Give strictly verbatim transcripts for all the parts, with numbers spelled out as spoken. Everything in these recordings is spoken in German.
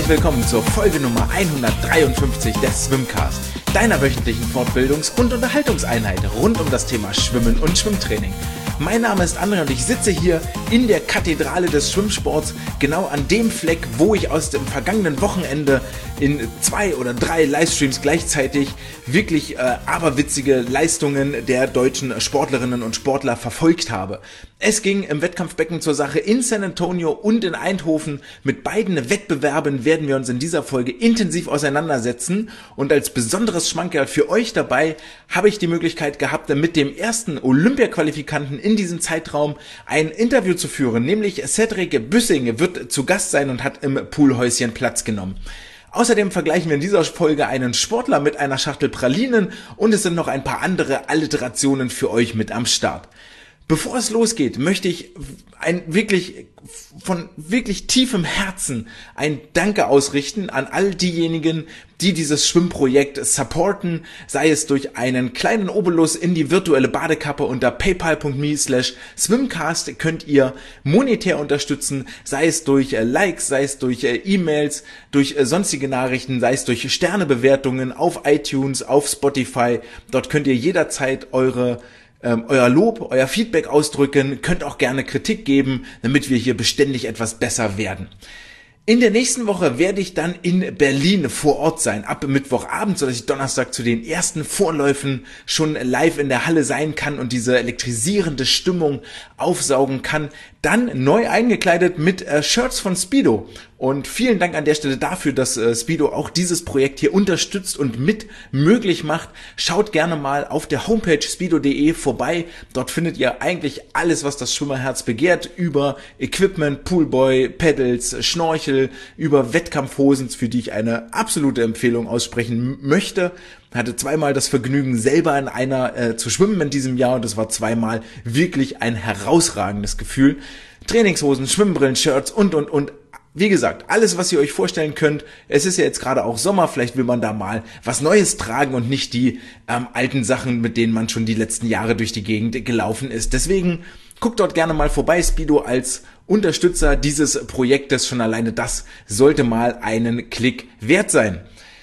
herzlich willkommen zur Folge Nummer hundertdreiundfünfzig des Swimcast, deiner wöchentlichen Fortbildungs- und Unterhaltungseinheit rund um das Thema Schwimmen und Schwimmtraining. Mein Name ist André und ich sitze hier in der Kathedrale des Schwimmsports, genau an dem Fleck, wo ich aus dem vergangenen Wochenende in zwei oder drei Livestreams gleichzeitig wirklich äh, aberwitzige Leistungen der deutschen Sportlerinnen und Sportler verfolgt habe. Es ging im Wettkampfbecken zur Sache in San Antonio und in Eindhoven. Mit beiden Wettbewerben werden wir uns in dieser Folge intensiv auseinandersetzen und als besonderes Schmankerl für euch dabei habe ich die Möglichkeit gehabt, mit dem ersten Olympia-Qualifikanten in diesem Zeitraum ein Interview zu führen, nämlich Cedric Büssing wird zu Gast sein und hat im Poolhäuschen Platz genommen. Außerdem vergleichen wir in dieser Folge einen Sportler mit einer Schachtel Pralinen und es sind noch ein paar andere Alliterationen für euch mit am Start. Bevor es losgeht, möchte ich ein wirklich von wirklich tiefem Herzen ein Danke ausrichten an all diejenigen, die dieses Schwimmprojekt supporten, sei es durch einen kleinen Obolus in die virtuelle Badekappe unter paypal.me slash swimcast könnt ihr monetär unterstützen, sei es durch Likes, sei es durch E-Mails, durch sonstige Nachrichten, sei es durch Sternebewertungen auf iTunes, auf Spotify. Dort könnt ihr jederzeit eure Ähm, euer Lob, euer Feedback ausdrücken, könnt auch gerne Kritik geben, damit wir hier beständig etwas besser werden. In der nächsten Woche werde ich dann in Berlin vor Ort sein, ab Mittwochabend, sodass ich Donnerstag zu den ersten Vorläufen schon live in der Halle sein kann und diese elektrisierende Stimmung aufsaugen kann. Dann neu eingekleidet mit äh, Shirts von Speedo. Und vielen Dank an der Stelle dafür, dass äh, Speedo auch dieses Projekt hier unterstützt und mit möglich macht. Schaut gerne mal auf der Homepage speedo punkt de vorbei. Dort findet ihr eigentlich alles, was das Schwimmerherz begehrt, über Equipment, Poolboy, Pedals, Schnorchel, über Wettkampfhosen, für die ich eine absolute Empfehlung aussprechen möchte. Hatte zweimal das Vergnügen, selber in einer äh, zu schwimmen in diesem Jahr und es war zweimal wirklich ein herausragendes Gefühl. Trainingshosen, Schwimmbrillen, Shirts und, und, und. Wie gesagt, alles, was ihr euch vorstellen könnt. Es ist ja jetzt gerade auch Sommer, vielleicht will man da mal was Neues tragen und nicht die ähm, alten Sachen, mit denen man schon die letzten Jahre durch die Gegend gelaufen ist. Deswegen guckt dort gerne mal vorbei. Speedo als Unterstützer dieses Projektes, schon alleine das sollte mal einen Klick wert sein.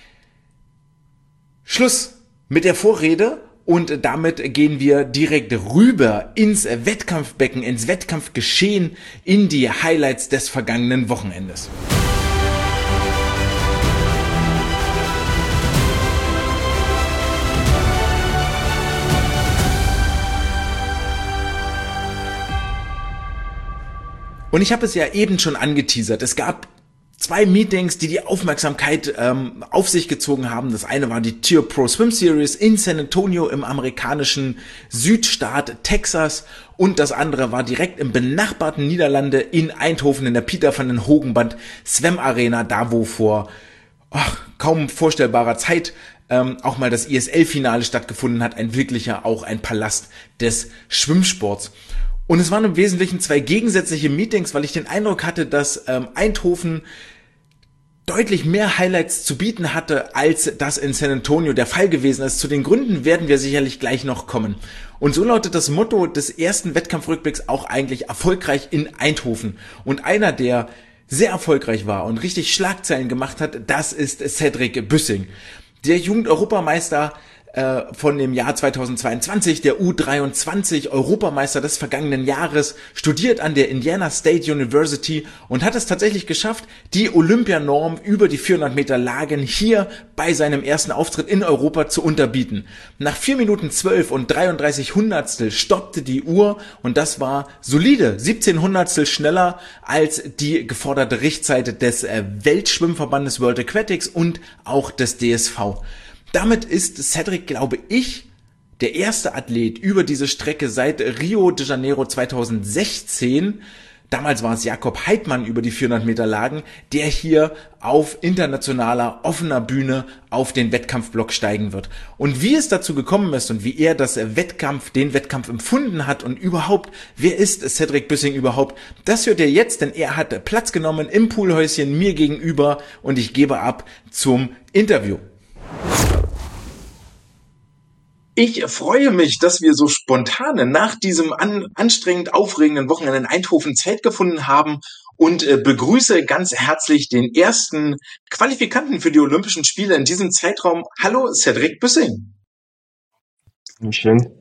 Schluss mit der Vorrede und damit gehen wir direkt rüber ins Wettkampfbecken, ins Wettkampfgeschehen, in die Highlights des vergangenen Wochenendes. Und ich habe es ja eben schon angeteasert, es gab zwei Meetings, die die Aufmerksamkeit ähm, auf sich gezogen haben. Das eine war die Tier Pro Swim Series in San Antonio im amerikanischen Südstaat Texas und das andere war direkt im benachbarten Niederlande in Eindhoven in der Pieter van den Hogenband Zwem Arena, da wo vor ach, kaum vorstellbarer Zeit ähm, auch mal das I S L-Finale stattgefunden hat. Ein wirklicher, auch ein Palast des Schwimmsports. Und es waren im Wesentlichen zwei gegensätzliche Meetings, weil ich den Eindruck hatte, dass ähm, Eindhoven deutlich mehr Highlights zu bieten hatte, als das in San Antonio der Fall gewesen ist. Zu den Gründen werden wir sicherlich gleich noch kommen. Und so lautet das Motto des ersten Wettkampfrückblicks auch eigentlich erfolgreich in Eindhoven. Und einer, der sehr erfolgreich war und richtig Schlagzeilen gemacht hat, das ist Cedric Büssing. Der Jugend-Europameister von dem Jahr zweitausendzweiundzwanzig, der U dreiundzwanzig Europameister des vergangenen Jahres, studiert an der Indiana State University und hat es tatsächlich geschafft, die Olympianorm über die vierhundert Meter Lagen hier bei seinem ersten Auftritt in Europa zu unterbieten. Nach vier Minuten zwölf und dreiunddreißig Hundertstel stoppte die Uhr und das war solide, siebzehn Hundertstel schneller als die geforderte Richtzeit des Weltschwimmverbandes World Aquatics und auch des D S V. Damit ist Cedric, glaube ich, der erste Athlet über diese Strecke seit Rio de Janeiro zweitausendsechzehn. Damals war es Jakob Heidmann über die vierhundert Meter Lagen, der hier auf internationaler, offener Bühne auf den Wettkampfblock steigen wird. Und wie es dazu gekommen ist und wie er das Wettkampf, den Wettkampf empfunden hat und überhaupt, wer ist Cedric Büssing überhaupt, das hört ihr jetzt, denn er hat Platz genommen im Poolhäuschen mir gegenüber und ich gebe ab zum Interview. Ich freue mich, dass wir so spontan nach diesem an, anstrengend aufregenden Wochenende in Eindhoven Zeit gefunden haben, und äh, begrüße ganz herzlich den ersten Qualifikanten für die Olympischen Spiele in diesem Zeitraum. Hallo, Cedric Büssing. Schön.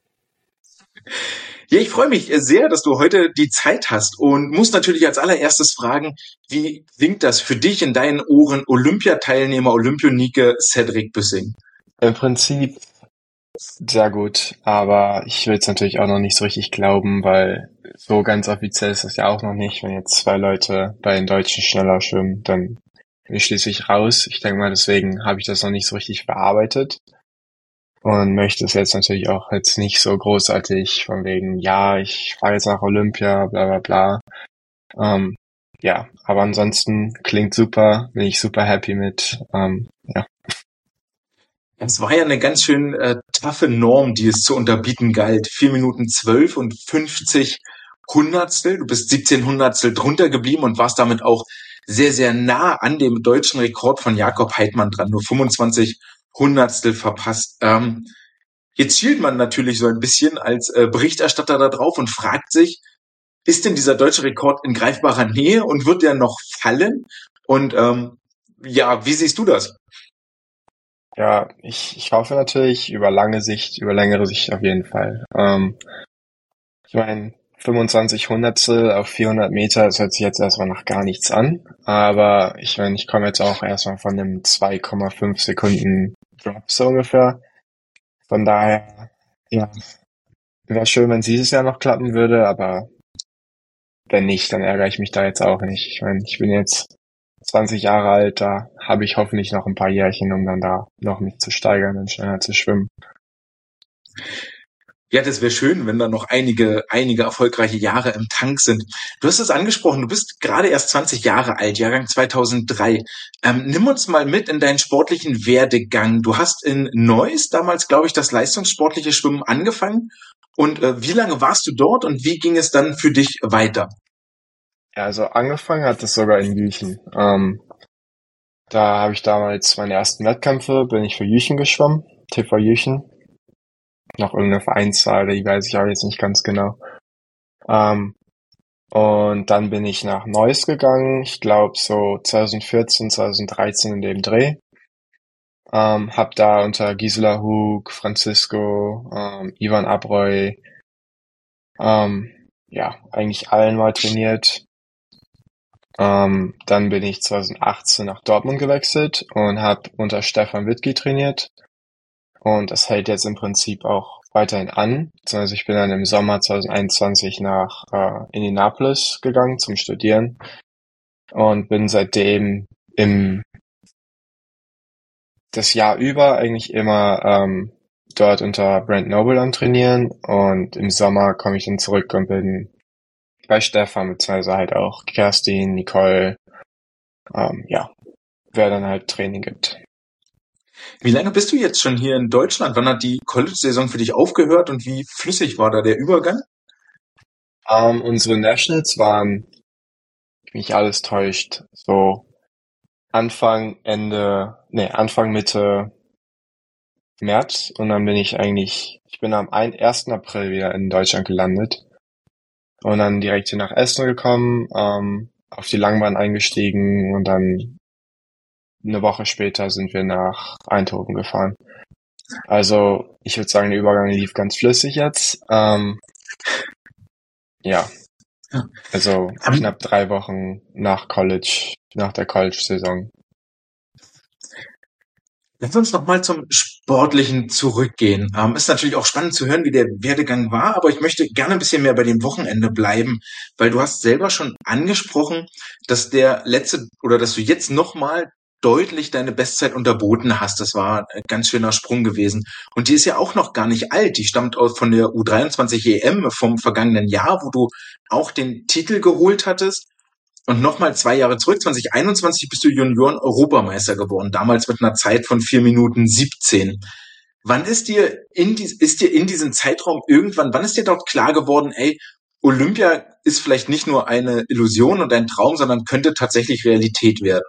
Ja, ich freue mich sehr, dass du heute die Zeit hast und muss natürlich als allererstes fragen, wie klingt das für dich in deinen Ohren, Olympiateilnehmer, Olympionike Cedric Büssing? Im Prinzip sehr gut, aber ich will es natürlich auch noch nicht so richtig glauben, weil so ganz offiziell ist das ja auch noch nicht. Wenn jetzt zwei Leute bei den Deutschen schneller schwimmen, dann bin ich schließlich raus. Ich denke mal, deswegen habe ich das noch nicht so richtig verarbeitet und möchte es jetzt natürlich auch jetzt nicht so großartig von wegen, ja, ich fahre jetzt nach Olympia, bla bla bla. Ähm, ja, aber ansonsten klingt super, bin ich super happy mit. Ähm, ja. Es war ja eine ganz schön äh, taffe Norm, die es zu unterbieten galt. Vier Minuten zwölf und fünfzig Hundertstel. Du bist siebzehn Hundertstel drunter geblieben und warst damit auch sehr, sehr nah an dem deutschen Rekord von Jakob Heidmann dran. Nur fünfundzwanzig Hundertstel verpasst. Ähm, jetzt schielt man natürlich so ein bisschen als äh, Berichterstatter da drauf und fragt sich, ist denn dieser deutsche Rekord in greifbarer Nähe und wird der noch fallen? Und ähm, ja, wie siehst du das? Ja, ich, ich hoffe natürlich über lange Sicht, über längere Sicht auf jeden Fall. Ähm, ich meine, fünfundzwanzig Hundertstel auf vierhundert Meter, das hört sich jetzt erstmal nach gar nichts an. Aber ich meine, ich komme jetzt auch erstmal von einem zwei Komma fünf Sekunden Drop so ungefähr. Von daher, ja, wäre schön, wenn es dieses Jahr noch klappen würde, aber wenn nicht, dann ärgere ich mich da jetzt auch nicht. Ich meine, ich bin jetzt zwanzig Jahre alt, da habe ich hoffentlich noch ein paar Jährchen, um dann da noch mich zu steigern und schneller zu schwimmen. Ja, das wäre schön, wenn da noch einige, einige erfolgreiche Jahre im Tank sind. Du hast es angesprochen, du bist gerade erst zwanzig Jahre alt, Jahrgang zweitausenddrei. Ähm, nimm uns mal mit in deinen sportlichen Werdegang. Du hast in Neuss damals, glaube ich, das leistungssportliche Schwimmen angefangen. Und äh, wie lange warst du dort und wie ging es dann für dich weiter? Ja, also angefangen hat es sogar in Jüchen. Ähm, da habe ich damals meine ersten Wettkämpfe, bin ich für Jüchen geschwommen, T V Jüchen. Noch irgendeine Vereinszahl, die weiß ich aber jetzt nicht ganz genau. Ähm, und dann bin ich nach Neuss gegangen, ich glaube so zweitausendvierzehn, zweitausenddreizehn in dem Dreh. Ähm, hab da unter Gisela Hug, Francisco, ähm, Ivan Abreu, ähm, ja, eigentlich allen mal trainiert. Ähm, dann bin ich zweitausendachtzehn nach Dortmund gewechselt und habe unter Stefan Wittke trainiert. Und das hält jetzt im Prinzip auch weiterhin an. Also ich bin dann im Sommer zweitausendeinundzwanzig nach äh, Indianapolis gegangen zum Studieren und bin seitdem im das Jahr über eigentlich immer ähm, dort unter Brent Noble am Trainieren und im Sommer komme ich dann zurück und bin bei Stefan beziehungsweise halt auch Kerstin, Nicole, ähm, ja, wer dann halt Training gibt. Wie lange bist du jetzt schon hier in Deutschland? Wann hat die College-Saison für dich aufgehört und wie flüssig war da der Übergang? Ähm, unsere Nationals waren, wenn mich alles täuscht, so Anfang, Ende, nee, Anfang, Mitte März und dann bin ich eigentlich, ich bin am ersten April wieder in Deutschland gelandet und dann direkt hier nach Essen gekommen, ähm, auf die Langbahn eingestiegen und dann eine Woche später sind wir nach Eindhoven gefahren. Also ich würde sagen, der Übergang lief ganz flüssig jetzt. Ähm, ja, also knapp drei Wochen nach College, nach der College-Saison. Lass uns noch mal zum Sportlichen zurückgehen. Ähm, ist natürlich auch spannend zu hören, wie der Werdegang war, aber ich möchte gerne ein bisschen mehr bei dem Wochenende bleiben, weil du hast selber schon angesprochen, dass der letzte oder dass du jetzt noch mal deutlich deine Bestzeit unterboten hast. Das war ein ganz schöner Sprung gewesen. Und die ist ja auch noch gar nicht alt. Die stammt aus von der U dreiundzwanzig E M vom vergangenen Jahr, wo du auch den Titel geholt hattest. Und nochmal zwei Jahre zurück, zwanzig einundzwanzig bist du Junioren-Europameister geworden, damals mit einer Zeit von vier Minuten siebzehn. Wann ist dir in dies, ist dir in diesem Zeitraum irgendwann, wann ist dir dort klar geworden, ey, Olympia ist vielleicht nicht nur eine Illusion und ein Traum, sondern könnte tatsächlich Realität werden?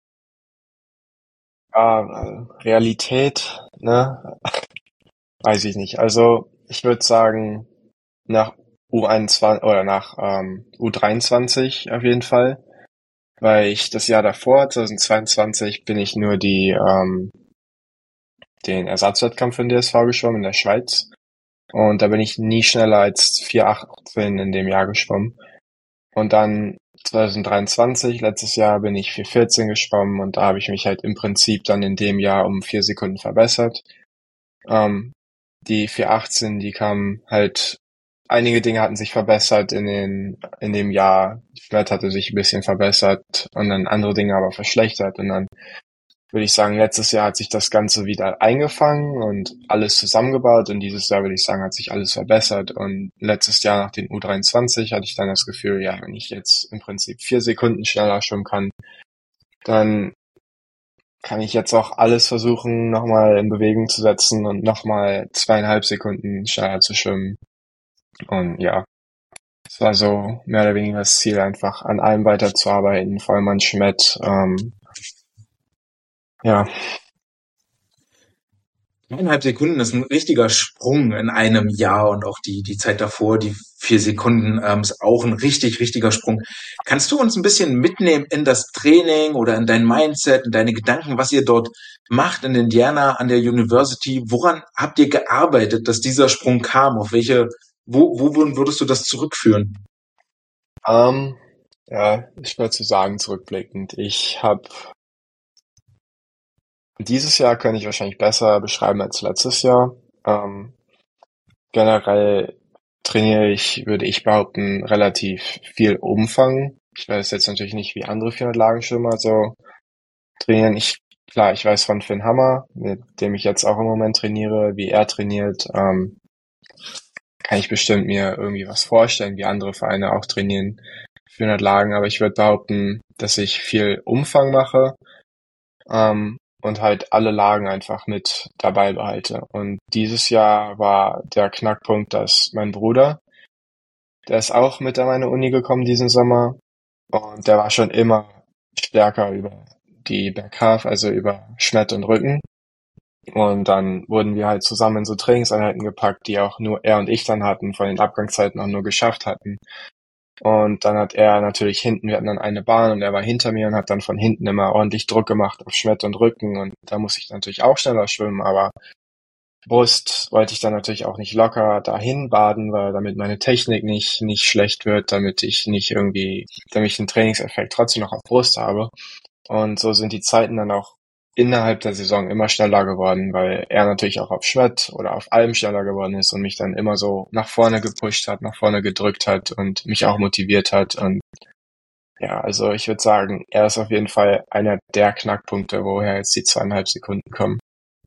Ah, äh, Realität, ne? Weiß ich nicht. Also ich würde sagen, nach U einundzwanzig oder nach ähm, U dreiundzwanzig auf jeden Fall, weil ich das Jahr davor, zweitausendzweiundzwanzig, bin ich nur die ähm, den Ersatzwettkampf in D S V geschwommen in der Schweiz und da bin ich nie schneller als vier achtzehn in dem Jahr geschwommen. Und dann zweitausenddreiundzwanzig, letztes Jahr, bin ich vier vierzehn geschwommen und da habe ich mich halt im Prinzip dann in dem Jahr um vier Sekunden verbessert. Ähm, die vier achtzehn, die kamen halt, einige Dinge hatten sich verbessert in den in dem Jahr. Die Schwert hatte sich ein bisschen verbessert und dann andere Dinge aber verschlechtert. Und dann würde ich sagen, letztes Jahr hat sich das Ganze wieder eingefangen und alles zusammengebaut und dieses Jahr würde ich sagen, hat sich alles verbessert und letztes Jahr nach den U dreiundzwanzig hatte ich dann das Gefühl, ja, wenn ich jetzt im Prinzip vier Sekunden schneller schwimmen kann, dann kann ich jetzt auch alles versuchen, nochmal in Bewegung zu setzen und nochmal zweieinhalb Sekunden schneller zu schwimmen. Und ja, es war so mehr oder weniger das Ziel, einfach an allem weiterzuarbeiten, vor allem an Schmett, ähm, ja. Eineinhalb Sekunden ist ein richtiger Sprung in einem Jahr und auch die, die Zeit davor, die vier Sekunden, ähm, ist auch ein richtig, richtiger Sprung. Kannst du uns ein bisschen mitnehmen in das Training oder in dein Mindset, in deine Gedanken, was ihr dort macht in Indiana an der University? Woran habt ihr gearbeitet, dass dieser Sprung kam? Auf welche, wo, wo würdest du das zurückführen? Ähm, ja, ich würde zu sagen, zurückblickend, ich habe dieses Jahr kann ich wahrscheinlich besser beschreiben als letztes Jahr. Ähm, generell trainiere ich, würde ich behaupten, relativ viel Umfang. Ich weiß jetzt natürlich nicht, wie andere vierhundert-Lagenschwimmer so trainieren. Ich, klar, ich weiß von Finn Hammer, mit dem ich jetzt auch im Moment trainiere, wie er trainiert. Ähm, kann ich bestimmt mir irgendwie was vorstellen, wie andere Vereine auch trainieren, vierhundert Lagen. Aber ich würde behaupten, dass ich viel Umfang mache. Ähm, und halt alle Lagen einfach mit dabei behalte. Und dieses Jahr war der Knackpunkt, dass mein Bruder, der ist auch mit an meine Uni gekommen diesen Sommer und der war schon immer stärker über die Backhalf, also über Schmett und Rücken. Und dann wurden wir halt zusammen in so Trainingseinheiten gepackt, die auch nur er und ich dann hatten, von den Abgangszeiten auch nur geschafft hatten. Und dann hat er natürlich hinten, wir hatten dann eine Bahn und er war hinter mir und hat dann von hinten immer ordentlich Druck gemacht auf Schmett und Rücken und da muss ich natürlich auch schneller schwimmen, aber Brust wollte ich dann natürlich auch nicht locker dahin baden, weil damit meine Technik nicht nicht schlecht wird, damit ich nicht irgendwie, damit ich einen Trainingseffekt trotzdem noch auf Brust habe. Und so sind die Zeiten dann auch innerhalb der Saison immer schneller geworden, weil er natürlich auch auf Schwett oder auf allem schneller geworden ist und mich dann immer so nach vorne gepusht hat, nach vorne gedrückt hat und mich auch motiviert hat. Und ja, also ich würde sagen, er ist auf jeden Fall einer der Knackpunkte, woher jetzt die zweieinhalb Sekunden kommen.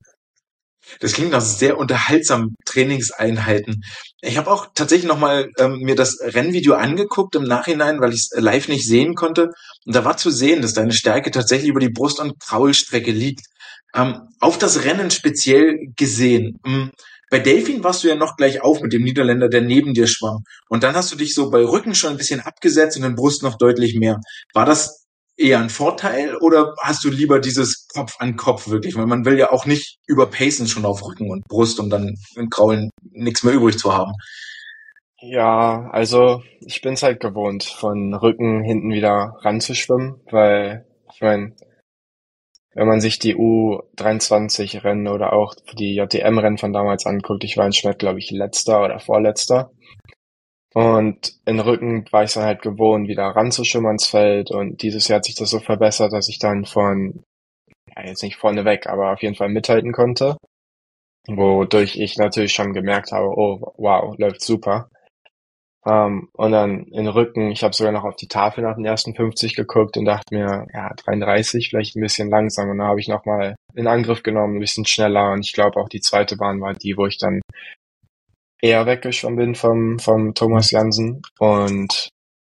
Das klingt nach sehr unterhaltsamen Trainingseinheiten. Ich habe auch tatsächlich nochmal ähm, mir das Rennvideo angeguckt im Nachhinein, weil ich es live nicht sehen konnte. Und da war zu sehen, dass deine Stärke tatsächlich über die Brust- und Kraulstrecke liegt. Ähm, auf das Rennen speziell gesehen. Ähm, bei Delfin warst du ja noch gleich auf mit dem Niederländer, der neben dir schwamm. Und dann hast du dich so bei Rücken schon ein bisschen abgesetzt und in Brust noch deutlich mehr. War das eher ein Vorteil oder hast du lieber dieses Kopf an Kopf wirklich? Weil man will ja auch nicht überpacen schon auf Rücken und Brust, um dann im Kraulen nichts mehr übrig zu haben. Ja, also ich bin's halt gewohnt, von Rücken hinten wieder ranzuschwimmen, weil ich meine, wenn man sich die U dreiundzwanzig Rennen oder auch die J D M-Rennen von damals anguckt, ich war in Schwert, glaube ich, letzter oder vorletzter. Und in Rücken war ich dann halt gewohnt, wieder ranzuschwimmen ans Feld. Und dieses Jahr hat sich das so verbessert, dass ich dann von, ja, jetzt nicht vorneweg, aber auf jeden Fall mithalten konnte. Wodurch ich natürlich schon gemerkt habe, oh, wow, läuft super. Ähm, und dann in Rücken, ich habe sogar noch auf die Tafel nach den ersten fünfzig geguckt und dachte mir, ja, dreiunddreißig, vielleicht ein bisschen langsam. Und dann habe ich nochmal in Angriff genommen, ein bisschen schneller. Und ich glaube auch die zweite Bahn war die, wo ich dann eher weggeschwommen bin vom, vom Thomas Jansen. Und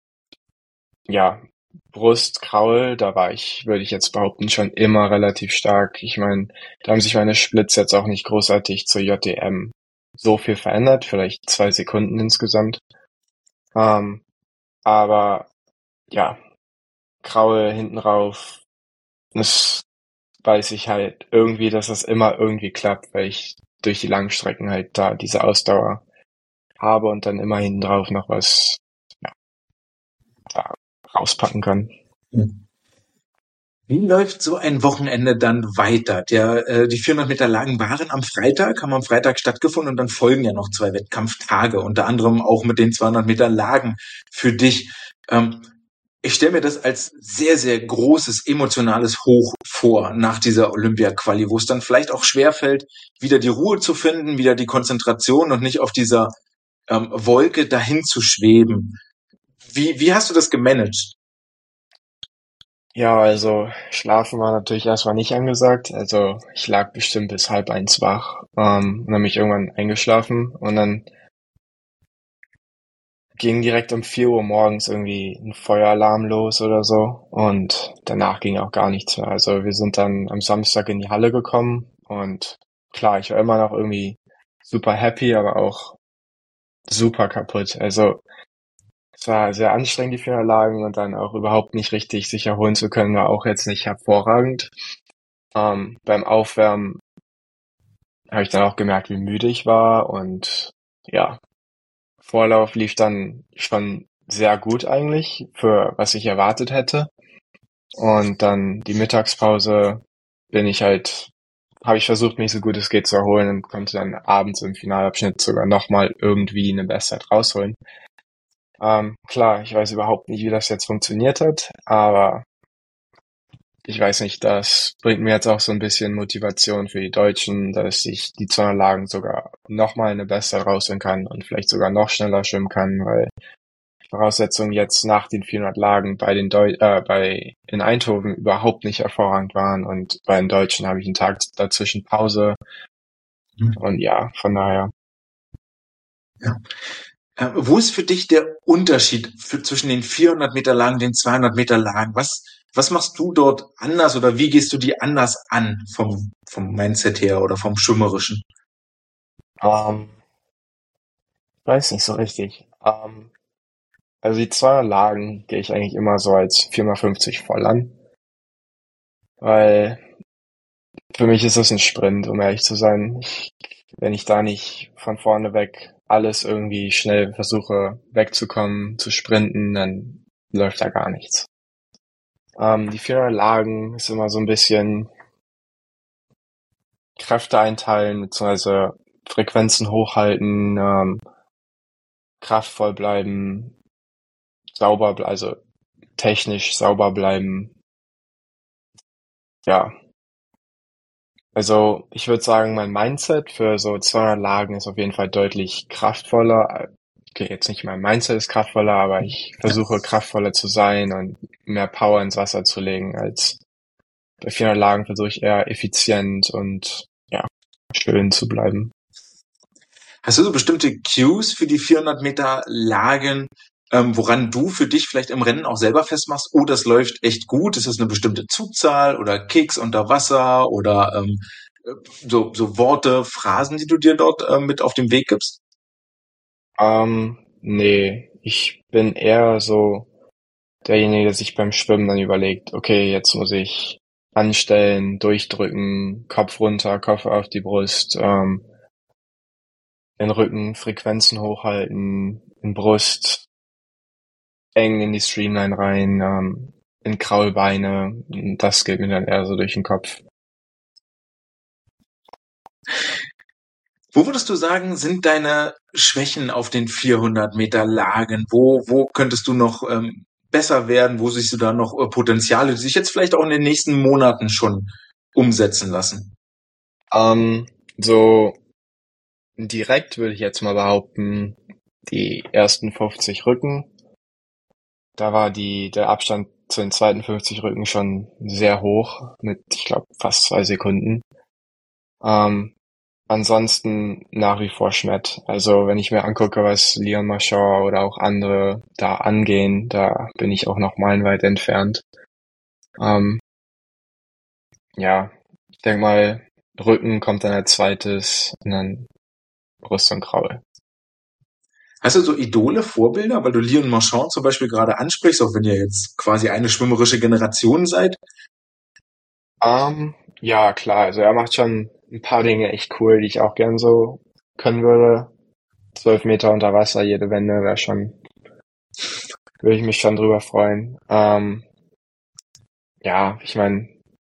ja, Brust, Kraul, da war ich, würde ich jetzt behaupten, schon immer relativ stark. Ich meine, da haben sich meine Splits jetzt auch nicht großartig zur J D M so viel verändert, vielleicht zwei Sekunden insgesamt. Ähm, aber ja, Kraul hinten rauf, das weiß ich halt irgendwie, dass das immer irgendwie klappt, weil ich durch die Langstrecken halt da diese Ausdauer habe und dann immer hinten drauf noch was ja, da rauspacken kann. Mhm. Wie läuft so ein Wochenende dann weiter? Der, äh, die vierhundert Meter Lagen waren am Freitag, haben am Freitag stattgefunden und dann folgen ja noch zwei Wettkampftage, unter anderem auch mit den zweihundert Meter Lagen für dich. Ähm, ich stelle mir das als sehr, sehr großes emotionales Hoch vor nach dieser Olympia-Quali, wo es dann vielleicht auch schwerfällt, wieder die Ruhe zu finden, wieder die Konzentration und nicht auf dieser ähm, Wolke dahin zu schweben. Wie, wie hast du das gemanagt? Ja, also schlafen war natürlich erstmal nicht angesagt. Also ich lag bestimmt bis halb eins wach, ähm, und dann bin ich irgendwann eingeschlafen und dann ging direkt um vier Uhr morgens irgendwie ein Feueralarm los oder so und danach ging auch gar nichts mehr. Also wir sind dann am Samstag in die Halle gekommen und klar, ich war immer noch irgendwie super happy, aber auch super kaputt. Also es war sehr anstrengend, die vierhundert Lagen und dann auch überhaupt nicht richtig sich erholen zu können, war auch jetzt nicht hervorragend. Ähm, beim Aufwärmen habe ich dann auch gemerkt, wie müde ich war und ja, Vorlauf lief dann schon sehr gut eigentlich für was ich erwartet hätte. Und dann die Mittagspause bin ich halt, habe ich versucht, mich so gut es geht zu erholen und konnte dann abends im Finalabschnitt sogar nochmal irgendwie eine Bestzeit rausholen. Ähm, klar, ich weiß überhaupt nicht, wie das jetzt funktioniert hat, aber ich weiß nicht, das bringt mir jetzt auch so ein bisschen Motivation für die Deutschen, dass ich die zweihundert Lagen sogar nochmal eine Bestzeit rausholen kann und vielleicht sogar noch schneller schwimmen kann, weil Voraussetzungen jetzt nach den vierhundert Lagen bei den Deu äh, bei in Eindhoven überhaupt nicht hervorragend waren und bei den Deutschen habe ich einen Tag dazwischen Pause und ja, von daher. Ja. Äh, wo ist für dich der Unterschied für, zwischen den vierhundert Meter Lagen und den zweihundert Meter Lagen? Was, was machst du dort anders oder wie gehst du die anders an vom, vom Mindset her oder vom Schwimmerischen? Ähm, weiß nicht so richtig. Ähm, also die zweihundert Lagen gehe ich eigentlich immer so als vier mal fünfzig voll an, weil für mich ist das ein Sprint, um ehrlich zu sein. Ich, wenn ich da nicht von vorne weg alles irgendwie schnell versuche wegzukommen, zu sprinten, dann läuft da gar nichts. Ähm, die vierhundert Lagen ist immer so ein bisschen Kräfte einteilen, beziehungsweise Frequenzen hochhalten, ähm, kraftvoll bleiben, sauber, ble- also technisch sauber bleiben. Ja, also ich würde sagen, mein Mindset für so zweihundert Lagen ist auf jeden Fall deutlich kraftvoller. Okay, jetzt nicht mein Mindset ist kraftvoller, aber ich Ja. versuche kraftvoller zu sein und mehr Power ins Wasser zu legen als bei vierhundert Lagen versuche ich eher effizient und ja, schön zu bleiben. Hast du so bestimmte Cues für die vierhundert Meter Lagen, ähm, woran du für dich vielleicht im Rennen auch selber festmachst, oh, das läuft echt gut? Ist das eine bestimmte Zugzahl oder Kicks unter Wasser oder ähm, äh, so, so Worte, Phrasen, die du dir dort ähm, mit auf den Weg gibst? Ähm, nee, ich bin eher so derjenige, der sich beim Schwimmen dann überlegt, okay, jetzt muss ich anstellen, durchdrücken, Kopf runter, Kopf auf die Brust, ähm, den Rücken, Frequenzen hochhalten, in Brust, eng in die Streamline rein, ähm, in Kraulbeine. Das geht mir dann eher so durch den Kopf. Wo würdest du sagen, sind deine Schwächen auf den vierhundert Meter Lagen? Wo, wo könntest du noch ähm, besser werden? Wo siehst du da noch äh, Potenziale, die sich jetzt vielleicht auch in den nächsten Monaten schon umsetzen lassen? Ähm, so direkt würde ich jetzt mal behaupten, die ersten fünfzig Rücken. Da war die, der Abstand zu den zweiten fünfzig Rücken schon sehr hoch, mit, ich glaube, fast zwei Sekunden. Ähm, ansonsten nach wie vor Schmett. Also wenn ich mir angucke, was Leon Marchand oder auch andere da angehen, da bin ich auch noch meilenweit entfernt. Ähm, ja, ich denke mal, Rücken kommt dann als zweites und dann Brust und Kraul. Hast du so Idole, Vorbilder, weil du Leon Marchand zum Beispiel gerade ansprichst, auch wenn ihr jetzt quasi eine schwimmerische Generation seid? Ähm, ja, klar, also er macht schon ein paar Dinge echt cool, die ich auch gern so können würde. zwölf Meter unter Wasser, jede Wende wäre schon, würde ich mich schon drüber freuen. Ähm, ja, ich meine,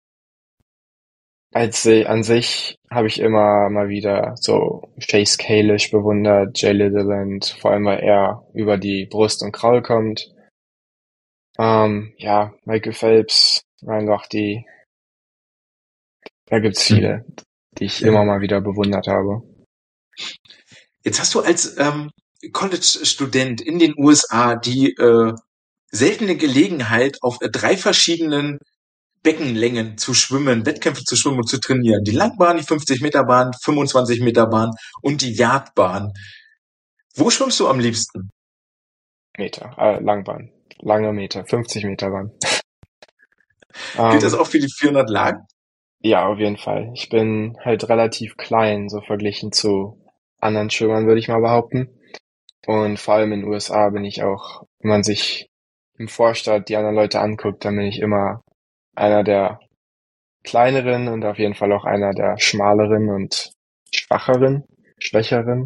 als an sich habe ich immer mal wieder so Chase Kalish bewundert, Jay Littleland, vor allem weil er über die Brust und Kraul kommt. Ähm, ja, Michael Phelps, Ryan Lochte, da gibt's viele, die ich Ja. immer mal wieder bewundert habe. Jetzt hast du als ähm, College-Student in den U S A die äh, seltene Gelegenheit, auf äh, drei verschiedenen Beckenlängen zu schwimmen, Wettkämpfe zu schwimmen und zu trainieren. Die Langbahn, die fünfzig-Meter-Bahn, fünfundzwanzig-Meter-Bahn und die Yardbahn. Wo schwimmst du am liebsten? Meter, äh, Langbahn, lange Meter, fünfzig Meter Bahn. Gilt das ähm, auch für die vierhundert Lagen? Ja, auf jeden Fall. Ich bin halt relativ klein, so verglichen zu anderen Schwimmern, würde ich mal behaupten. Und vor allem in den U S A bin ich auch, wenn man sich im Vorstadt die anderen Leute anguckt, dann bin ich immer einer der kleineren und auf jeden Fall auch einer der schmaleren und schwacheren, schwächeren.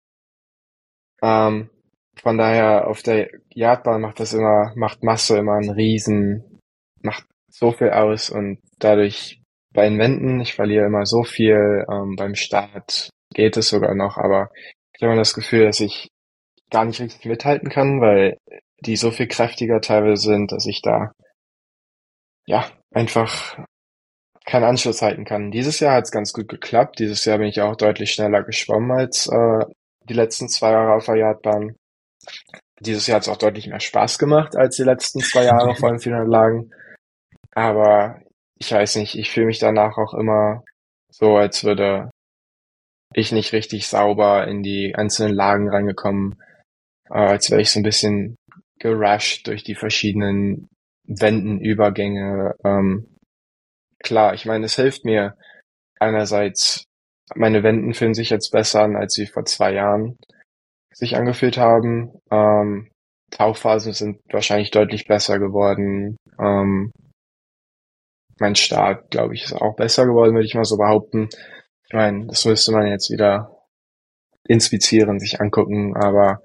Ähm, von daher auf der Yardbahn macht das immer, macht Masse immer einen Riesen, macht so viel aus und dadurch bei den Wänden, ich verliere immer so viel, ähm, beim Start geht es sogar noch, aber ich habe immer das Gefühl, dass ich gar nicht richtig mithalten kann, weil die so viel kräftiger teilweise sind, dass ich da ja einfach keinen Anschluss halten kann. Dieses Jahr hat es ganz gut geklappt. Dieses Jahr bin ich auch deutlich schneller geschwommen als äh, die letzten zwei Jahre auf der Yardbahn. Dieses Jahr hat es auch deutlich mehr Spaß gemacht als die letzten zwei Jahre vor den vierhundert Lagen. Aber ich weiß nicht, ich fühle mich danach auch immer so, als würde ich nicht richtig sauber in die einzelnen Lagen reingekommen, äh, als wäre ich so ein bisschen gerusht durch die verschiedenen Wendenübergänge. Ähm, klar, ich meine, es hilft mir einerseits, meine Wenden fühlen sich jetzt besser an, als sie vor zwei Jahren sich angefühlt haben. Ähm, Tauchphasen sind wahrscheinlich deutlich besser geworden. Ähm, mein Start, glaube ich, ist auch besser geworden, würde ich mal so behaupten. Ich meine, das müsste man jetzt wieder inspizieren, sich angucken, aber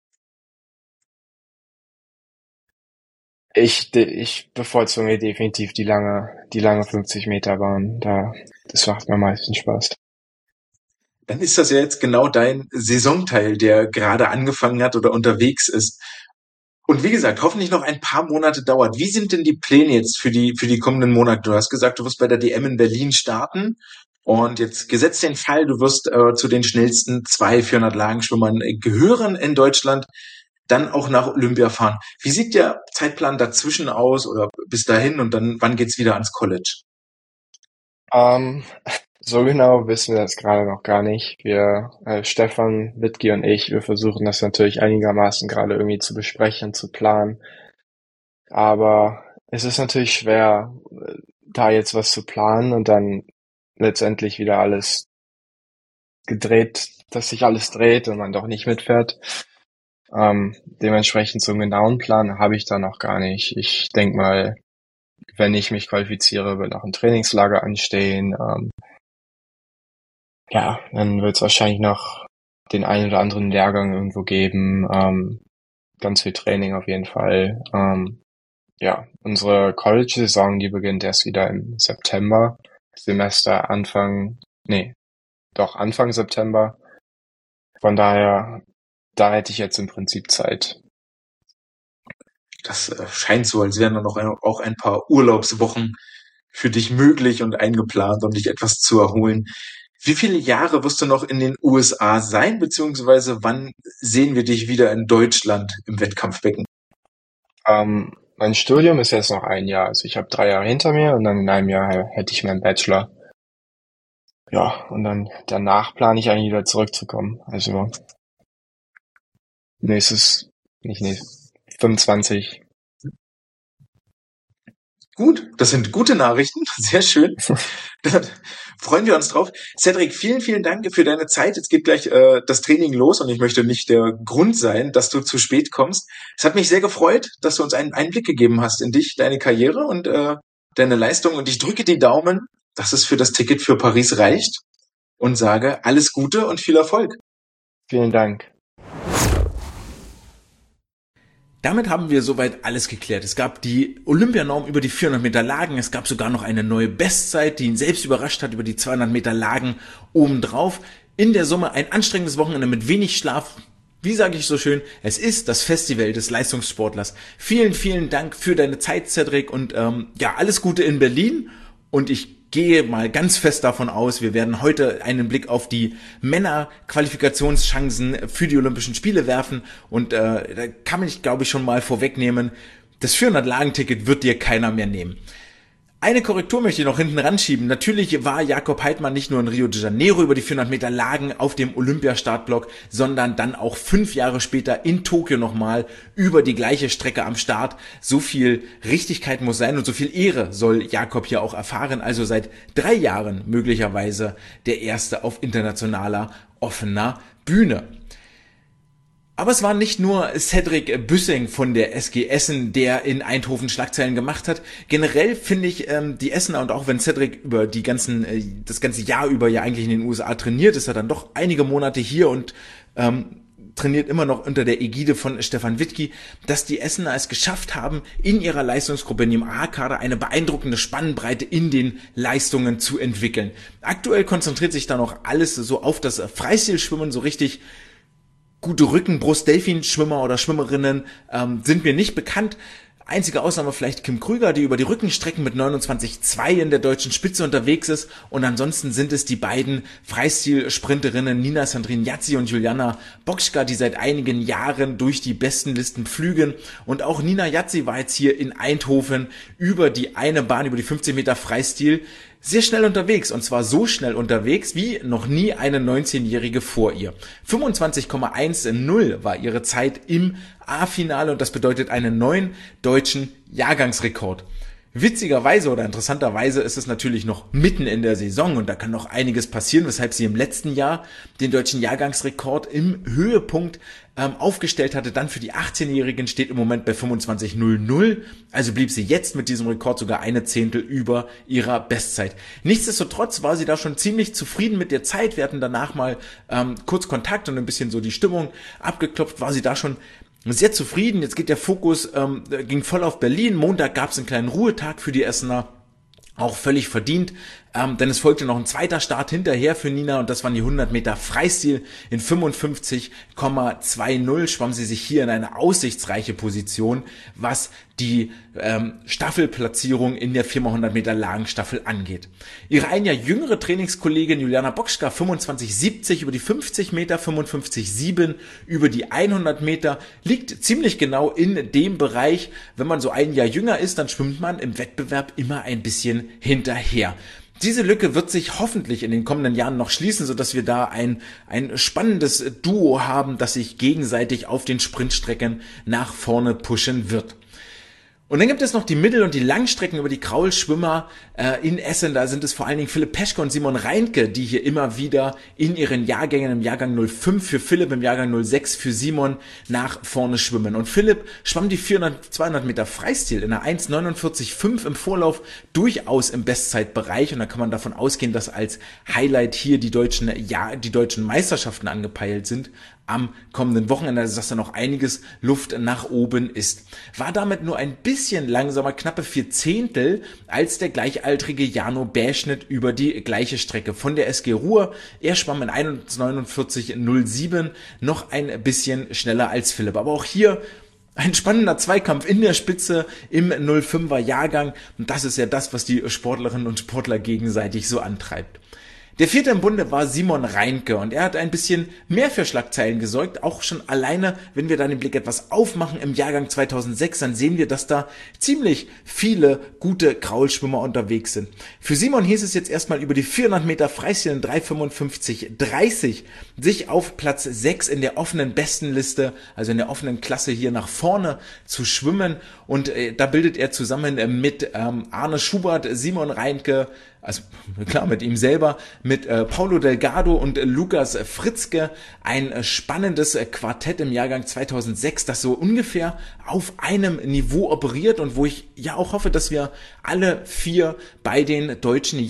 ich, ich bevorzuge definitiv die lange, die lange fünfzig Meter Bahn. Da, das macht mir am meisten Spaß. Dann ist das ja jetzt genau dein Saisonteil, der gerade angefangen hat oder unterwegs ist. Und wie gesagt, hoffentlich noch ein paar Monate dauert. Wie sind denn die Pläne jetzt für die, für die kommenden Monate? Du hast gesagt, du wirst bei der D M in Berlin starten. Und jetzt gesetzt den Fall, du wirst äh, zu den schnellsten zwei vierhundert Lagenschwimmern äh, gehören in Deutschland, dann auch nach Olympia fahren. Wie sieht der Zeitplan dazwischen aus oder bis dahin und dann wann geht's wieder ans College? Ähm, so genau wissen wir das gerade noch gar nicht. Wir, äh, Stefan, Wittke und ich, wir versuchen das natürlich einigermaßen gerade irgendwie zu besprechen, zu planen. Aber es ist natürlich schwer, äh, da jetzt was zu planen und dann letztendlich wieder alles gedreht, dass sich alles dreht und man doch nicht mitfährt. Ähm, dementsprechend so einen genauen Plan habe ich da noch gar nicht. Ich denk mal, wenn ich mich qualifiziere, wird noch ein Trainingslager anstehen. Ähm, ja, dann wird es wahrscheinlich noch den einen oder anderen Lehrgang irgendwo geben. Ähm, ganz viel Training auf jeden Fall. Ähm, ja, unsere College-Saison, die beginnt erst wieder im September. Semester Anfang, nee, doch Anfang September. Von daher, da hätte ich jetzt im Prinzip Zeit. Das äh, scheint so, als wären da noch ein, auch ein paar Urlaubswochen für dich möglich und eingeplant, um dich etwas zu erholen. Wie viele Jahre wirst du noch in den U S A sein, beziehungsweise wann sehen wir dich wieder in Deutschland im Wettkampfbecken? Ähm, mein Studium ist jetzt noch ein Jahr. Also ich habe drei Jahre hinter mir und dann in einem Jahr hätte ich meinen Bachelor. Ja, und dann danach plane ich eigentlich wieder zurückzukommen. Also nächstes, nicht nächstes, fünfundzwanzig. Gut, das sind gute Nachrichten, sehr schön. Da freuen wir uns drauf. Cedric, vielen, vielen Dank für deine Zeit. Jetzt geht gleich äh, das Training los und ich möchte nicht der Grund sein, dass du zu spät kommst. Es hat mich sehr gefreut, dass du uns einen Einblick gegeben hast in dich, deine Karriere und äh, deine Leistung. Und ich drücke die Daumen, dass es für das Ticket für Paris reicht und sage alles Gute und viel Erfolg. Vielen Dank. Damit haben wir soweit alles geklärt. Es gab die Olympianorm über die vierhundert Meter Lagen. Es gab sogar noch eine neue Bestzeit, die ihn selbst überrascht hat über die zweihundert Meter Lagen obendrauf. In der Summe ein anstrengendes Wochenende mit wenig Schlaf. Wie sage ich so schön, es ist das Festival des Leistungssportlers. Vielen, vielen Dank für deine Zeit, Cedric, und ähm, ja, alles Gute in Berlin. Und ich gehe mal ganz fest davon aus, wir werden heute einen Blick auf die Männer-Qualifikationschancen für die Olympischen Spiele werfen. Und äh, da kann man, ich glaube ich, schon mal vorwegnehmen, das vierhundert-Lagen-Ticket wird dir keiner mehr nehmen. Eine Korrektur möchte ich noch hinten ranschieben. Natürlich war Jakob Heidmann nicht nur in Rio de Janeiro über die vierhundert Meter Lagen auf dem Olympiastartblock, sondern dann auch fünf Jahre später in Tokio nochmal über die gleiche Strecke am Start. So viel Richtigkeit muss sein und so viel Ehre soll Jakob hier auch erfahren. Also seit drei Jahren möglicherweise der Erste auf internationaler offener Bühne. Aber es war nicht nur Cedric Büssing von der S G Essen, der in Eindhoven Schlagzeilen gemacht hat. Generell finde ich ähm, die Essener, und auch wenn Cedric über die ganzen äh, das ganze Jahr über ja eigentlich in den U S A trainiert, ist er dann doch einige Monate hier und ähm, trainiert immer noch unter der Ägide von Stefan Wittke, dass die Essener es geschafft haben, in ihrer Leistungsgruppe, in ihrem A-Kader, eine beeindruckende Spannbreite in den Leistungen zu entwickeln. Aktuell konzentriert sich da noch alles so auf das Freistilschwimmen, so richtig. Gute Rücken, Brust-Delfin-Schwimmer oder Schwimmerinnen ähm, sind mir nicht bekannt. Einzige Ausnahme vielleicht Kim Krüger, die über die Rückenstrecken mit neunundzwanzig Komma zwei in der deutschen Spitze unterwegs ist. Und ansonsten sind es die beiden Freistil-Sprinterinnen Nina Sandrine Yazzi und Juliana Bokschka, die seit einigen Jahren durch die besten Listen pflügen. Und auch Nina Yazzi war jetzt hier in Eindhoven über die eine Bahn, über die fünfzehn Meter Freistil, sehr schnell unterwegs, und zwar so schnell unterwegs wie noch nie eine neunzehnjährige vor ihr. fünfundzwanzig Komma zehn war ihre Zeit im A-Finale, und das bedeutet einen neuen deutschen Jahrgangsrekord. Witzigerweise oder interessanterweise ist es natürlich noch mitten in der Saison und da kann noch einiges passieren, weshalb sie im letzten Jahr den deutschen Jahrgangsrekord im Höhepunkt ähm, aufgestellt hatte. Dann für die achtzehnjährigen steht im Moment bei fünfundzwanzig Komma null null, also blieb sie jetzt mit diesem Rekord sogar eine Zehntel über ihrer Bestzeit. Nichtsdestotrotz war sie da schon ziemlich zufrieden mit der Zeit. Wir hatten danach mal ähm, kurz Kontakt und ein bisschen so die Stimmung abgeklopft, war sie da schon sehr zufrieden. Jetzt geht der Fokus, ähm, ging voll auf Berlin. Montag gab es einen kleinen Ruhetag für die Essener, auch völlig verdient, ähm, denn es folgte noch ein zweiter Start hinterher für Nina, und das waren die hundert Meter Freistil. In fünfundfünfzig Komma zwanzig schwamm sie sich hier in eine aussichtsreiche Position, was die ähm, Staffelplatzierung in der vier mal hundert Meter Lagenstaffel angeht. Ihre ein Jahr jüngere Trainingskollegin Juliana Bokschka fünfundzwanzig Komma siebzig über die fünfzig Meter, fünfundfünfzig Komma sieben über die hundert Meter, liegt ziemlich genau in dem Bereich. Wenn man so ein Jahr jünger ist, dann schwimmt man im Wettbewerb immer ein bisschen hinterher. Diese Lücke wird sich hoffentlich in den kommenden Jahren noch schließen, sodass wir da ein, ein spannendes Duo haben, das sich gegenseitig auf den Sprintstrecken nach vorne pushen wird. Und dann gibt es noch die Mittel- und die Langstrecken über die Kraulschwimmer äh, in Essen. Da sind es vor allen Dingen Philipp Peschke und Simon Reinke, die hier immer wieder in ihren Jahrgängen, im Jahrgang null fünf für Philipp, im Jahrgang null sechs für Simon nach vorne schwimmen. Und Philipp schwamm die vierhundert, zweihundert Meter Freistil in einer eins neunundvierzig Komma fünf im Vorlauf durchaus im Bestzeitbereich. Und da kann man davon ausgehen, dass als Highlight hier die deutschen, ja, die deutschen Meisterschaften angepeilt sind am kommenden Wochenende, also dass da noch einiges Luft nach oben ist. War damit nur ein bisschen langsamer, knappe vier Zehntel, als der gleichaltrige Jano Bäschnitt über die gleiche Strecke von der S G Ruhr. Er schwamm in eins neunundvierzig Komma null sieben, noch ein bisschen schneller als Philipp. Aber auch hier ein spannender Zweikampf in der Spitze im null fünfer Jahrgang. Und das ist ja das, was die Sportlerinnen und Sportler gegenseitig so antreibt. Der vierte im Bunde war Simon Reinke, und er hat ein bisschen mehr für Schlagzeilen gesorgt, auch schon alleine, wenn wir dann den Blick etwas aufmachen im Jahrgang zweitausendsechs, dann sehen wir, dass da ziemlich viele gute Kraulschwimmer unterwegs sind. Für Simon hieß es jetzt erstmal über die vierhundert Meter Freistil in drei fünfundfünfzig dreißig sich auf Platz sechs in der offenen Bestenliste, also in der offenen Klasse hier nach vorne zu schwimmen, und äh, da bildet er zusammen äh, mit ähm, Arne Schubert, Simon Reinke, also klar mit ihm selber, mit äh, Paulo Delgado und äh, Lukas Fritzke ein äh, spannendes äh, Quartett im Jahrgang zweitausendsechs, das so ungefähr auf einem Niveau operiert und wo ich ja auch hoffe, dass wir alle vier bei den deutschen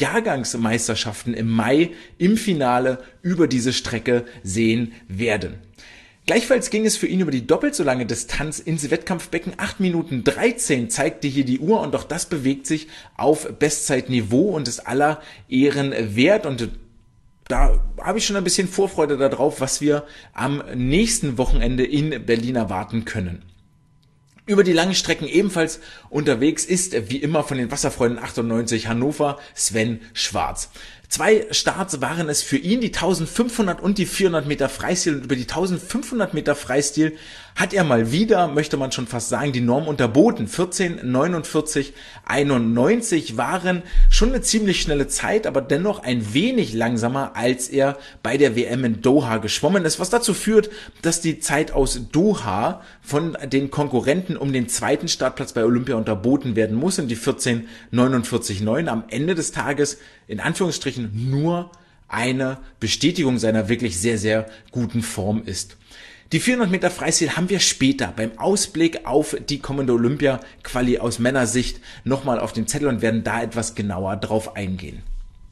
Jahrgangsmeisterschaften im Mai im Finale über diese Strecke sehen werden. Gleichfalls ging es für ihn über die doppelt so lange Distanz ins Wettkampfbecken. acht Minuten dreizehn zeigte hier die Uhr und auch das bewegt sich auf Bestzeitniveau und ist aller Ehren wert. Und da habe ich schon ein bisschen Vorfreude darauf, was wir am nächsten Wochenende in Berlin erwarten können. Über die langen Strecken ebenfalls unterwegs ist, wie immer von den Wasserfreunden achtundneunzig Hannover, Sven Schwarz. Zwei Starts waren es für ihn, die eintausendfünfhundert und die vierhundert Meter Freistil. Und über die eintausendfünfhundert Meter Freistil hat er mal wieder, möchte man schon fast sagen, die Norm unterboten. vierzehn neunundvierzig einundneunzig waren schon eine ziemlich schnelle Zeit, aber dennoch ein wenig langsamer, als er bei der W M in Doha geschwommen ist, was dazu führt, dass die Zeit aus Doha von den Konkurrenten um den zweiten Startplatz bei Olympia unterboten werden muss und die vierzehn neunundvierzig neun am Ende des Tages in Anführungsstrichen nur eine Bestätigung seiner wirklich sehr, sehr guten Form ist. Die vierhundert Meter Freistil haben wir später beim Ausblick auf die kommende Olympia-Quali aus Männersicht nochmal auf dem Zettel und werden da etwas genauer drauf eingehen.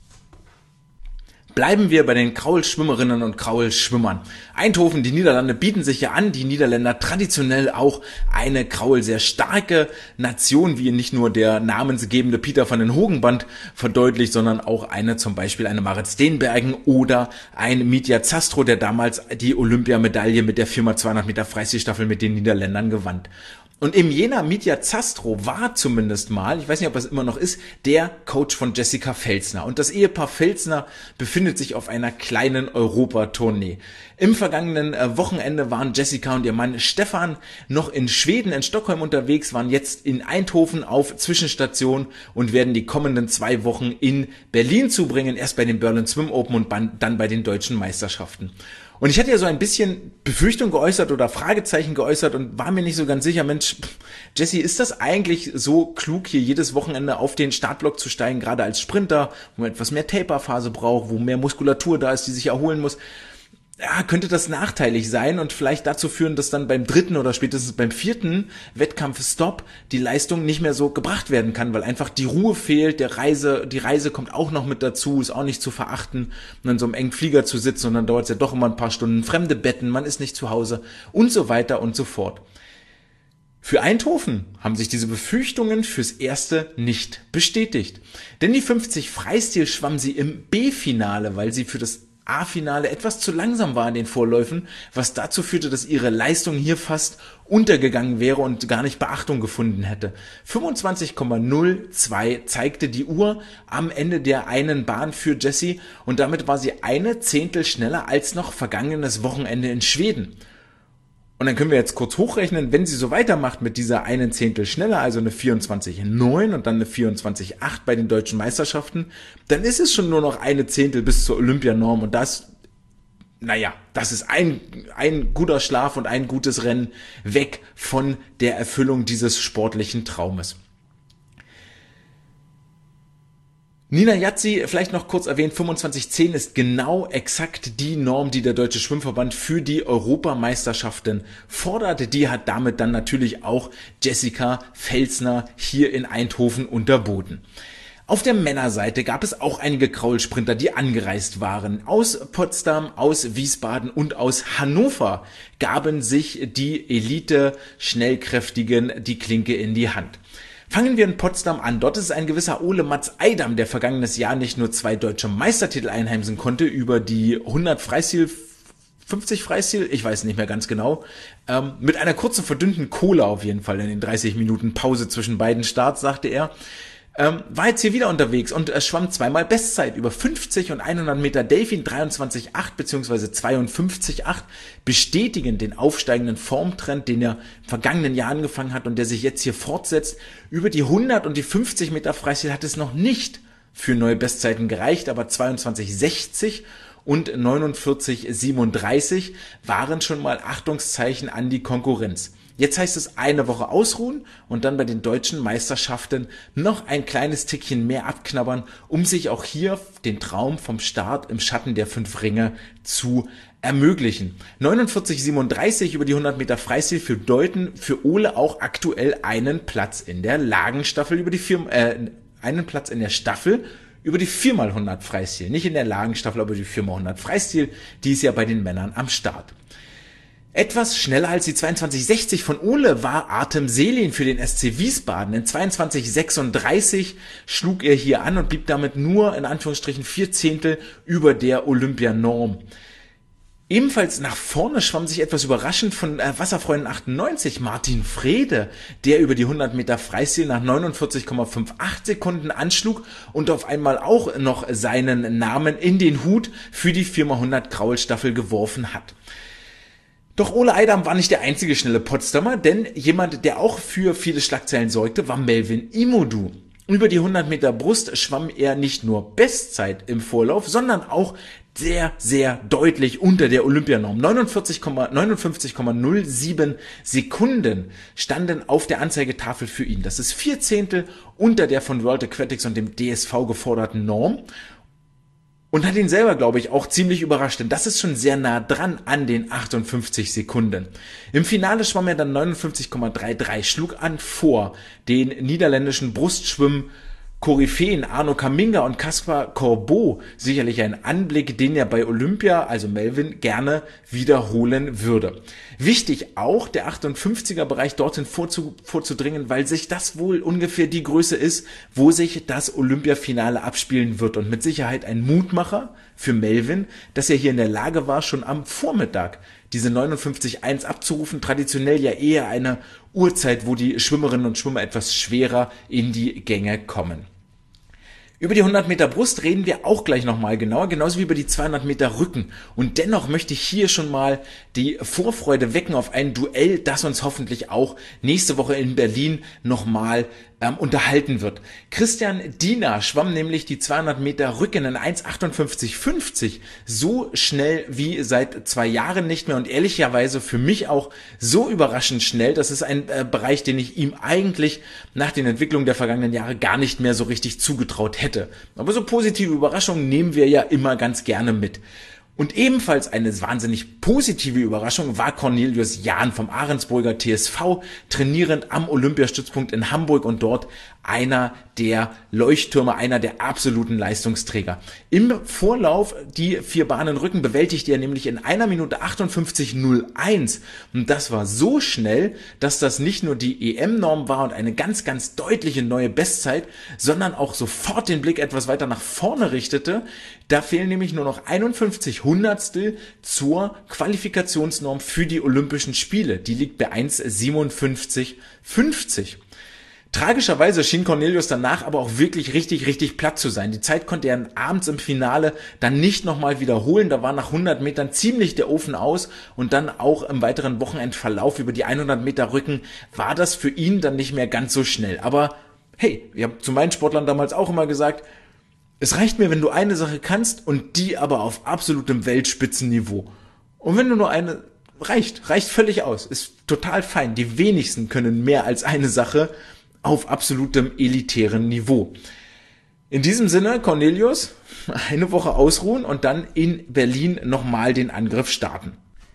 Bleiben wir bei den Kraulschwimmerinnen und Kraulschwimmern. Eindhoven, die Niederlande bieten sich ja an, die Niederländer traditionell auch eine Kraul sehr starke Nation, wie nicht nur der namensgebende Pieter van den Hogenband verdeutlicht, sondern auch eine zum Beispiel eine Marit Steenbergen oder ein Mitja Zastro, der damals die Olympiamedaille mit der vier mal zweihundert Meter Freistilstaffel mit den Niederländern gewann. Und im Jena Mitja Zastro war zumindest mal, ich weiß nicht, ob es immer noch ist, der Coach von Jessica Felsner. Und das Ehepaar Felsner befindet sich auf einer kleinen Europatournee. Im vergangenen Wochenende waren Jessica und ihr Mann Stefan noch in Schweden, in Stockholm unterwegs, waren jetzt in Eindhoven auf Zwischenstation und werden die kommenden zwei Wochen in Berlin zubringen. Erst bei den Berlin Swim Open und dann bei den deutschen Meisterschaften. Und ich hatte ja so ein bisschen Befürchtung geäußert oder Fragezeichen geäußert und war mir nicht so ganz sicher, Mensch, Jessie, ist das eigentlich so klug, hier jedes Wochenende auf den Startblock zu steigen, gerade als Sprinter, wo man etwas mehr Taperphase braucht, wo mehr Muskulatur da ist, die sich erholen muss? Ja, könnte das nachteilig sein und vielleicht dazu führen, dass dann beim dritten oder spätestens beim vierten Wettkampfstopp die Leistung nicht mehr so gebracht werden kann, weil einfach die Ruhe fehlt, der Reise, die Reise kommt auch noch mit dazu, ist auch nicht zu verachten, und in so einem engen Flieger zu sitzen und dann dauert es ja doch immer ein paar Stunden, fremde Betten, man ist nicht zu Hause und so weiter und so fort. Für Eindhoven haben sich diese Befürchtungen fürs Erste nicht bestätigt, denn die fünfzig Freistil schwamm sie im B-Finale, weil sie für das A-Finale etwas zu langsam war in den Vorläufen, was dazu führte, dass ihre Leistung hier fast untergegangen wäre und gar nicht Beachtung gefunden hätte. fünfundzwanzig Komma null zwei zeigte die Uhr am Ende der einen Bahn für Jessie und damit war sie eine Zehntel schneller als noch vergangenes Wochenende in Schweden. Und dann können wir jetzt kurz hochrechnen, wenn sie so weitermacht mit dieser einen Zehntel schneller, also eine vierundzwanzig Komma neun und dann eine vierundzwanzig Komma acht bei den deutschen Meisterschaften, dann ist es schon nur noch eine Zehntel bis zur Olympianorm und das, naja, das ist ein, ein guter Schlaf und ein gutes Rennen weg von der Erfüllung dieses sportlichen Traumes. Nina Yazzi, vielleicht noch kurz erwähnt, fünfundzwanzig Komma zehn ist genau exakt die Norm, die der Deutsche Schwimmverband für die Europameisterschaften forderte. Die hat damit dann natürlich auch Jessica Felsner hier in Eindhoven unterboten. Auf der Männerseite gab es auch einige Kraulsprinter, die angereist waren. Aus Potsdam, aus Wiesbaden und aus Hannover gaben sich die Elite-Schnellkräftigen die Klinke in die Hand. Fangen wir in Potsdam an. Dort ist ein gewisser Ole Mats Eidam, der vergangenes Jahr nicht nur zwei deutsche Meistertitel einheimsen konnte über die hundert Freistil, fünfzig Freistil, ich weiß nicht mehr ganz genau, ähm, mit einer kurzen verdünnten Cola auf jeden Fall in den dreißig Minuten Pause zwischen beiden Starts, sagte er. Ähm, war jetzt hier wieder unterwegs und äh, schwamm zweimal Bestzeit über fünfzig und hundert Meter Delfin, dreiundzwanzig Komma acht bzw. zweiundfünfzig Komma acht, bestätigen den aufsteigenden Formtrend, den er im vergangenen Jahr angefangen hat und der sich jetzt hier fortsetzt. Über die hundert und die fünfzig Meter Freistil hat es noch nicht für neue Bestzeiten gereicht, aber zweiundzwanzig Komma sechzig und neunundvierzig Komma siebenunddreißig waren schon mal Achtungszeichen an die Konkurrenz. Jetzt heißt es eine Woche ausruhen und dann bei den deutschen Meisterschaften noch ein kleines Tickchen mehr abknabbern, um sich auch hier den Traum vom Start im Schatten der fünf Ringe zu ermöglichen. neunundvierzig Komma siebenunddreißig über die hundert Meter Freistil für deuten für Ole auch aktuell einen Platz in der Lagenstaffel über die vier, äh, einen Platz in der Staffel über die vier mal hundert Freistil. Nicht in der Lagenstaffel, aber die vier mal hundert Freistil, die ist ja bei den Männern am Start. Etwas schneller als die zweiundzwanzig sechzig von Ole war Artem Selin für den S C Wiesbaden. In zweiundzwanzig sechsunddreißig schlug er hier an und blieb damit nur in Anführungsstrichen vier Zehntel über der Olympianorm. Ebenfalls nach vorne schwamm sich etwas überraschend von äh, Wasserfreuden achtundneunzig Martin Frede, der über die hundert Meter Freistil nach neunundvierzig Komma achtundfünfzig Sekunden anschlug und auf einmal auch noch seinen Namen in den Hut für die vier mal hundert Kraulstaffel geworfen hat. Doch Ole Eidam war nicht der einzige schnelle Potsdamer, denn jemand, der auch für viele Schlagzeilen sorgte, war Melvin Imodu. Über die hundert Meter Brust schwamm er nicht nur Bestzeit im Vorlauf, sondern auch sehr, sehr deutlich unter der Olympianorm. neunundvierzig Komma null sieben Sekunden standen auf der Anzeigetafel für ihn. Das ist vier Zehntel unter der von World Aquatics und dem D S V geforderten Norm. Und hat ihn selber, glaube ich, auch ziemlich überrascht, denn das ist schon sehr nah dran an den achtundfünfzig Sekunden. Im Finale schwamm er dann neunundfünfzig Komma dreiunddreißig, schlug an vor den niederländischen Brustschwimmen Koryphäen Arno Kaminga und Kaspar Corbeau, sicherlich ein Anblick, den er bei Olympia, also Melvin, gerne wiederholen würde. Wichtig auch, der achtundfünfziger Bereich dorthin vorzu, vorzudringen, weil sich das wohl ungefähr die Größe ist, wo sich das Olympiafinale abspielen wird und mit Sicherheit ein Mutmacher für Melvin, dass er hier in der Lage war, schon am Vormittag diese neunundfünfzig Komma eins abzurufen, traditionell ja eher eine Uhrzeit, wo die Schwimmerinnen und Schwimmer etwas schwerer in die Gänge kommen. Über die hundert Meter Brust reden wir auch gleich nochmal genauer, genauso wie über die zweihundert Meter Rücken. Und dennoch möchte ich hier schon mal die Vorfreude wecken auf ein Duell, das uns hoffentlich auch nächste Woche in Berlin nochmal ähm, unterhalten wird. Christian Diener schwamm nämlich die zweihundert Meter Rücken in eins achtundfünfzig fünfzig so schnell wie seit zwei Jahren nicht mehr und ehrlicherweise für mich auch so überraschend schnell. Das ist ein äh, Bereich, den ich ihm eigentlich nach den Entwicklungen der vergangenen Jahre gar nicht mehr so richtig zugetraut hätte. Aber so positive Überraschungen nehmen wir ja immer ganz gerne mit. Und ebenfalls eine wahnsinnig positive Überraschung war Cornelius Jahn vom Ahrensburger T S V, trainierend am Olympiastützpunkt in Hamburg und dort einer der Leuchttürme, einer der absoluten Leistungsträger. Im Vorlauf die vier Bahnen Rücken bewältigte er nämlich in einer Minute achtundfünfzig Komma null eins. Und das war so schnell, dass das nicht nur die E M-Norm war und eine ganz, ganz deutliche neue Bestzeit, sondern auch sofort den Blick etwas weiter nach vorne richtete. Da fehlen nämlich nur noch einundfünfzig Hundertstel zur Qualifikationsnorm für die Olympischen Spiele. Die liegt bei eins siebenundfünfzig fünfzig. Tragischerweise schien Cornelius danach aber auch wirklich richtig, richtig platt zu sein. Die Zeit konnte er abends im Finale dann nicht nochmal wiederholen. Da war nach hundert Metern ziemlich der Ofen aus und dann auch im weiteren Wochenendverlauf über die hundert Meter Rücken war das für ihn dann nicht mehr ganz so schnell. Aber hey, ich habe zu meinen Sportlern damals auch immer gesagt, es reicht mir, wenn du eine Sache kannst und die aber auf absolutem Weltspitzenniveau. Und wenn du nur eine, reicht, reicht völlig aus, ist total fein. Die wenigsten können mehr als eine Sache auf absolutem elitären Niveau. In diesem Sinne, Cornelius, eine Woche ausruhen und dann in Berlin nochmal den Angriff starten.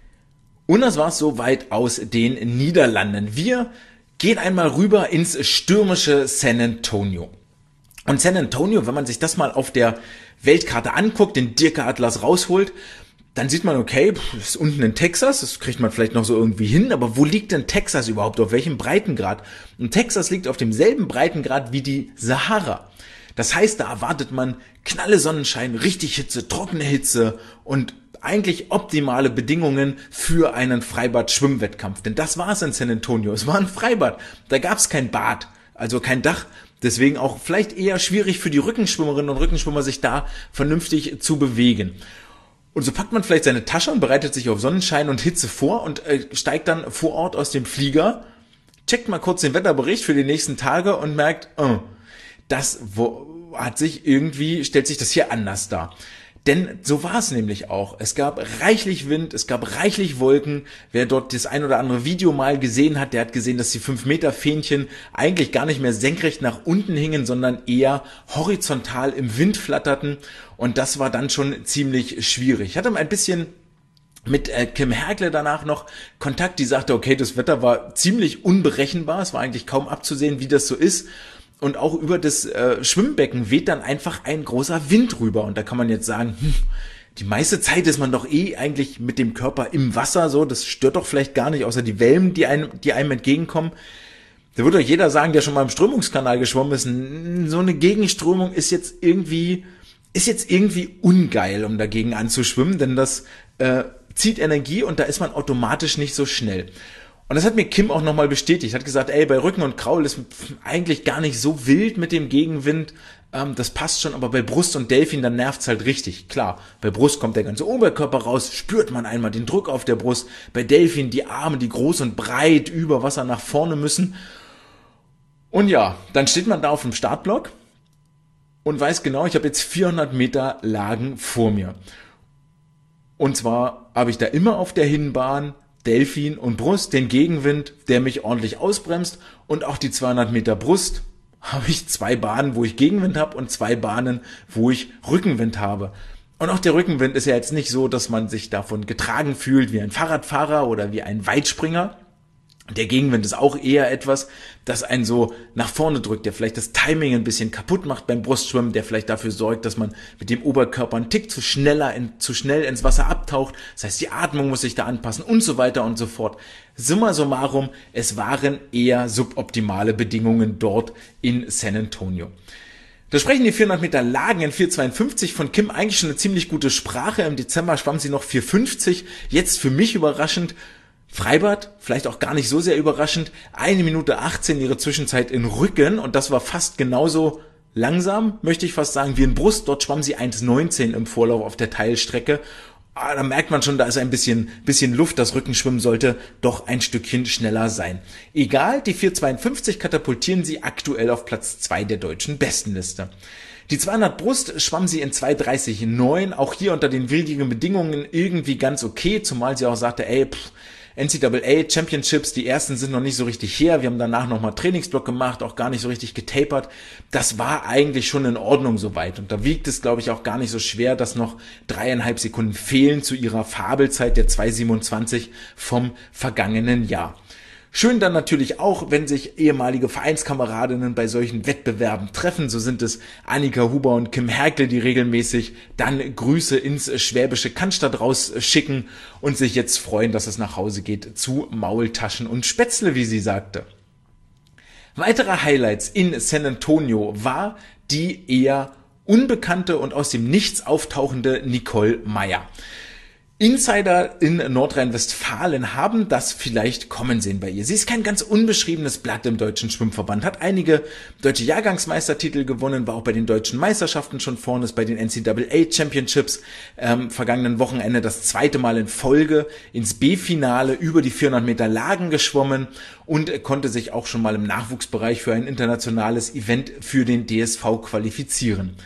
Und das war's soweit aus den Niederlanden. Wir gehen einmal rüber ins stürmische San Antonio. Und San Antonio, wenn man sich das mal auf der Weltkarte anguckt, den Dirke-Atlas rausholt, dann sieht man, okay, das ist unten in Texas, das kriegt man vielleicht noch so irgendwie hin, aber wo liegt denn Texas überhaupt, auf welchem Breitengrad? Und Texas liegt auf demselben Breitengrad wie die Sahara. Das heißt, da erwartet man knalle Sonnenschein, richtig Hitze, trockene Hitze und eigentlich optimale Bedingungen für einen Freibad-Schwimmwettkampf. Denn das war es in San Antonio, es war ein Freibad, da gab es kein Bad, also kein Dach. Deswegen auch vielleicht eher schwierig für die Rückenschwimmerinnen und Rückenschwimmer, sich da vernünftig zu bewegen. Und so packt man vielleicht seine Tasche und bereitet sich auf Sonnenschein und Hitze vor und äh, steigt dann vor Ort aus dem Flieger, checkt mal kurz den Wetterbericht für die nächsten Tage und merkt, oh, das wo, hat sich irgendwie, stellt sich das hier anders dar. Denn so war es nämlich auch. Es gab reichlich Wind, es gab reichlich Wolken. Wer dort das ein oder andere Video mal gesehen hat, der hat gesehen, dass die fünf Meter Fähnchen eigentlich gar nicht mehr senkrecht nach unten hingen, sondern eher horizontal im Wind flatterten. Und das war dann schon ziemlich schwierig. Ich hatte ein bisschen mit äh, Kim Hergle danach noch Kontakt, die sagte, okay, das Wetter war ziemlich unberechenbar. Es war eigentlich kaum abzusehen, wie das so ist. Und auch über das äh, Schwimmbecken weht dann einfach ein großer Wind rüber. Und da kann man jetzt sagen, hm, die meiste Zeit ist man doch eh eigentlich mit dem Körper im Wasser, so, das stört doch vielleicht gar nicht, außer die Wellen, die einem, die einem entgegenkommen. Da würde doch jeder sagen, der schon mal im Strömungskanal geschwommen ist, so eine Gegenströmung ist jetzt irgendwie, ist jetzt irgendwie ungeil, um dagegen anzuschwimmen, denn das äh, zieht Energie und da ist man automatisch nicht so schnell. Und das hat mir Kim auch nochmal bestätigt, hat gesagt, ey, bei Rücken und Kraul ist eigentlich gar nicht so wild mit dem Gegenwind, ähm, das passt schon, aber bei Brust und Delfin, dann nervt's halt richtig. Klar, bei Brust kommt der ganze Oberkörper raus, spürt man einmal den Druck auf der Brust, bei Delfin die Arme, die groß und breit über Wasser nach vorne müssen. Und ja, dann steht man da auf dem Startblock und weiß genau, ich habe jetzt vierhundert Meter Lagen vor mir. Und zwar habe ich da immer auf der Hinbahn Delfin und Brust, den Gegenwind, der mich ordentlich ausbremst, und auch die zweihundert Meter Brust habe ich zwei Bahnen, wo ich Gegenwind habe und zwei Bahnen, wo ich Rückenwind habe. Und auch der Rückenwind ist ja jetzt nicht so, dass man sich davon getragen fühlt wie ein Fahrradfahrer oder wie ein Weitspringer. Der Gegenwind ist auch eher etwas, das einen so nach vorne drückt, der vielleicht das Timing ein bisschen kaputt macht beim Brustschwimmen, der vielleicht dafür sorgt, dass man mit dem Oberkörper einen Tick zu schneller, in, zu schnell ins Wasser abtaucht. Das heißt, die Atmung muss sich da anpassen und so weiter und so fort. Summa summarum, es waren eher suboptimale Bedingungen dort in San Antonio. Da sprechen die vierhundert Meter Lagen in vier zweiundfünfzig von Kim eigentlich schon eine ziemlich gute Sprache. Im Dezember schwamm sie noch vier fünfzig. Jetzt für mich überraschend Freibad, vielleicht auch gar nicht so sehr überraschend, eine Minute achtzehn ihre Zwischenzeit in Rücken, und das war fast genauso langsam, möchte ich fast sagen, wie in Brust. Dort schwamm sie eins neunzehn im Vorlauf auf der Teilstrecke. Ah, da merkt man schon, da ist ein bisschen, bisschen Luft, das Rückenschwimmen sollte doch ein Stückchen schneller sein. Egal, die vier zweiundfünfzig katapultieren sie aktuell auf Platz zwei der deutschen Bestenliste. Die zweihundert Brust schwamm sie in zwei dreißig neun, auch hier unter den widrigen Bedingungen irgendwie ganz okay, zumal sie auch sagte, ey, pff, N C A A Championships, die ersten sind noch nicht so richtig her. Wir haben danach nochmal Trainingsblock gemacht, auch gar nicht so richtig getapert. Das war eigentlich schon in Ordnung soweit. Und da wiegt es, glaube ich, auch gar nicht so schwer, dass noch dreieinhalb Sekunden fehlen zu ihrer Fabelzeit der zwei siebenundzwanzig vom vergangenen Jahr. Schön dann natürlich auch, wenn sich ehemalige Vereinskameradinnen bei solchen Wettbewerben treffen. So sind es Annika Huber und Kim Herkle, die regelmäßig dann Grüße ins schwäbische Cannstatt rausschicken und sich jetzt freuen, dass es nach Hause geht zu Maultaschen und Spätzle, wie sie sagte. Weitere Highlights in San Antonio war die eher unbekannte und aus dem Nichts auftauchende Nicole Meyer. Insider in Nordrhein-Westfalen haben das vielleicht kommen sehen bei ihr. Sie ist kein ganz unbeschriebenes Blatt im deutschen Schwimmverband, hat einige deutsche Jahrgangsmeistertitel gewonnen, war auch bei den deutschen Meisterschaften schon vorne, ist bei den N C A A Championships ähm, vergangenen Wochenende das zweite Mal in Folge ins B-Finale über die vierhundert Meter Lagen geschwommen und konnte sich auch schon mal im Nachwuchsbereich für ein internationales Event für den D S V qualifizieren.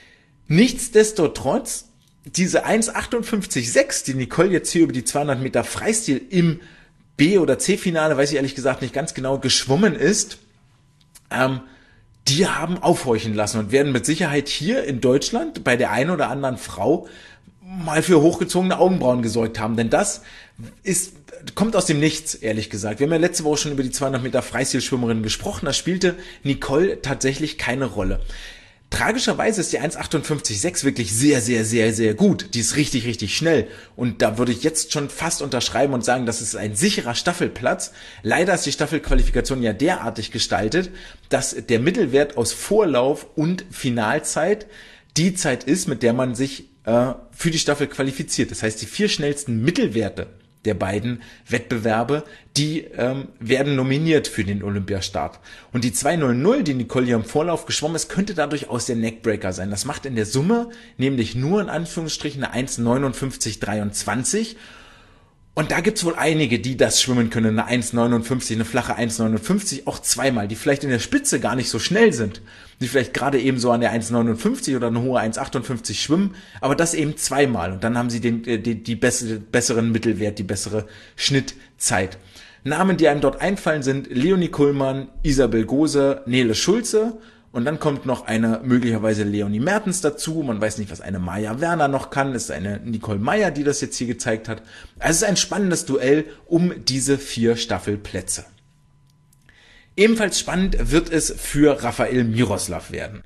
Nichtsdestotrotz, diese eins achtundfünfzig sechs, die Nicole jetzt hier über die zweihundert Meter Freistil im B- oder C-Finale, weiß ich ehrlich gesagt nicht ganz genau, geschwommen ist, ähm, die haben aufhorchen lassen und werden mit Sicherheit hier in Deutschland bei der einen oder anderen Frau mal für hochgezogene Augenbrauen gesorgt haben. Denn das ist, kommt aus dem Nichts, ehrlich gesagt. Wir haben ja letzte Woche schon über die zweihundert Meter Freistilschwimmerin gesprochen. Da spielte Nicole tatsächlich keine Rolle. Tragischerweise ist die eins achtundfünfzig sechs wirklich sehr, sehr, sehr, sehr gut. Die ist richtig, richtig schnell. Und da würde ich jetzt schon fast unterschreiben und sagen, das ist ein sicherer Staffelplatz. Leider ist die Staffelqualifikation ja derartig gestaltet, dass der Mittelwert aus Vorlauf und Finalzeit die Zeit ist, mit der man sich äh, für die Staffel qualifiziert. Das heißt, die vier schnellsten Mittelwerte der beiden Wettbewerbe, die ähm, werden nominiert für den Olympiastart. Und die zwei null null, die Nicole hier im Vorlauf geschwommen ist, könnte dadurch aus der Neckbreaker sein. Das macht in der Summe nämlich nur in Anführungsstrichen eine eins neunundfünfzig dreiundzwanzig. Und da gibt's wohl einige, die das schwimmen können, eine eins neunundfünfzig, eine flache eins neunundfünfzig, auch zweimal, die vielleicht in der Spitze gar nicht so schnell sind, die vielleicht gerade eben so an der eins neunundfünfzig oder eine hohe eins achtundfünfzig schwimmen, aber das eben zweimal. Und dann haben sie den, die, die bessere, besseren Mittelwert, die bessere Schnittzeit. Namen, die einem dort einfallen, sind Leonie Kuhlmann, Isabel Gose, Nele Schulze. Und dann kommt noch eine möglicherweise Leonie Mertens dazu. Man weiß nicht, was eine Maja Werner noch kann. Es ist eine Nicole Meyer, die das jetzt hier gezeigt hat. Also es ist ein spannendes Duell um diese vier Staffelplätze. Ebenfalls spannend wird es für Rafael Miroslav werden.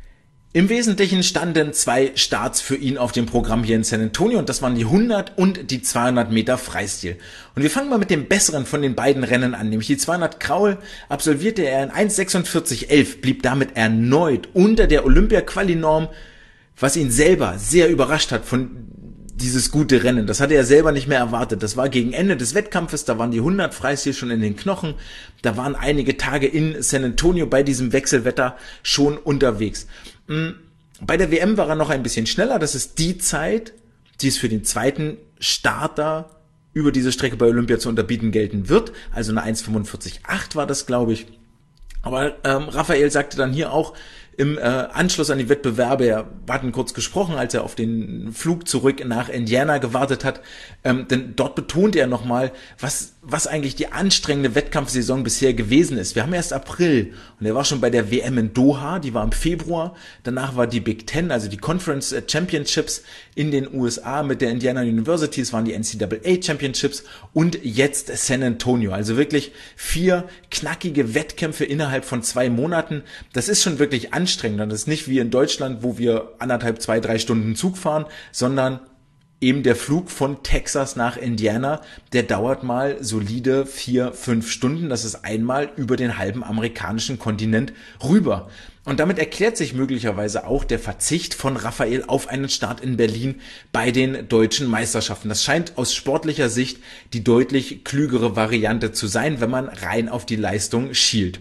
Im Wesentlichen standen zwei Starts für ihn auf dem Programm hier in San Antonio und das waren die hundert und die zweihundert Meter Freistil. Und wir fangen mal mit dem besseren von den beiden Rennen an, nämlich die zweihundert Kraul absolvierte er in eins sechsundvierzig elf, blieb damit erneut unter der Olympia-Quali-Norm, was ihn selber sehr überrascht hat von dieses gute Rennen. Das hatte er selber nicht mehr erwartet. Das war gegen Ende des Wettkampfes, da waren die hundert Freistil schon in den Knochen, da waren einige Tage in San Antonio bei diesem Wechselwetter schon unterwegs. Bei der W M war er noch ein bisschen schneller. Das ist die Zeit, die es für den zweiten Starter über diese Strecke bei Olympia zu unterbieten gelten wird. Also eine eins fünfundvierzig acht war das, glaube ich. Aber ähm, Raphael sagte dann hier auch im äh, Anschluss an die Wettbewerbe, er hatten kurz gesprochen, als er auf den Flug zurück nach Indiana gewartet hat, ähm, denn dort betonte er nochmal, was was eigentlich die anstrengende Wettkampfsaison bisher gewesen ist. Wir haben erst April und er war schon bei der W M in Doha, die war im Februar, danach war die Big Ten, also die Conference Championships in den U S A mit der Indiana University, es waren die N C double A Championships und jetzt San Antonio, also wirklich vier knackige Wettkämpfe innerhalb von zwei Monaten. Das ist schon wirklich anstrengend und das ist nicht wie in Deutschland, wo wir anderthalb, zwei, drei Stunden Zug fahren, sondern eben der Flug von Texas nach Indiana, der dauert mal solide vier, fünf Stunden. Das ist einmal über den halben amerikanischen Kontinent rüber. Und damit erklärt sich möglicherweise auch der Verzicht von Raphael auf einen Start in Berlin bei den deutschen Meisterschaften. Das scheint aus sportlicher Sicht die deutlich klügere Variante zu sein, wenn man rein auf die Leistung schielt.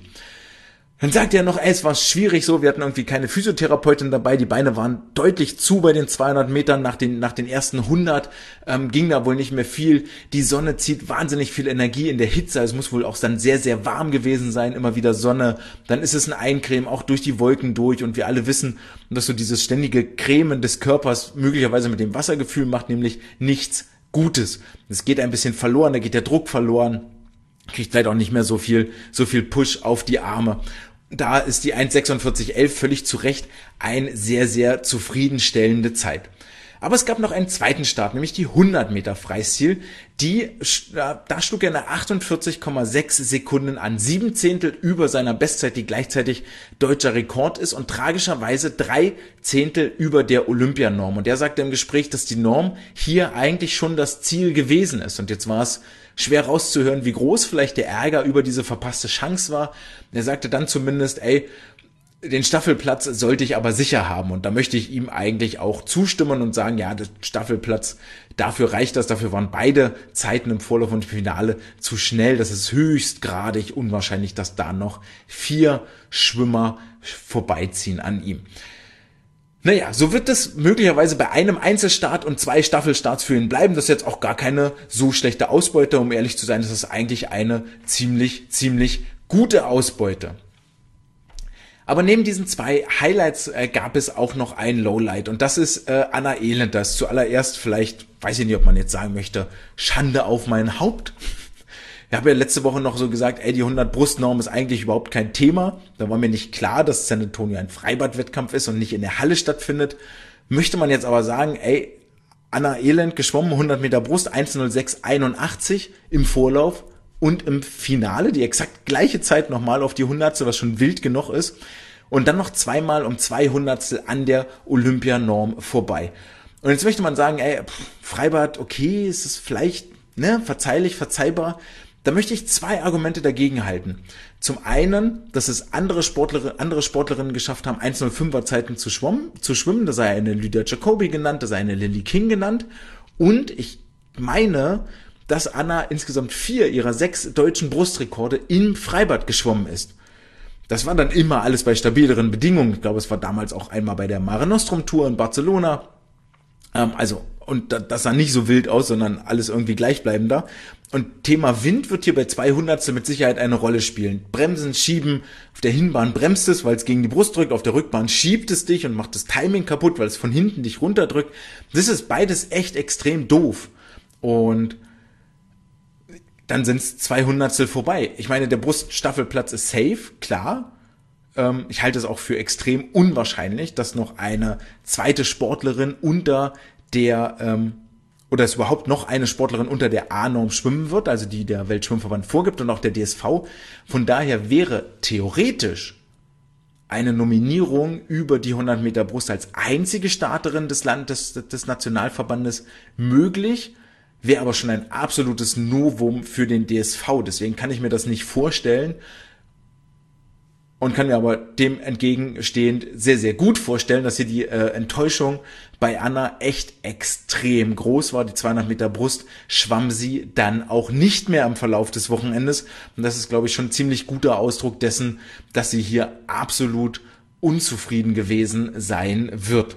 Dann sagt er noch, ey, es war schwierig so, wir hatten irgendwie keine Physiotherapeutin dabei, die Beine waren deutlich zu bei den zweihundert Metern, nach den nach den ersten hundert ähm, ging da wohl nicht mehr viel, die Sonne zieht wahnsinnig viel Energie in der Hitze, also es muss wohl auch dann sehr, sehr warm gewesen sein, immer wieder Sonne, dann ist es ein Eincremen, auch durch die Wolken durch und wir alle wissen, dass so dieses ständige Cremen des Körpers möglicherweise mit dem Wassergefühl macht, nämlich nichts Gutes. Es geht ein bisschen verloren, da geht der Druck verloren, kriegt vielleicht auch nicht mehr so viel so viel Push auf die Arme. Da ist die eins sechsundvierzig elf völlig zu Recht eine sehr, sehr zufriedenstellende Zeit. Aber es gab noch einen zweiten Start, nämlich die hundert Meter Freistil. Die, da schlug er eine achtundvierzig Komma sechs Sekunden an, sieben Zehntel über seiner Bestzeit, die gleichzeitig deutscher Rekord ist und tragischerweise drei Zehntel über der Olympianorm. Und er sagte im Gespräch, dass die Norm hier eigentlich schon das Ziel gewesen ist. Und jetzt war es schwer rauszuhören, wie groß vielleicht der Ärger über diese verpasste Chance war. Er sagte dann zumindest, ey, den Staffelplatz sollte ich aber sicher haben und da möchte ich ihm eigentlich auch zustimmen und sagen, ja, der Staffelplatz, dafür reicht das, dafür waren beide Zeiten im Vorlauf und im Finale zu schnell, das ist höchstgradig unwahrscheinlich, dass da noch vier Schwimmer vorbeiziehen an ihm. Naja, so wird es möglicherweise bei einem Einzelstart und zwei Staffelstarts für ihn bleiben. Das ist jetzt auch gar keine so schlechte Ausbeute, um ehrlich zu sein, das ist eigentlich eine ziemlich, ziemlich gute Ausbeute. Aber neben diesen zwei Highlights äh, gab es auch noch ein Lowlight und das ist äh, Anna Elend. Das ist zuallererst vielleicht, weiß ich nicht, ob man jetzt sagen möchte, Schande auf mein Haupt. Ich habe ja letzte Woche noch so gesagt, ey, die hundert Brustnorm ist eigentlich überhaupt kein Thema. Da war mir nicht klar, dass San Antonio ein Freibad-Wettkampf ist und nicht in der Halle stattfindet. Möchte man jetzt aber sagen, ey, Anna Elend geschwommen, hundert Meter Brust, eins null sechs einundachtzig im Vorlauf und im Finale die exakt gleiche Zeit nochmal auf die Hundertstel, was schon wild genug ist. Und dann noch zweimal um zwei Hundertstel an der Olympianorm vorbei. Und jetzt möchte man sagen, ey, pff, Freibad, okay, ist es vielleicht, ne, verzeihlich, verzeihbar. Da möchte ich zwei Argumente dagegen halten. Zum einen, dass es andere Sportlerinnen, andere Sportlerinnen geschafft haben, eins null fünfer Zeiten zu schwimmen, zu schwimmen. Da sei eine Lydia Jacobi genannt, da sei eine Lily King genannt. Und ich meine, dass Anna insgesamt vier ihrer sechs deutschen Brustrekorde im Freibad geschwommen ist. Das war dann immer alles bei stabileren Bedingungen. Ich glaube, es war damals auch einmal bei der Mare Nostrum Tour in Barcelona. Ähm, also, und das sah nicht so wild aus, sondern alles irgendwie gleichbleibender. Und Thema Wind wird hier bei zweihundertstel mit Sicherheit eine Rolle spielen. Bremsen, Schieben, auf der Hinbahn bremst es, weil es gegen die Brust drückt, auf der Rückbahn schiebt es dich und macht das Timing kaputt, weil es von hinten dich runterdrückt. Das ist beides echt extrem doof. Und dann sind es zweihundertstel vorbei. Ich meine, der Bruststaffelplatz ist safe, klar. Ähm, ich halte es auch für extrem unwahrscheinlich, dass noch eine zweite Sportlerin unter der, ähm, oder es überhaupt noch eine Sportlerin unter der A-Norm schwimmen wird, also die der Weltschwimmverband vorgibt und auch der D S V. Von daher wäre theoretisch eine Nominierung über die hundert Meter Brust als einzige Starterin des Landes, des Nationalverbandes möglich, wäre aber schon ein absolutes Novum für den D S V. Deswegen kann ich mir das nicht vorstellen und kann mir aber dem entgegenstehend sehr, sehr gut vorstellen, dass hier die äh, Enttäuschung bei Anna echt extrem groß war. Die zweihundert Meter Brust schwamm sie dann auch nicht mehr im Verlauf des Wochenendes. Und das ist, glaube ich, schon ein ziemlich guter Ausdruck dessen, dass sie hier absolut unzufrieden gewesen sein wird.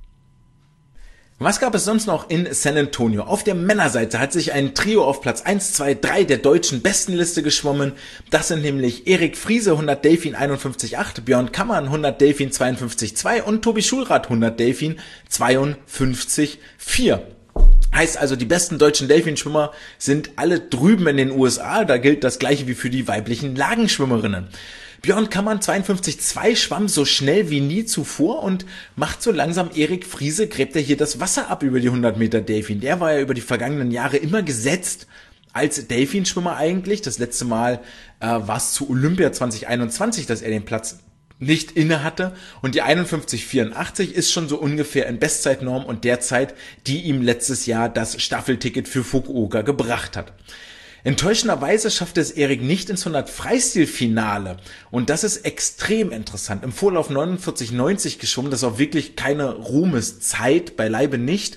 Was gab es sonst noch in San Antonio? Auf der Männerseite hat sich ein Trio auf Platz eins, zwei, drei der deutschen Bestenliste geschwommen. Das sind nämlich Erik Friese, hundert Delfin einundfünfzig Komma acht, Björn Kammann, hundert Delfin zweiundfünfzig Komma zwei und Tobi Schulrath, hundert Delfin zweiundfünfzig Komma vier. Heißt also, die besten deutschen Delfinschwimmer sind alle drüben in den U S A. Da gilt das Gleiche wie für die weiblichen Lagenschwimmerinnen. Björn Kammann zweiundfünfzig Komma zwei schwamm so schnell wie nie zuvor und macht so langsam Erik Friese, gräbt er hier das Wasser ab über die hundert Meter Delfin. Der war ja über die vergangenen Jahre immer gesetzt als Delfinschwimmer eigentlich. Das letzte Mal äh, war es zu Olympia zwanzig einundzwanzig, dass er den Platz nicht inne hatte. Und die einundfünfzig Komma vierundachtzig ist schon so ungefähr in Bestzeitnorm und der Zeit, die ihm letztes Jahr das Staffelticket für Fukuoka gebracht hat. Enttäuschenderweise schaffte es Erik nicht ins hundert Freistil-Finale und das ist extrem interessant. Im Vorlauf neunundvierzig neunzig geschwommen, das ist auch wirklich keine Ruhmeszeit, beileibe nicht.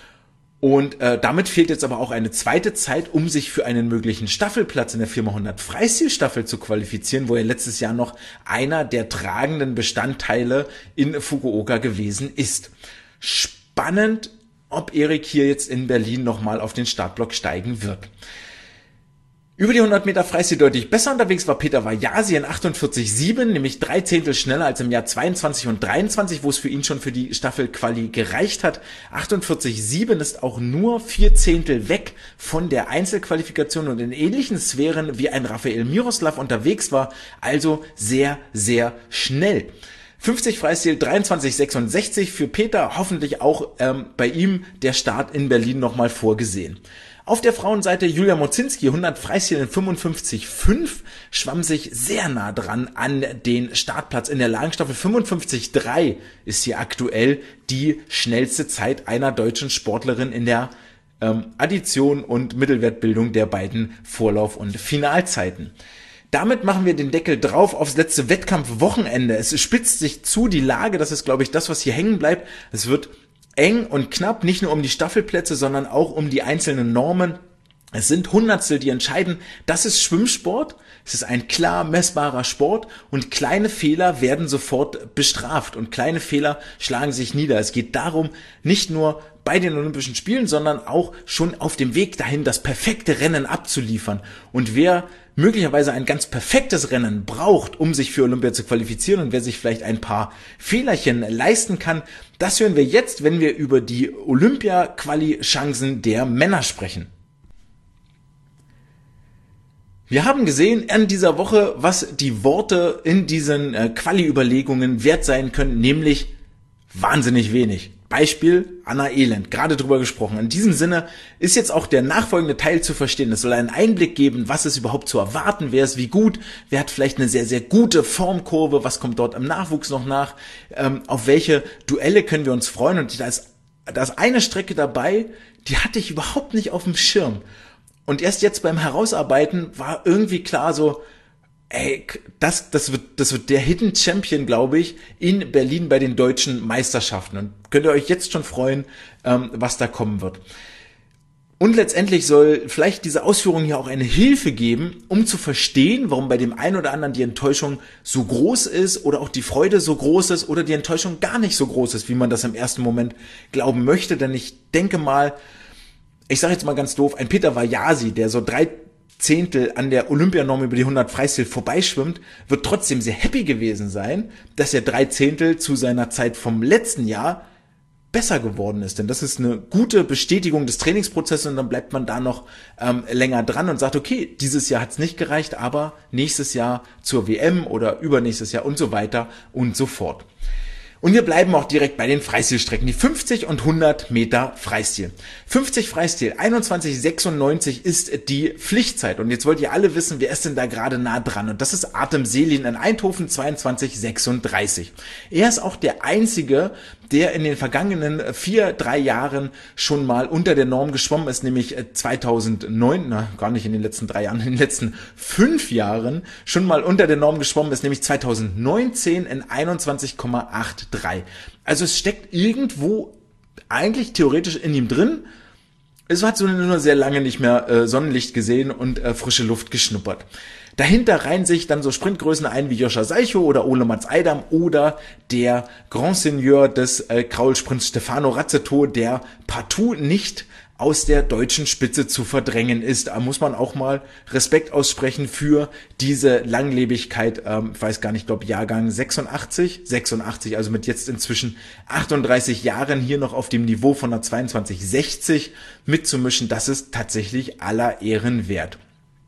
Und äh, damit fehlt jetzt aber auch eine zweite Zeit, um sich für einen möglichen Staffelplatz in der vier mal hundert Freistil-Staffel zu qualifizieren, wo er letztes Jahr noch einer der tragenden Bestandteile in Fukuoka gewesen ist. Spannend, ob Erik hier jetzt in Berlin nochmal auf den Startblock steigen wird. Über die hundert Meter Freistil deutlich besser unterwegs war Peter Vajasi in achtundvierzig Komma sieben, nämlich drei Zehntel schneller als im Jahr zweiundzwanzig und dreiundzwanzig, wo es für ihn schon für die Staffelquali gereicht hat. achtundvierzig Komma sieben ist auch nur vier Zehntel weg von der Einzelqualifikation und in ähnlichen Sphären wie ein Rafael Miroslav unterwegs war, also sehr, sehr schnell. fünfzig Freistil, dreiundzwanzig Komma sechsundsechzig für Peter, hoffentlich auch ähm, bei ihm der Start in Berlin nochmal vorgesehen. Auf der Frauenseite Julia Mozinski, hundert Freistil in fünfundfünfzig Komma fünf, schwamm sich sehr nah dran an den Startplatz in der Lagenstaffel. fünfundfünfzig Komma drei ist hier aktuell die schnellste Zeit einer deutschen Sportlerin in der ähm, Addition und Mittelwertbildung der beiden Vorlauf- und Finalzeiten. Damit machen wir den Deckel drauf aufs letzte Wettkampfwochenende. Es spitzt sich zu, die Lage, das ist, glaube ich, das, was hier hängen bleibt. Es wird eng und knapp, nicht nur um die Staffelplätze, sondern auch um die einzelnen Normen. Es sind Hundertstel, die entscheiden. Das ist Schwimmsport. Es ist ein klar messbarer Sport und kleine Fehler werden sofort bestraft und kleine Fehler schlagen sich nieder. Es geht darum, nicht nur bei den Olympischen Spielen, sondern auch schon auf dem Weg dahin, das perfekte Rennen abzuliefern. Und wer möglicherweise ein ganz perfektes Rennen braucht, um sich für Olympia zu qualifizieren und wer sich vielleicht ein paar Fehlerchen leisten kann, das hören wir jetzt, wenn wir über die Olympia-Quali-Chancen der Männer sprechen. Wir haben gesehen in dieser Woche, was die Worte in diesen äh, Quali-Überlegungen wert sein können, nämlich wahnsinnig wenig. Beispiel Anna Elend, gerade drüber gesprochen. In diesem Sinne ist jetzt auch der nachfolgende Teil zu verstehen. Es soll einen Einblick geben, was ist überhaupt zu erwarten, wer ist wie gut, wer hat vielleicht eine sehr, sehr gute Formkurve, was kommt dort im Nachwuchs noch nach, ähm, auf welche Duelle können wir uns freuen. Und da ist, da ist eine Strecke dabei, die hatte ich überhaupt nicht auf dem Schirm. Und erst jetzt beim Herausarbeiten war irgendwie klar so, ey, das, das wird, das wird der Hidden Champion, glaube ich, in Berlin bei den deutschen Meisterschaften. Und könnt ihr euch jetzt schon freuen, ähm, was da kommen wird. Und letztendlich soll vielleicht diese Ausführung hier auch eine Hilfe geben, um zu verstehen, warum bei dem einen oder anderen die Enttäuschung so groß ist oder auch die Freude so groß ist oder die Enttäuschung gar nicht so groß ist, wie man das im ersten Moment glauben möchte. Denn ich denke mal, ich sage jetzt mal ganz doof, ein Peter Vajasi, der so drei Zehntel an der Olympianorm über die hundert Freistil vorbeischwimmt, wird trotzdem sehr happy gewesen sein, dass er drei Zehntel zu seiner Zeit vom letzten Jahr besser geworden ist. Denn das ist eine gute Bestätigung des Trainingsprozesses und dann bleibt man da noch ähm, länger dran und sagt, okay, dieses Jahr hat es nicht gereicht, aber nächstes Jahr zur W M oder übernächstes Jahr und so weiter und so fort. Und wir bleiben auch direkt bei den Freistilstrecken, die fünfzig und hundert Meter Freistil. fünfzig Freistil, einundzwanzig sechsundneunzig ist die Pflichtzeit. Und jetzt wollt ihr alle wissen, wer ist denn da gerade nah dran? Und das ist Artem Selin in Eindhoven, zweiundzwanzig sechsunddreißig. Er ist auch der Einzige, der in den vergangenen vier, drei Jahren schon mal unter der Norm geschwommen ist, nämlich zweitausendneun, na, gar nicht in den letzten drei Jahren, in den letzten fünf Jahren schon mal unter der Norm geschwommen ist, nämlich zweitausendneunzehn in einundzwanzig Komma dreiundachtzig. Also es steckt irgendwo eigentlich theoretisch in ihm drin. Es hat so nur sehr lange nicht mehr äh, Sonnenlicht gesehen und äh, frische Luft geschnuppert. Dahinter reihen sich dann so Sprintgrößen ein wie Joscha Salcho oder Ole Mats Eidam oder der Grand Seigneur des äh, Kraulsprints Stefano Razzetto, der partout nicht aus der deutschen Spitze zu verdrängen ist. Da muss man auch mal Respekt aussprechen für diese Langlebigkeit. Ähm, ich weiß gar nicht, ich glaube Jahrgang sechsundachtzig, sechsundachtzig, also mit jetzt inzwischen achtunddreißig Jahren hier noch auf dem Niveau von der zweiundzwanzig sechzig mitzumischen. Das ist tatsächlich aller Ehren wert.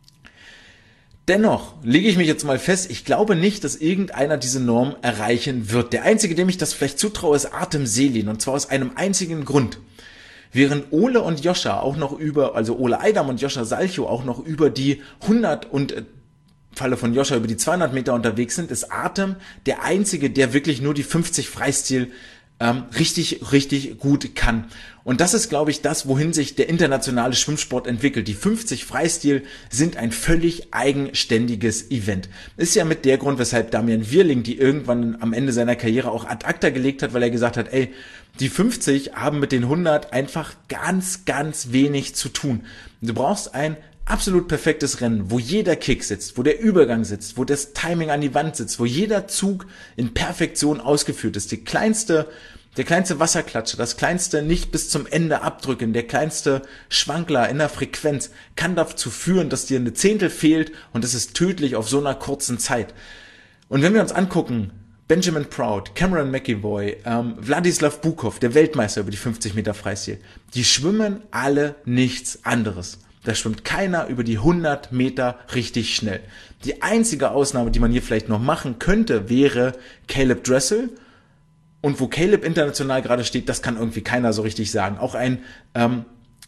Dennoch lege ich mich jetzt mal fest, ich glaube nicht, dass irgendeiner diese Norm erreichen wird. Der Einzige, dem ich das vielleicht zutraue, ist Artem Selin, und zwar aus einem einzigen Grund. Während Ole und Joscha auch noch über, also Ole Eidam und Joscha Salcho auch noch über die hundert und im Falle von Joscha über die zweihundert Meter unterwegs sind, ist Artem der Einzige, der wirklich nur die fünfzig Freistil ähm, richtig, richtig gut kann. Und das ist, glaube ich, das, wohin sich der internationale Schwimmsport entwickelt. Die fünfzig Freistil sind ein völlig eigenständiges Event. Ist ja mit der Grund, weshalb Damian Wirling die irgendwann am Ende seiner Karriere auch ad acta gelegt hat, weil er gesagt hat, ey, die fünfzig haben mit den hundert einfach ganz, ganz wenig zu tun. Du brauchst ein absolut perfektes Rennen, wo jeder Kick sitzt, wo der Übergang sitzt, wo das Timing an die Wand sitzt, wo jeder Zug in Perfektion ausgeführt ist. Die kleinste, der kleinste Wasserklatscher, das kleinste nicht bis zum Ende abdrücken, der kleinste Schwankler in der Frequenz kann dazu führen, dass dir eine Zehntel fehlt, und das ist tödlich auf so einer kurzen Zeit. Und wenn wir uns angucken, Benjamin Proud, Cameron McEvoy, ähm, Wladislav Bukov, der Weltmeister über die fünfzig Meter Freistil, die schwimmen alle nichts anderes. Da schwimmt keiner über die hundert Meter richtig schnell. Die einzige Ausnahme, die man hier vielleicht noch machen könnte, wäre Caleb Dressel. Und wo Caleb international gerade steht, das kann irgendwie keiner so richtig sagen. Auch ein, ähm,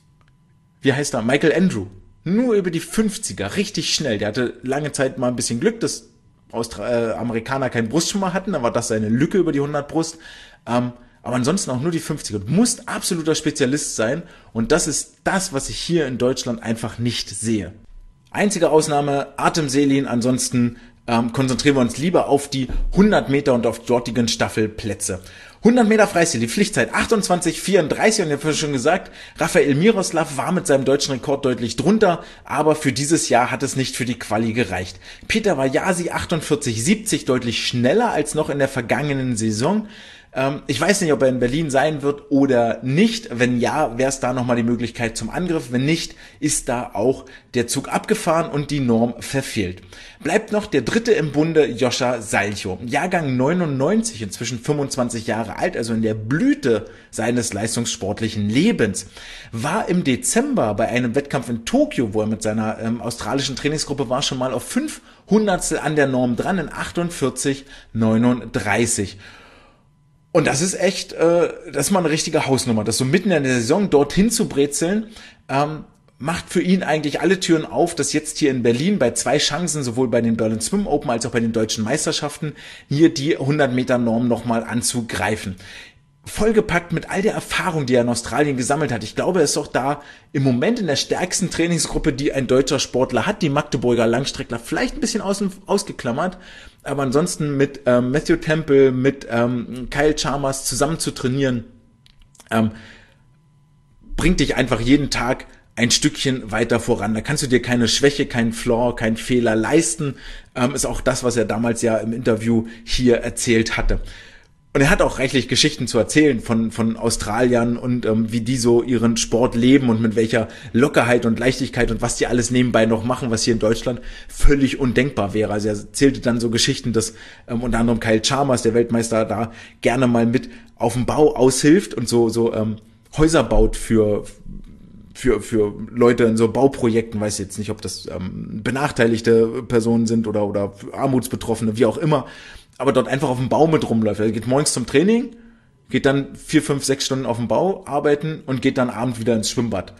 wie heißt er, Michael Andrew, nur über die fünfziger, richtig schnell. Der hatte lange Zeit mal ein bisschen Glück, dass Austra- äh, Amerikaner keinen Brustschwimmer hatten, dann war das seine Lücke über die hundert Brust. Ähm, aber ansonsten auch nur die fünfziger. Du musst absoluter Spezialist sein, und das ist das, was ich hier in Deutschland einfach nicht sehe. Einzige Ausnahme, Artem Selin, ansonsten ähm, konzentrieren wir uns lieber auf die hundert Meter und auf dortigen Staffelplätze. hundert Meter Freistil, die Pflichtzeit achtundzwanzig vierunddreißig, und ich habe schon gesagt, Rafael Miroslav war mit seinem deutschen Rekord deutlich drunter, aber für dieses Jahr hat es nicht für die Quali gereicht. Peter Vajasi achtundvierzig siebzig, deutlich schneller als noch in der vergangenen Saison. Ähm, ich weiß nicht, ob er in Berlin sein wird oder nicht. Wenn ja, wäre es da nochmal die Möglichkeit zum Angriff. Wenn nicht, ist da auch der Zug abgefahren und die Norm verfehlt. Bleibt noch der dritte im Bunde, Joscha Salcho. Jahrgang neunundneunzig, inzwischen fünfundzwanzig Jahre alt, also in der Blüte seines leistungssportlichen Lebens. War im Dezember bei einem Wettkampf in Tokio, wo er mit seiner ähm, australischen Trainingsgruppe war, schon mal auf fünf Hundertstel an der Norm dran, in achtundvierzig neununddreißig. Und das ist echt, äh, das ist mal eine richtige Hausnummer. Das so mitten in der Saison dorthin zu brezeln, ähm, macht für ihn eigentlich alle Türen auf, dass jetzt hier in Berlin bei zwei Chancen, sowohl bei den Berlin Swim Open als auch bei den deutschen Meisterschaften, hier die hundert Meter Norm nochmal anzugreifen. Vollgepackt mit all der Erfahrung, die er in Australien gesammelt hat. Ich glaube, er ist auch da im Moment in der stärksten Trainingsgruppe, die ein deutscher Sportler hat. Die Magdeburger Langstreckler vielleicht ein bisschen außen, ausgeklammert, aber ansonsten mit ähm, Matthew Temple, mit ähm, Kyle Chalmers zusammen zu trainieren, ähm, bringt dich einfach jeden Tag ein Stückchen weiter voran. Da kannst du dir keine Schwäche, keinen Flaw, keinen Fehler leisten. Ähm, ist auch das, was er damals ja im Interview hier erzählt hatte. Und er hat auch reichlich Geschichten zu erzählen von von Australiern und ähm, wie die so ihren Sport leben und mit welcher Lockerheit und Leichtigkeit und was die alles nebenbei noch machen, was hier in Deutschland völlig undenkbar wäre. Also er erzählte dann so Geschichten, dass ähm, unter anderem Kyle Chalmers, der Weltmeister, da gerne mal mit auf dem Bau aushilft und so so ähm, Häuser baut für für für Leute in so Bauprojekten. Weiß jetzt nicht, ob das ähm, benachteiligte Personen sind oder oder Armutsbetroffene, wie auch immer. aber dort einfach auf dem Bau mit rumläuft. Er geht morgens zum Training, geht dann vier, fünf, sechs Stunden auf dem Bau arbeiten und geht dann abends wieder ins Schwimmbad.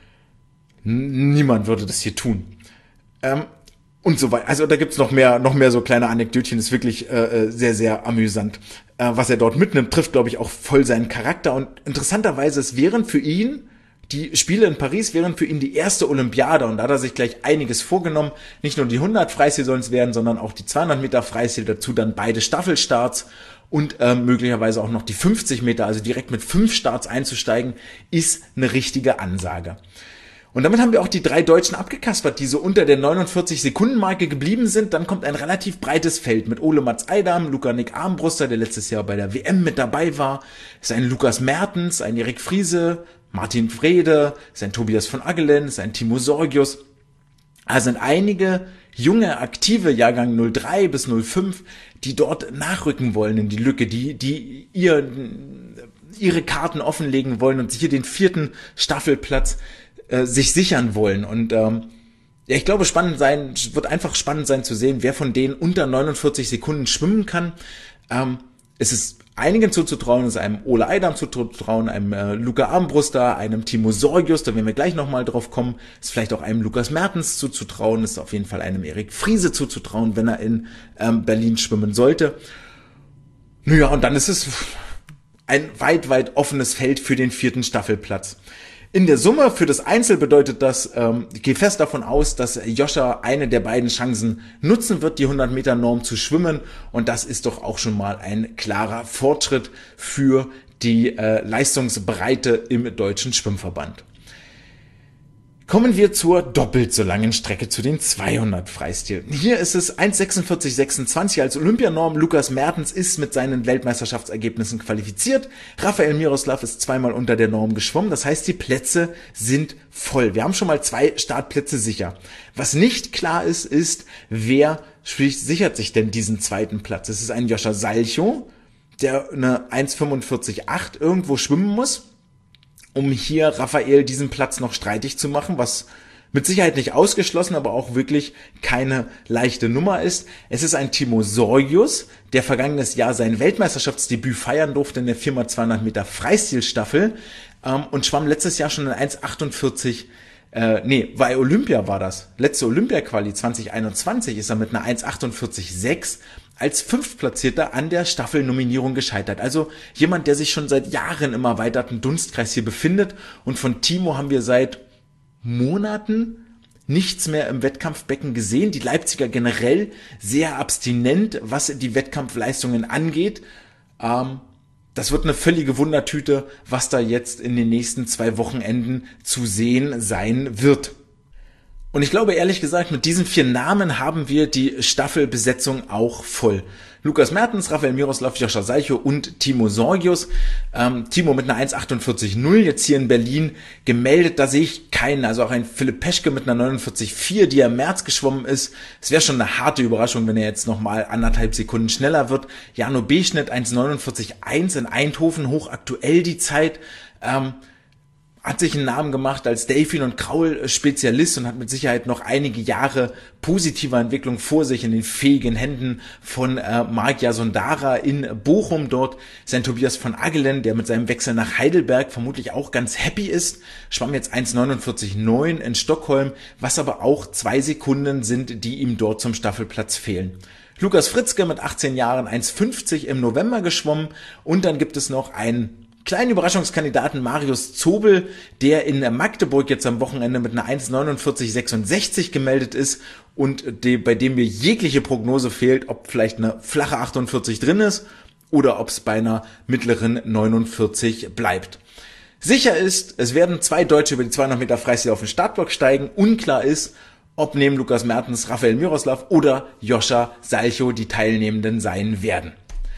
N- niemand würde das hier tun. Ähm, und so weiter. Also da gibt's noch mehr, noch mehr so kleine Anekdötchen. Ist wirklich äh, sehr, sehr amüsant. Äh, was er dort mitnimmt, trifft, glaube ich, auch voll seinen Charakter. Und interessanterweise, es wären für ihn die Spiele in Paris wären für ihn die erste Olympiade und da hat er sich gleich einiges vorgenommen. Nicht nur die hundert Freistil sollen es werden, sondern auch die zweihundert Meter Freistil, dazu dann beide Staffelstarts und äh, möglicherweise auch noch die fünfzig Meter, also direkt mit fünf Starts einzusteigen, ist eine richtige Ansage. Und damit haben wir auch die drei Deutschen abgekaspert, die so unter der neunundvierzig Sekunden Marke geblieben sind. Dann kommt ein relativ breites Feld mit Ole Mats Eidam, Luca-Nick Armbruster, der letztes Jahr bei der W M mit dabei war, ist ein Lukas Mertens, ein Erik Friese, Martin Frede, ist ein Tobias von Aggelen, ist ein Timo Sorgius. Also sind einige junge, aktive Jahrgang null drei bis null fünf, die dort nachrücken wollen in die Lücke, die, die ihr, ihre Karten offenlegen wollen und sich hier den vierten Staffelplatz äh, sich sichern wollen. Und ähm, ja, ich glaube, spannend sein, wird einfach spannend sein zu sehen, wer von denen unter neunundvierzig Sekunden schwimmen kann. Ähm, es ist einigen zuzutrauen, es ist einem Ole Eidam zuzutrauen, einem äh, Luca Armbruster, einem Timo Sorgius, da werden wir gleich nochmal drauf kommen, ist vielleicht auch einem Lukas Mertens zuzutrauen, ist auf jeden Fall einem Erik Friese zuzutrauen, wenn er in ähm, Berlin schwimmen sollte. Naja, und dann ist es ein weit, weit offenes Feld für den vierten Staffelplatz. In der Summe für das Einzel bedeutet das, ähm, ich gehe fest davon aus, dass Joscha eine der beiden Chancen nutzen wird, die hundert Meter Norm zu schwimmen. Und das ist doch auch schon mal ein klarer Fortschritt für die äh, Leistungsbreite im Deutschen Schwimmverband. Kommen wir zur doppelt so langen Strecke, zu den zweihundert Freistil. Hier ist es eins sechsundvierzig sechsundzwanzig als Olympianorm. Lukas Mertens ist mit seinen Weltmeisterschaftsergebnissen qualifiziert. Rafael Miroslav ist zweimal unter der Norm geschwommen. Das heißt, die Plätze sind voll. Wir haben schon mal zwei Startplätze sicher. Was nicht klar ist, ist, wer sichert sich denn diesen zweiten Platz? Es ist ein Joscha Salchow, der eine eins fünfundvierzig acht irgendwo schwimmen muss, um hier Raphael diesen Platz noch streitig zu machen, was mit Sicherheit nicht ausgeschlossen, aber auch wirklich keine leichte Nummer ist. Es ist ein Timo Sorgius, der vergangenes Jahr sein Weltmeisterschaftsdebüt feiern durfte in der vier mal zweihundert Meter Freistilstaffel ähm, und schwamm letztes Jahr schon in eins achtundvierzig, äh, nee, bei Olympia war das. Letzte Olympia-Quali zwanzig einundzwanzig ist er mit einer eins achtundvierzig sechs als Fünftplatzierter an der Staffelnominierung gescheitert. Also jemand, der sich schon seit Jahren im erweiterten Dunstkreis hier befindet. Und von Timo haben wir seit Monaten nichts mehr im Wettkampfbecken gesehen. Die Leipziger generell sehr abstinent, was die Wettkampfleistungen angeht. Ähm, das wird eine völlige Wundertüte, was da jetzt in den nächsten zwei Wochenenden zu sehen sein wird. Und ich glaube, ehrlich gesagt, mit diesen vier Namen haben wir die Staffelbesetzung auch voll. Lukas Mertens, Rafael Miroslav, Joscha Salchow und Timo Sorgius. Ähm, Timo mit einer eins achtundvierzig null jetzt hier in Berlin gemeldet. Da sehe ich keinen. Also auch ein Philipp Peschke mit einer neunundvierzig vier, die er im März geschwommen ist. Es wäre schon eine harte Überraschung, wenn er jetzt nochmal anderthalb Sekunden schneller wird. Jano B-Schnitt eins neunundvierzig eins in Eindhoven, hochaktuell die Zeit. Ähm, hat sich einen Namen gemacht als Delfin- und Kraul-Spezialist und hat mit Sicherheit noch einige Jahre positiver Entwicklung vor sich in den fähigen Händen von äh, Marc Jasondara in Bochum. Dort ist ein Tobias von Aggelen, der mit seinem Wechsel nach Heidelberg vermutlich auch ganz happy ist. Schwamm jetzt eins neunundvierzig neun in Stockholm, was aber auch zwei Sekunden sind, die ihm dort zum Staffelplatz fehlen. Lukas Fritzke mit achtzehn Jahren eins fünfzig im November geschwommen und dann gibt es noch einen kleinen Überraschungskandidaten Marius Zobel, der in Magdeburg jetzt am Wochenende mit einer eins neunundvierzig sechsundsechzig gemeldet ist und de, bei dem mir jegliche Prognose fehlt, ob vielleicht eine flache achtundvierzig drin ist oder ob es bei einer mittleren neunundvierzig bleibt. Sicher ist, es werden zwei Deutsche über die zweihundert Meter Freistil auf den Startblock steigen. Unklar ist, ob neben Lukas Mertens, Rafael Miroslav oder Joscha Salchow die Teilnehmenden sein werden.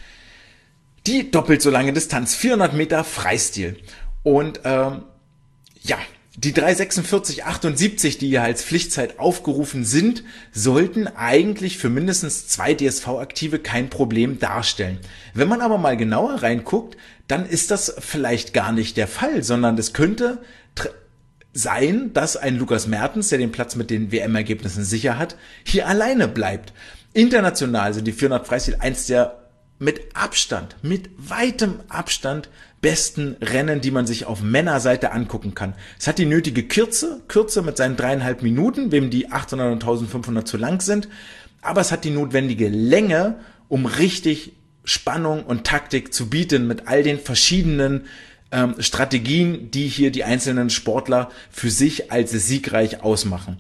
Die doppelt so lange Distanz, vierhundert Meter Freistil. Und ähm, ja, die drei sechsundvierzig achtundsiebzig, die hier als Pflichtzeit aufgerufen sind, sollten eigentlich für mindestens zwei D S V-Aktive kein Problem darstellen. Wenn man aber mal genauer reinguckt, dann ist das vielleicht gar nicht der Fall, sondern es könnte sein, dass ein Lukas Mertens, der den Platz mit den W M-Ergebnissen sicher hat, hier alleine bleibt. International sind die vierhundert Freistil eins der mit Abstand, mit weitem Abstand besten Rennen, die man sich auf Männerseite angucken kann. Es hat die nötige Kürze, Kürze mit seinen dreieinhalb Minuten, wem die achthundert und eintausendfünfhundert zu lang sind, aber es hat die notwendige Länge, um richtig Spannung und Taktik zu bieten mit all den verschiedenen ähm, Strategien, die hier die einzelnen Sportler für sich als siegreich ausmachen.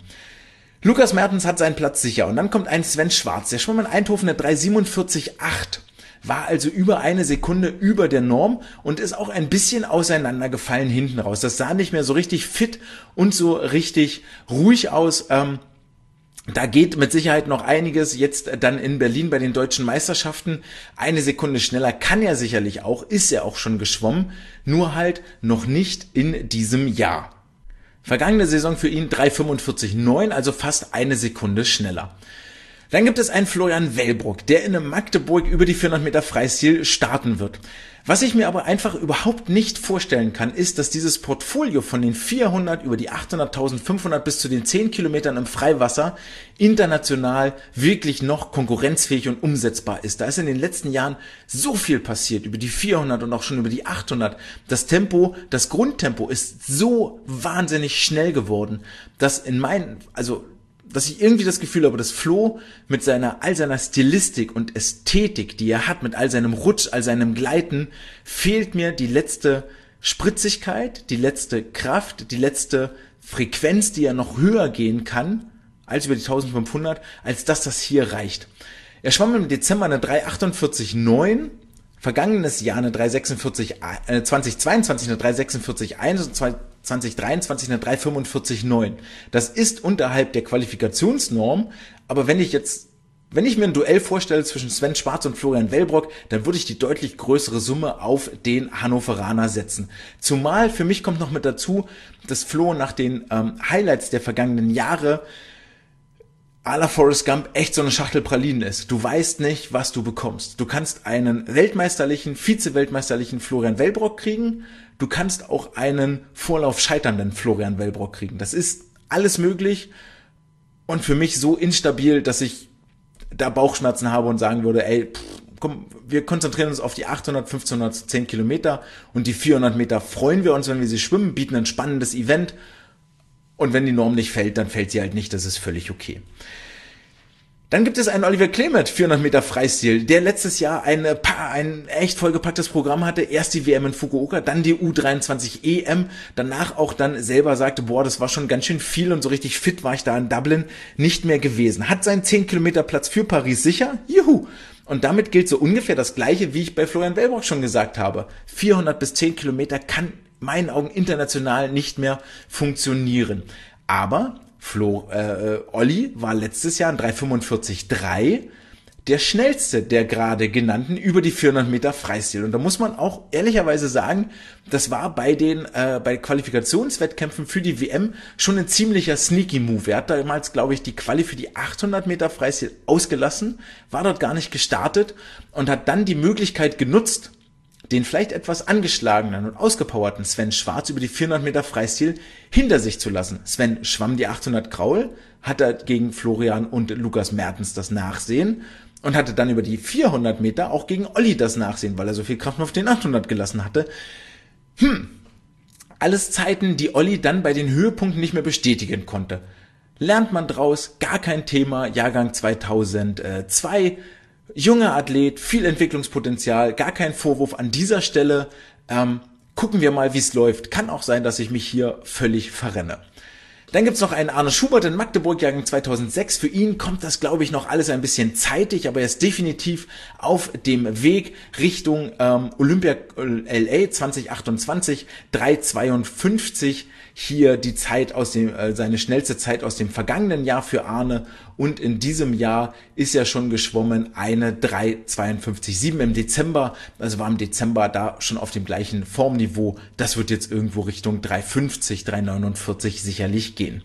Lukas Mertens hat seinen Platz sicher und dann kommt ein Sven Schwarz, der schwamm in Eindhoven eine drei siebenundvierzig Komma acht. War also über eine Sekunde über der Norm und ist auch ein bisschen auseinandergefallen hinten raus. Das sah nicht mehr so richtig fit und so richtig ruhig aus. Ähm, da geht mit Sicherheit noch einiges jetzt dann in Berlin bei den deutschen Meisterschaften. Eine Sekunde schneller kann er sicherlich auch, ist er auch schon geschwommen, nur halt noch nicht in diesem Jahr. Vergangene Saison für ihn drei fünfundvierzig Komma neun, also fast eine Sekunde schneller. Dann gibt es einen Florian Wellbrock, der in Magdeburg über die vierhundert Meter Freistil starten wird. Was ich mir aber einfach überhaupt nicht vorstellen kann, ist, dass dieses Portfolio von den vierhundert über die achthundert, eintausendfünfhundert bis zu den zehn Kilometern im Freiwasser international wirklich noch konkurrenzfähig und umsetzbar ist. Da ist in den letzten Jahren so viel passiert über die vierhundert und auch schon über die achthundert. Das Tempo, das Grundtempo ist so wahnsinnig schnell geworden, dass in meinen, also dass ich irgendwie das Gefühl habe, dass Flo mit seiner, all seiner Stilistik und Ästhetik, die er hat, mit all seinem Rutsch, all seinem Gleiten, fehlt mir die letzte Spritzigkeit, die letzte Kraft, die letzte Frequenz, die er noch höher gehen kann, als über die eintausendfünfhundert, als dass das hier reicht. Er schwamm im Dezember eine drei achtundvierzig Komma neun, vergangenes Jahr eine drei sechsundvierzig, äh, zweitausendzweiundzwanzig eine drei sechsundvierzig Komma eins und zwanzig dreiundzwanzig eine drei fünfundvierzig Komma neun. Das ist unterhalb der Qualifikationsnorm, aber wenn ich jetzt, wenn ich mir ein Duell vorstelle zwischen Sven Schwarz und Florian Wellbrock, dann würde ich die deutlich größere Summe auf den Hannoveraner setzen. Zumal für mich kommt noch mit dazu, dass Flo nach den ähm, Highlights der vergangenen Jahre à la Forrest Gump echt so eine Schachtel Pralinen ist. Du weißt nicht, was du bekommst. Du kannst einen weltmeisterlichen, vize-weltmeisterlichen Florian Wellbrock kriegen. Du kannst auch einen Vorlauf scheiternden Florian Wellbrock kriegen. Das ist alles möglich und für mich so instabil, dass ich da Bauchschmerzen habe und sagen würde, ey, pff, komm, wir konzentrieren uns auf die achthundert, fünfzehnhundert, zehn Kilometer und die vierhundert Meter freuen wir uns, wenn wir sie schwimmen, bieten ein spannendes Event. Und wenn die Norm nicht fällt, dann fällt sie halt nicht, das ist völlig okay. Dann gibt es einen Oliver Clement, vierhundert Meter Freistil, der letztes Jahr eine, ein echt vollgepacktes Programm hatte. Erst die W M in Fukuoka, dann die U dreiundzwanzig E M. Danach auch dann selber sagte, boah, das war schon ganz schön viel und so richtig fit war ich da in Dublin nicht mehr gewesen. Hat seinen zehn Kilometer Platz für Paris sicher. Juhu! Und damit gilt so ungefähr das Gleiche, wie ich bei Florian Wellbrock schon gesagt habe. vierhundert bis zehn Kilometer kann in meinen Augen international nicht mehr funktionieren. Aber Flo, äh, Olli war letztes Jahr in drei fünfundvierzig Komma drei der schnellste der gerade genannten über die vierhundert Meter Freistil. Und da muss man auch ehrlicherweise sagen, das war bei den äh, bei Qualifikationswettkämpfen für die W M schon ein ziemlicher sneaky Move. Er hat damals, glaube ich, die Quali für die achthundert Meter Freistil ausgelassen, war dort gar nicht gestartet und hat dann die Möglichkeit genutzt, den vielleicht etwas angeschlagenen und ausgepowerten Sven Schwarz über die vierhundert Meter Freistil hinter sich zu lassen. Sven schwamm die achthundert Kraul, hatte gegen Florian und Lukas Mertens das Nachsehen und hatte dann über die vierhundert Meter auch gegen Olli das Nachsehen, weil er so viel Kraft auf den achthundert gelassen hatte. Hm, alles Zeiten, die Olli dann bei den Höhepunkten nicht mehr bestätigen konnte. Lernt man draus, gar kein Thema, Jahrgang zweitausendzwei, junger Athlet, viel Entwicklungspotenzial, gar kein Vorwurf an dieser Stelle. Ähm, gucken wir mal, wie es läuft. Kann auch sein, dass ich mich hier völlig verrenne. Dann gibt's noch einen Arne Schubert in Magdeburg, Jahrgang zweitausendsechs. Für ihn kommt das, glaube ich, noch alles ein bisschen zeitig, aber er ist definitiv auf dem Weg Richtung ähm, Olympia L A zwanzig achtundzwanzig, drei zweiundfünfzig. Hier die Zeit aus dem, äh, seine schnellste Zeit aus dem vergangenen Jahr für Arne. Und in diesem Jahr ist er schon geschwommen eine drei zweiundfünfzig Komma sieben im Dezember. Also war im Dezember da schon auf dem gleichen Formniveau. Das wird jetzt irgendwo Richtung drei fünfzig, drei neunundvierzig sicherlich gehen.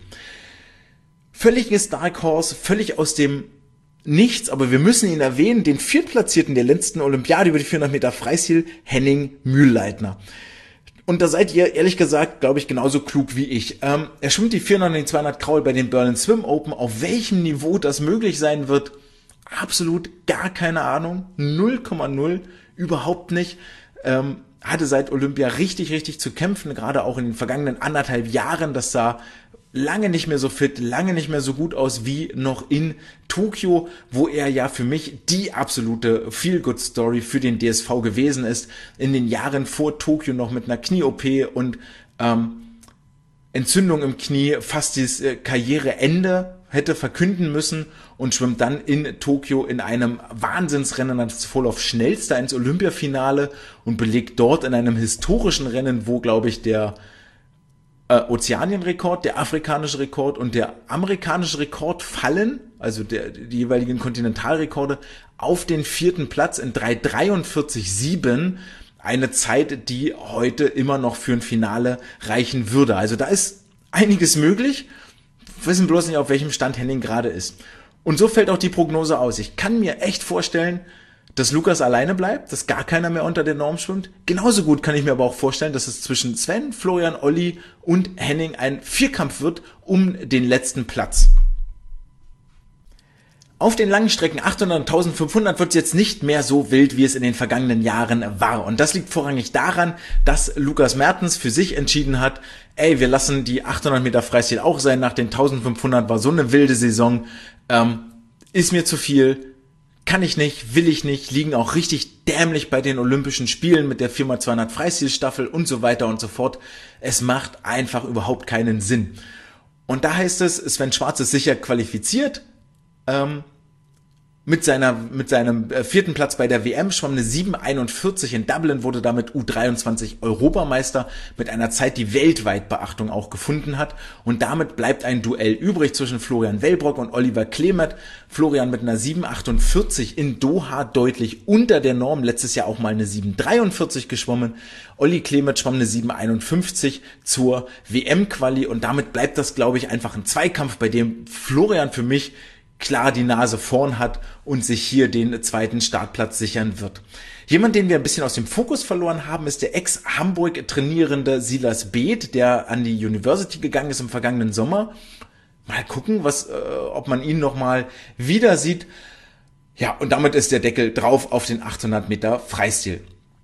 Völliges Dark Horse, völlig aus dem Nichts, aber wir müssen ihn erwähnen, den Viertplatzierten der letzten Olympiade über die vierhundert Meter Freistil, Henning Mühlleitner. Und da seid ihr, ehrlich gesagt, glaube ich, genauso klug wie ich. Ähm, er schwimmt die vierhundert und die zweihundert Kraul bei den Berlin Swim Open. Auf welchem Niveau das möglich sein wird, absolut gar keine Ahnung. null Komma null, überhaupt nicht. Ähm, hatte seit Olympia richtig, richtig zu kämpfen, gerade auch in den vergangenen anderthalb Jahren. Das sah lange nicht mehr so fit, lange nicht mehr so gut aus wie noch in Tokio, wo er ja für mich die absolute Feel-Good-Story für den D S V gewesen ist. In den Jahren vor Tokio noch mit einer Knie-O P und ähm, Entzündung im Knie fast das äh, Karriereende hätte verkünden müssen und schwimmt dann in Tokio in einem Wahnsinnsrennen als Vorlauf schnellster ins Olympiafinale und belegt dort in einem historischen Rennen, wo, glaube ich, der Äh, Ozeanienrekord, der afrikanische Rekord und der amerikanische Rekord fallen, also der, die jeweiligen Kontinentalrekorde, auf den vierten Platz in drei dreiundvierzig Komma sieben, eine Zeit, die heute immer noch für ein Finale reichen würde. Also da ist einiges möglich, wissen bloß nicht, auf welchem Stand Henning gerade ist. Und so fällt auch die Prognose aus. Ich kann mir echt vorstellen, dass Lukas alleine bleibt, dass gar keiner mehr unter der Norm schwimmt. Genauso gut kann ich mir aber auch vorstellen, dass es zwischen Sven, Florian, Olli und Henning ein Vierkampf wird um den letzten Platz. Auf den langen Strecken achthundert und eintausendfünfhundert wird es jetzt nicht mehr so wild, wie es in den vergangenen Jahren war. Und das liegt vorrangig daran, dass Lukas Mertens für sich entschieden hat, ey, wir lassen die achthundert Meter Freistil auch sein. Nach den eintausendfünfhundert war so eine wilde Saison, ähm, ist mir zu viel. Kann ich nicht, will ich nicht, liegen auch richtig dämlich bei den Olympischen Spielen mit der vier mal zweihundert Freistilstaffel und so weiter und so fort. Es macht einfach überhaupt keinen Sinn. Und da heißt es, Sven Schwarz ist sicher qualifiziert, ähm, mit seiner, mit seinem vierten Platz bei der W M, schwamm eine sieben einundvierzig in Dublin, wurde damit U dreiundzwanzig Europameister mit einer Zeit, die weltweit Beachtung auch gefunden hat. Und damit bleibt ein Duell übrig zwischen Florian Wellbrock und Oliver Klemet. Florian mit einer sieben achtundvierzig in Doha deutlich unter der Norm, letztes Jahr auch mal eine sieben dreiundvierzig geschwommen. Olli Klemet schwamm eine sieben einundfünfzig zur W M-Quali und damit bleibt das, glaube ich, einfach ein Zweikampf, bei dem Florian für mich klar die Nase vorn hat und sich hier den zweiten Startplatz sichern wird. Jemand, den wir ein bisschen aus dem Fokus verloren haben, ist der Ex-Hamburg trainierende Silas Beeth, der an die University gegangen ist im vergangenen Sommer. Mal gucken, was, äh, ob man ihn nochmal wieder sieht. Ja, und damit ist der Deckel drauf auf den achthundert Meter Freistil.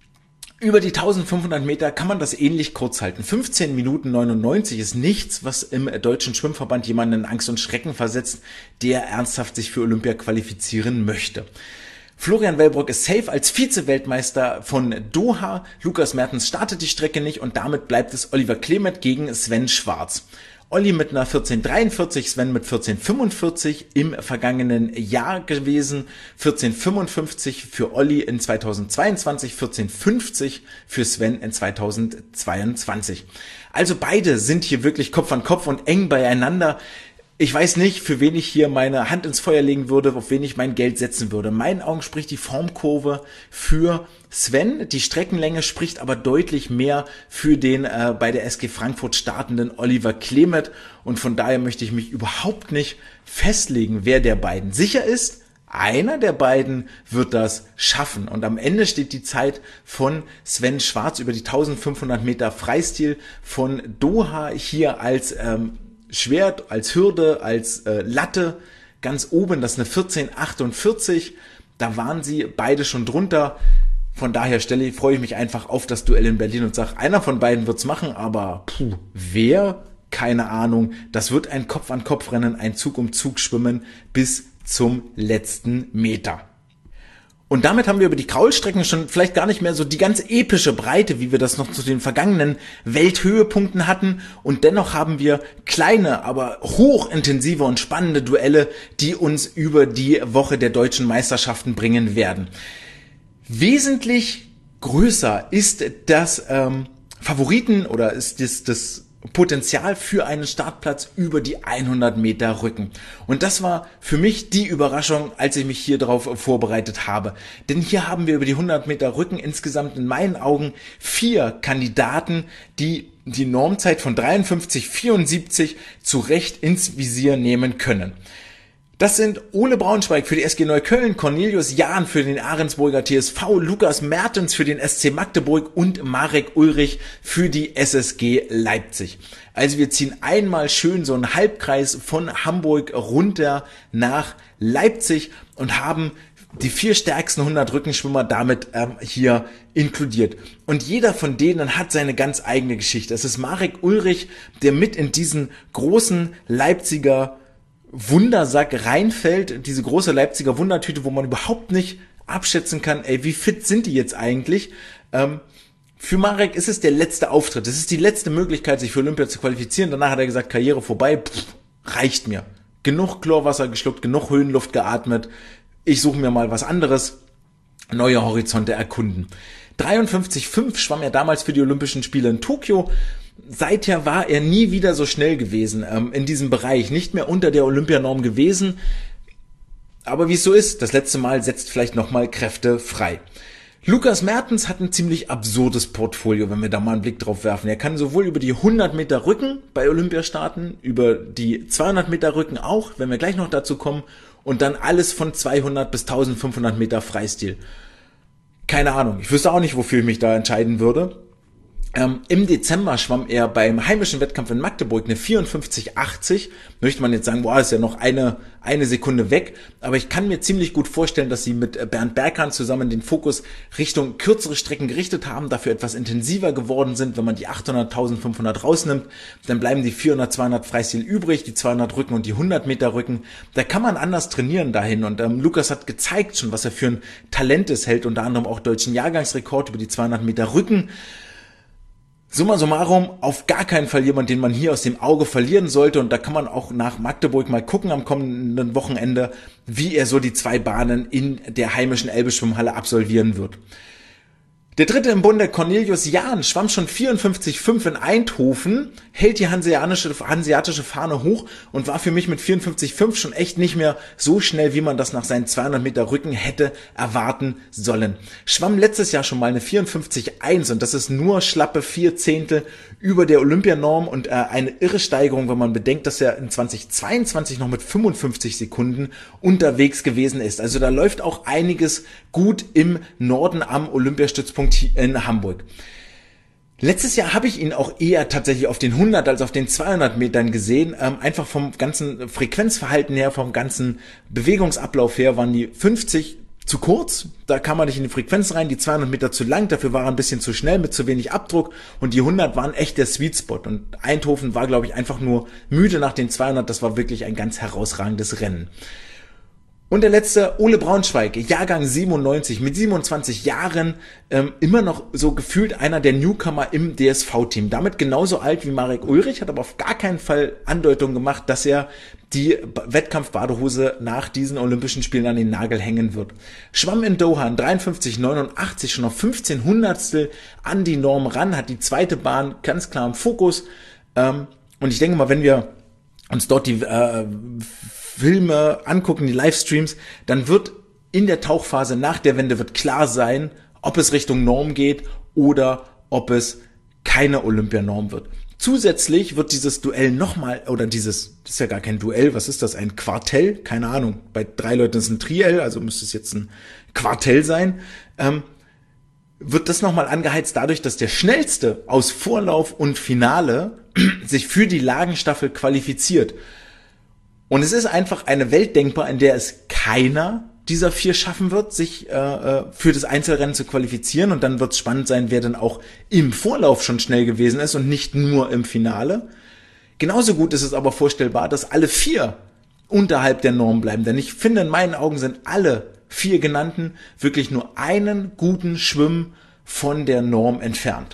Über die eintausendfünfhundert Meter kann man das ähnlich kurz halten. fünfzehn Minuten neunundneunzig ist nichts, was im Deutschen Schwimmverband jemanden in Angst und Schrecken versetzt, der ernsthaft sich für Olympia qualifizieren möchte. Florian Wellbrock ist safe als Vize-Weltmeister von Doha. Lukas Mertens startet die Strecke nicht und damit bleibt es Oliver Klemet gegen Sven Schwarz. Olli mit einer vierzehn dreiundvierzig, Sven mit vierzehn fünfundvierzig im vergangenen Jahr gewesen, vierzehn fünfundfünfzig für Olli in zweitausendzweiundzwanzig, vierzehn fünfzig für Sven in zweitausendzweiundzwanzig. Also beide sind hier wirklich Kopf an Kopf und eng beieinander. Ich weiß nicht, für wen ich hier meine Hand ins Feuer legen würde, auf wen ich mein Geld setzen würde. In meinen Augen spricht die Formkurve für Sven. Die Streckenlänge spricht aber deutlich mehr für den äh, bei der S G Frankfurt startenden Oliver Klemet. Und von daher möchte ich mich überhaupt nicht festlegen, wer der beiden sicher ist. Einer der beiden wird das schaffen. Und am Ende steht die Zeit von Sven Schwarz über die eintausendfünfhundert Meter Freistil von Doha hier als ähm, Schwert, als Hürde, als äh, Latte ganz oben, das ist eine vierzehn achtundvierzig, da waren sie beide schon drunter, von daher stelle, freue ich mich einfach auf das Duell in Berlin und sage, einer von beiden wird's machen, aber puh, wer? Keine Ahnung, das wird ein Kopf-an-Kopf-Rennen, ein Zug-um-Zug-Schwimmen bis zum letzten Meter. Und damit haben wir über die Kraulstrecken schon vielleicht gar nicht mehr so die ganz epische Breite, wie wir das noch zu den vergangenen Welthöhepunkten hatten. Und dennoch haben wir kleine, aber hochintensive und spannende Duelle, die uns über die Woche der deutschen Meisterschaften bringen werden. Wesentlich größer ist das ähm, Favoriten oder ist das, das Potenzial für einen Startplatz über die hundert Meter Rücken. Und das war für mich die Überraschung, als ich mich hier darauf vorbereitet habe. Denn hier haben wir über die hundert Meter Rücken insgesamt in meinen Augen vier Kandidaten, die die Normzeit von dreiundfünfzig vierundsiebzig zu Recht ins Visier nehmen können. Das sind Ole Braunschweig für die S G Neukölln, Cornelius Jahn für den Ahrensburger T S V, Lukas Mertens für den S C Magdeburg und Marek Ulrich für die S S G Leipzig. Also wir ziehen einmal schön so einen Halbkreis von Hamburg runter nach Leipzig und haben die vier stärksten hundert Rückenschwimmer damit ähm, hier inkludiert. Und jeder von denen hat seine ganz eigene Geschichte. Es ist Marek Ulrich, der mit in diesen großen Leipziger Wundersack reinfällt, diese große Leipziger Wundertüte, wo man überhaupt nicht abschätzen kann, ey, wie fit sind die jetzt eigentlich? Ähm, für Marek ist es der letzte Auftritt. Es ist die letzte Möglichkeit, sich für Olympia zu qualifizieren. Danach hat er gesagt, Karriere vorbei, pff, reicht mir. Genug Chlorwasser geschluckt, genug Höhenluft geatmet. Ich suche mir mal was anderes, neue Horizonte erkunden. dreiundfünfzig Komma fünf schwamm er damals für die Olympischen Spiele in Tokio. Seither war er nie wieder so schnell gewesen ähm, in diesem Bereich, nicht mehr unter der Olympianorm gewesen. Aber wie es so ist, das letzte Mal setzt vielleicht nochmal Kräfte frei. Lukas Mertens hat ein ziemlich absurdes Portfolio, wenn wir da mal einen Blick drauf werfen. Er kann sowohl über die hundert Meter Rücken bei Olympia starten, über die zweihundert Meter Rücken auch, wenn wir gleich noch dazu kommen, und dann alles von zweihundert bis eintausendfünfhundert Meter Freistil. Keine Ahnung, ich wüsste auch nicht, wofür ich mich da entscheiden würde. Ähm, Im Dezember schwamm er beim heimischen Wettkampf in Magdeburg eine vierundfünfzig achtzig. Möchte man jetzt sagen, boah, ist ja noch eine eine Sekunde weg. Aber ich kann mir ziemlich gut vorstellen, dass sie mit Bernd Berghahn zusammen den Fokus Richtung kürzere Strecken gerichtet haben, dafür etwas intensiver geworden sind. Wenn man die achthundert, eintausendfünfhundert rausnimmt, dann bleiben die vierhundert, zweihundert Freistil übrig, die zweihundert Rücken und die hundert Meter Rücken. Da kann man anders trainieren dahin. Und ähm, Lukas hat gezeigt schon, was er für ein Talent ist, hält unter anderem auch deutschen Jahrgangsrekord über die zweihundert Meter Rücken. Summa summarum, auf gar keinen Fall jemand, den man hier aus dem Auge verlieren sollte. Und da kann man auch nach Magdeburg mal gucken am kommenden Wochenende, wie er so die zwei Bahnen in der heimischen Elbe-Schwimmhalle absolvieren wird. Der dritte im Bunde, Cornelius Jahn, schwamm schon vierundfünfzig Komma fünf in Eindhoven, hält die hanseatische, hanseatische Fahne hoch und war für mich mit vierundfünfzig Komma fünf schon echt nicht mehr so schnell, wie man das nach seinen zweihundert Meter Rücken hätte erwarten sollen. Schwamm letztes Jahr schon mal eine vierundfünfzig Komma eins und das ist nur schlappe vier Zehntel über der Olympianorm und äh, eine irre Steigerung, wenn man bedenkt, dass er in zweitausendzweiundzwanzig noch mit fünfundfünfzig Sekunden unterwegs gewesen ist. Also da läuft auch einiges gut im Norden am Olympiastützpunkt in Hamburg. Letztes Jahr habe ich ihn auch eher tatsächlich auf den hundert als auf den zweihundert Metern gesehen. Ähm, einfach vom ganzen Frequenzverhalten her, vom ganzen Bewegungsablauf her waren die fünfzig zu kurz. Da kam er nicht in die Frequenz rein, die zweihundert Meter zu lang, dafür war er ein bisschen zu schnell mit zu wenig Abdruck und die hundert waren echt der Sweet Spot. Und Eindhoven war, glaube ich, einfach nur müde nach den zweihundert. Das war wirklich ein ganz herausragendes Rennen. Und der letzte, Ole Braunschweig, Jahrgang siebenundneunzig, mit siebenundzwanzig Jahren, ähm, immer noch so gefühlt einer der Newcomer im D S V-Team. Damit genauso alt wie Marek Ulrich, hat aber auf gar keinen Fall Andeutung gemacht, dass er die Wettkampfbadehose nach diesen Olympischen Spielen an den Nagel hängen wird. Schwamm in Doha in dreiundfünfzig Komma neunundachtzig, schon auf fünfzehn Hundertstel an die Norm ran, hat die zweite Bahn ganz klar im Fokus. Ähm, und ich denke mal, wenn wir uns dort die äh, Filme angucken, die Livestreams, dann wird in der Tauchphase nach der Wende wird klar sein, ob es Richtung Norm geht oder ob es keine Olympianorm wird. Zusätzlich wird dieses Duell nochmal, oder dieses, das ist ja gar kein Duell, was ist das, ein Quartell? Keine Ahnung, bei drei Leuten ist es ein Triell, also müsste es jetzt ein Quartell sein, ähm, wird das nochmal angeheizt dadurch, dass der Schnellste aus Vorlauf und Finale sich für die Lagenstaffel qualifiziert. Und es ist einfach eine Welt denkbar, in der es keiner dieser vier schaffen wird, sich äh, für das Einzelrennen zu qualifizieren. Und dann wird es spannend sein, wer dann auch im Vorlauf schon schnell gewesen ist und nicht nur im Finale. Genauso gut ist es aber vorstellbar, dass alle vier unterhalb der Norm bleiben. Denn ich finde, in meinen Augen sind alle vier genannten wirklich nur einen guten Schwimm von der Norm entfernt.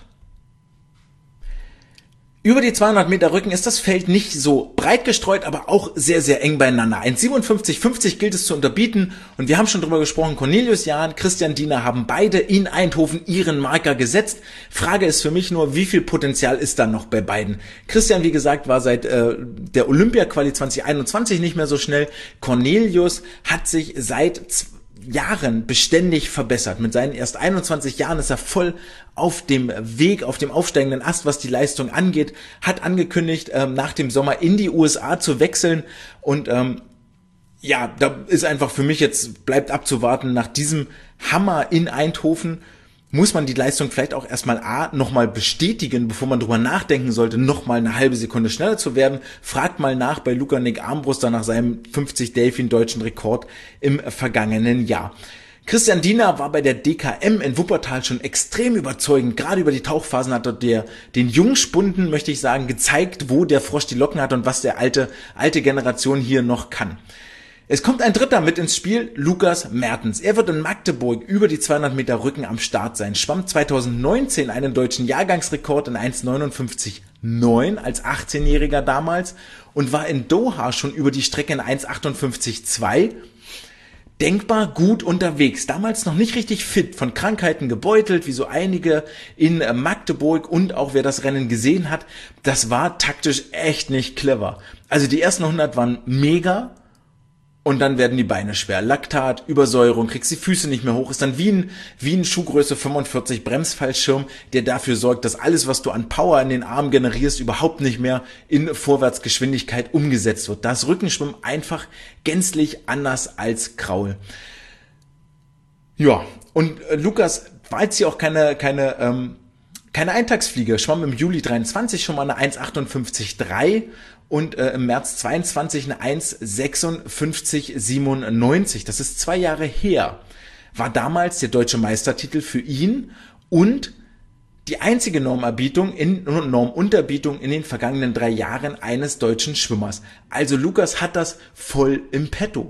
Über die zweihundert Meter Rücken ist das Feld nicht so breit gestreut, aber auch sehr, sehr eng beieinander. eins Komma siebenundfünfzig fünfzig gilt es zu unterbieten und wir haben schon drüber gesprochen, Cornelius Jahn, Christian Diener haben beide in Eindhoven ihren Marker gesetzt. Frage ist für mich nur, wie viel Potenzial ist da noch bei beiden? Christian, wie gesagt, war seit äh, der Olympia-Quali zwanzig einundzwanzig nicht mehr so schnell. Cornelius hat sich seit Jahren beständig verbessert. Mit seinen erst einundzwanzig Jahren ist er voll auf dem Weg, auf dem aufsteigenden Ast, was die Leistung angeht, hat angekündigt, ähm, nach dem Sommer in die U S A zu wechseln und ähm, ja, da ist einfach für mich jetzt, bleibt abzuwarten, nach diesem Hammer in Eindhoven muss man die Leistung vielleicht auch erstmal A, nochmal bestätigen, bevor man drüber nachdenken sollte, nochmal eine halbe Sekunde schneller zu werden. Fragt mal nach bei Luca Nick Armbruster nach seinem fünfzig Delfin deutschen Rekord im vergangenen Jahr. Christian Diener war bei der D K M in Wuppertal schon extrem überzeugend. Gerade über die Tauchphasen hat dort der, den Jungspunden, möchte ich sagen, gezeigt, wo der Frosch die Locken hat und was der alte, alte Generation hier noch kann. Es kommt ein Dritter mit ins Spiel, Lukas Mertens. Er wird in Magdeburg über die zweihundert Meter Rücken am Start sein. Schwamm zweitausendneunzehn einen deutschen Jahrgangsrekord in eins neunundfünfzig neun als achtzehnjähriger damals und war in Doha schon über die Strecke in eins achtundfünfzig zwei. Denkbar gut unterwegs. Damals noch nicht richtig fit, von Krankheiten gebeutelt, wie so einige in Magdeburg und auch wer das Rennen gesehen hat. Das war taktisch echt nicht clever. Also die ersten hundert waren mega. Und dann werden die Beine schwer. Laktat, Übersäuerung, kriegst die Füße nicht mehr hoch. Ist dann wie ein, wie ein Schuhgröße fünfundvierzig Bremsfallschirm, der dafür sorgt, dass alles, was du an Power in den Armen generierst, überhaupt nicht mehr in Vorwärtsgeschwindigkeit umgesetzt wird. Da ist Rückenschwimmen einfach gänzlich anders als Kraul. Ja, und äh, Lukas war jetzt hier auch keine, keine, ähm, keine Eintagsfliege. Schwamm im Juli dreiundzwanzig schon mal eine eins achtundfünfzig drei. Und äh, im März zweiundzwanzig eine eins sechsundfünfzig siebenundneunzig. Das ist zwei Jahre her. War damals der deutsche Meistertitel für ihn und die einzige Normerbietung in Normunterbietung in den vergangenen drei Jahren eines deutschen Schwimmers. Also Lukas hat das voll im Petto.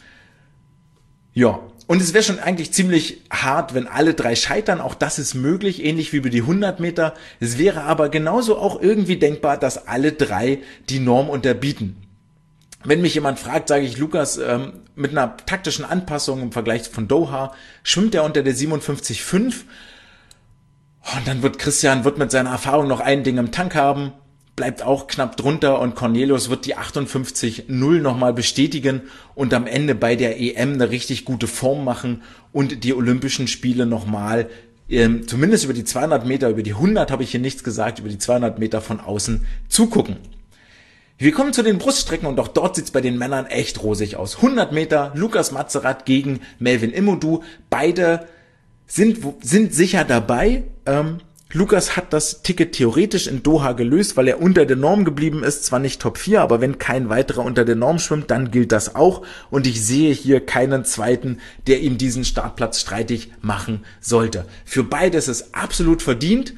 Ja, und es wäre schon eigentlich ziemlich hart, wenn alle drei scheitern. Auch das ist möglich, ähnlich wie über die hundert Meter. Es wäre aber genauso auch irgendwie denkbar, dass alle drei die Norm unterbieten. Wenn mich jemand fragt, sage ich, Lukas, ähm, mit einer taktischen Anpassung im Vergleich von Doha, schwimmt er unter der siebenundfünfzig Komma fünf. Und dann wird Christian wird mit seiner Erfahrung noch ein Ding im Tank haben, bleibt auch knapp drunter und Cornelius wird die achtundfünfzig null nochmal bestätigen und am Ende bei der E M eine richtig gute Form machen und die Olympischen Spiele nochmal, ähm, zumindest über die zweihundert Meter, über die hundert habe ich hier nichts gesagt, über die zweihundert Meter von außen zugucken. Wir kommen zu den Bruststrecken und auch dort sieht's bei den Männern echt rosig aus. hundert Meter, Lukas Matzerath gegen Melvin Imodu, beide sind, sind sicher dabei. Ähm, Lukas hat das Ticket theoretisch in Doha gelöst, weil er unter der Norm geblieben ist, zwar nicht Top vier, aber wenn kein weiterer unter der Norm schwimmt, dann gilt das auch und ich sehe hier keinen zweiten, der ihm diesen Startplatz streitig machen sollte. Für beide ist es absolut verdient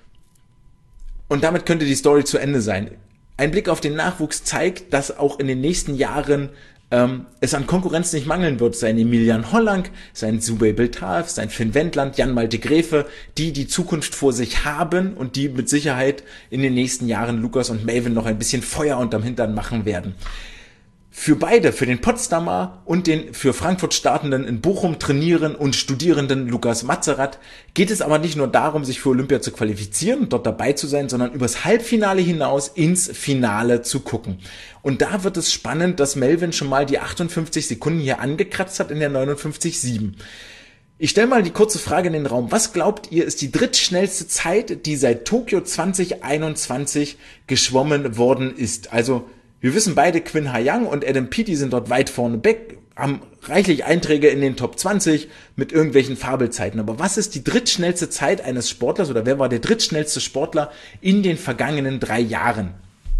und damit könnte die Story zu Ende sein. Ein Blick auf den Nachwuchs zeigt, dass auch in den nächsten Jahren ähm, es an Konkurrenz nicht mangeln wird. Sein Emilian Hollang, sein Subey Beltaev, sein Finn Wendland, Jan-Malte Gräfe, die die Zukunft vor sich haben und die mit Sicherheit in den nächsten Jahren Lukas und Melvin noch ein bisschen Feuer unterm Hintern machen werden. Für beide, für den Potsdamer und den für Frankfurt startenden in Bochum trainieren und studierenden Lukas Matzerath geht es aber nicht nur darum, sich für Olympia zu qualifizieren und dort dabei zu sein, sondern übers Halbfinale hinaus ins Finale zu gucken. Und da wird es spannend, dass Melvin schon mal die achtundfünfzig Sekunden hier angekratzt hat in der neunundfünfzig Komma sieben. Ich stelle mal die kurze Frage in den Raum. Was glaubt ihr, ist die drittschnellste Zeit, die seit Tokio zwanzig einundzwanzig geschwommen worden ist? Also wir wissen beide, Quinn Ha-Yang und Adam Peaty sind dort weit vorne weg, haben reichlich Einträge in den Top zwanzig mit irgendwelchen Fabelzeiten. Aber was ist die drittschnellste Zeit eines Sportlers oder wer war der drittschnellste Sportler in den vergangenen drei Jahren?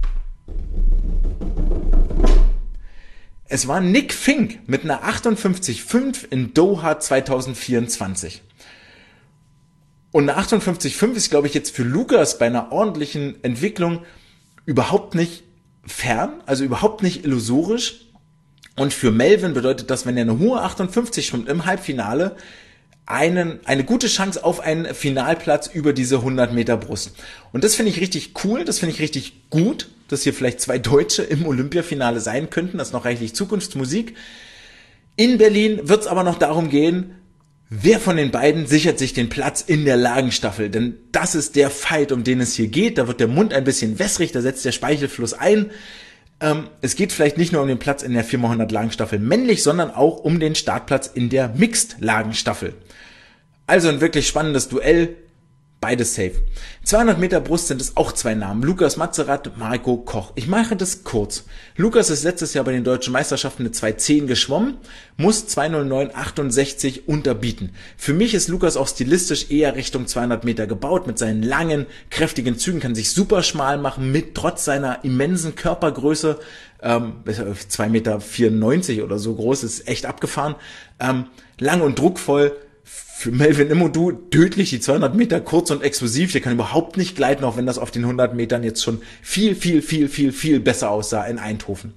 Es war Nick Fink mit einer achtundfünfzig Komma fünf in Doha zwanzig vierundzwanzig. Und eine achtundfünfzig Komma fünf ist, glaube ich, jetzt für Lukas bei einer ordentlichen Entwicklung überhaupt nicht fern, also überhaupt nicht illusorisch. Und für Melvin bedeutet das, wenn er eine hohe achtundfünfzig schwimmt im Halbfinale, einen, eine gute Chance auf einen Finalplatz über diese hundert Meter Brust. Und das finde ich richtig cool, das finde ich richtig gut, dass hier vielleicht zwei Deutsche im Olympiafinale sein könnten. Das ist noch reichlich Zukunftsmusik. In Berlin wird es aber noch darum gehen, wer von den beiden sichert sich den Platz in der Lagenstaffel? Denn das ist der Fight, um den es hier geht. Da wird der Mund ein bisschen wässrig, da setzt der Speichelfluss ein. Ähm, es geht vielleicht nicht nur um den Platz in der vier mal hundert Lagenstaffel männlich, sondern auch um den Startplatz in der Mixed Lagenstaffel. Also ein wirklich spannendes Duell. beides safe. zweihundert Meter Brust sind es auch zwei Namen, Lukas Matzerath, Marco Koch. Ich mache das kurz. Lukas ist letztes Jahr bei den deutschen Meisterschaften eine zwei zehn geschwommen, muss zwei null neun achtundsechzig unterbieten. Für mich ist Lukas auch stilistisch eher Richtung zweihundert Meter gebaut, mit seinen langen, kräftigen Zügen, kann sich super schmal machen, mit trotz seiner immensen Körpergröße, ähm, zwei Meter vierundneunzig oder so groß, ist echt abgefahren, ähm, lang und druckvoll. Für Melvin Immodu tödlich, die zweihundert Meter kurz und explosiv, der kann überhaupt nicht gleiten, auch wenn das auf den hundert Metern jetzt schon viel, viel, viel, viel, viel besser aussah in Eindhoven.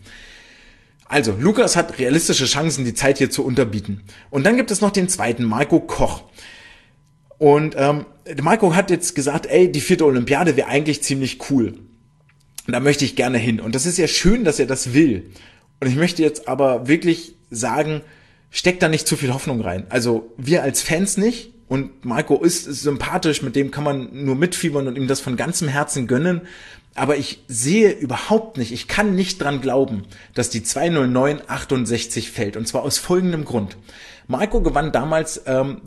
Also, Lukas hat realistische Chancen, die Zeit hier zu unterbieten. Und dann gibt es noch den zweiten, Marco Koch. Und ähm, Marco hat jetzt gesagt, ey, die vierte Olympiade wäre eigentlich ziemlich cool. Und da möchte ich gerne hin. Und das ist ja schön, dass er das will. Und ich möchte jetzt aber wirklich sagen, steckt da nicht zu viel Hoffnung rein. Also wir als Fans nicht, und Marco ist, ist sympathisch, mit dem kann man nur mitfiebern und ihm das von ganzem Herzen gönnen, aber ich sehe überhaupt nicht, ich kann nicht dran glauben, dass die zwei null neun achtundsechzig fällt, und zwar aus folgendem Grund. Marco gewann damals ähm,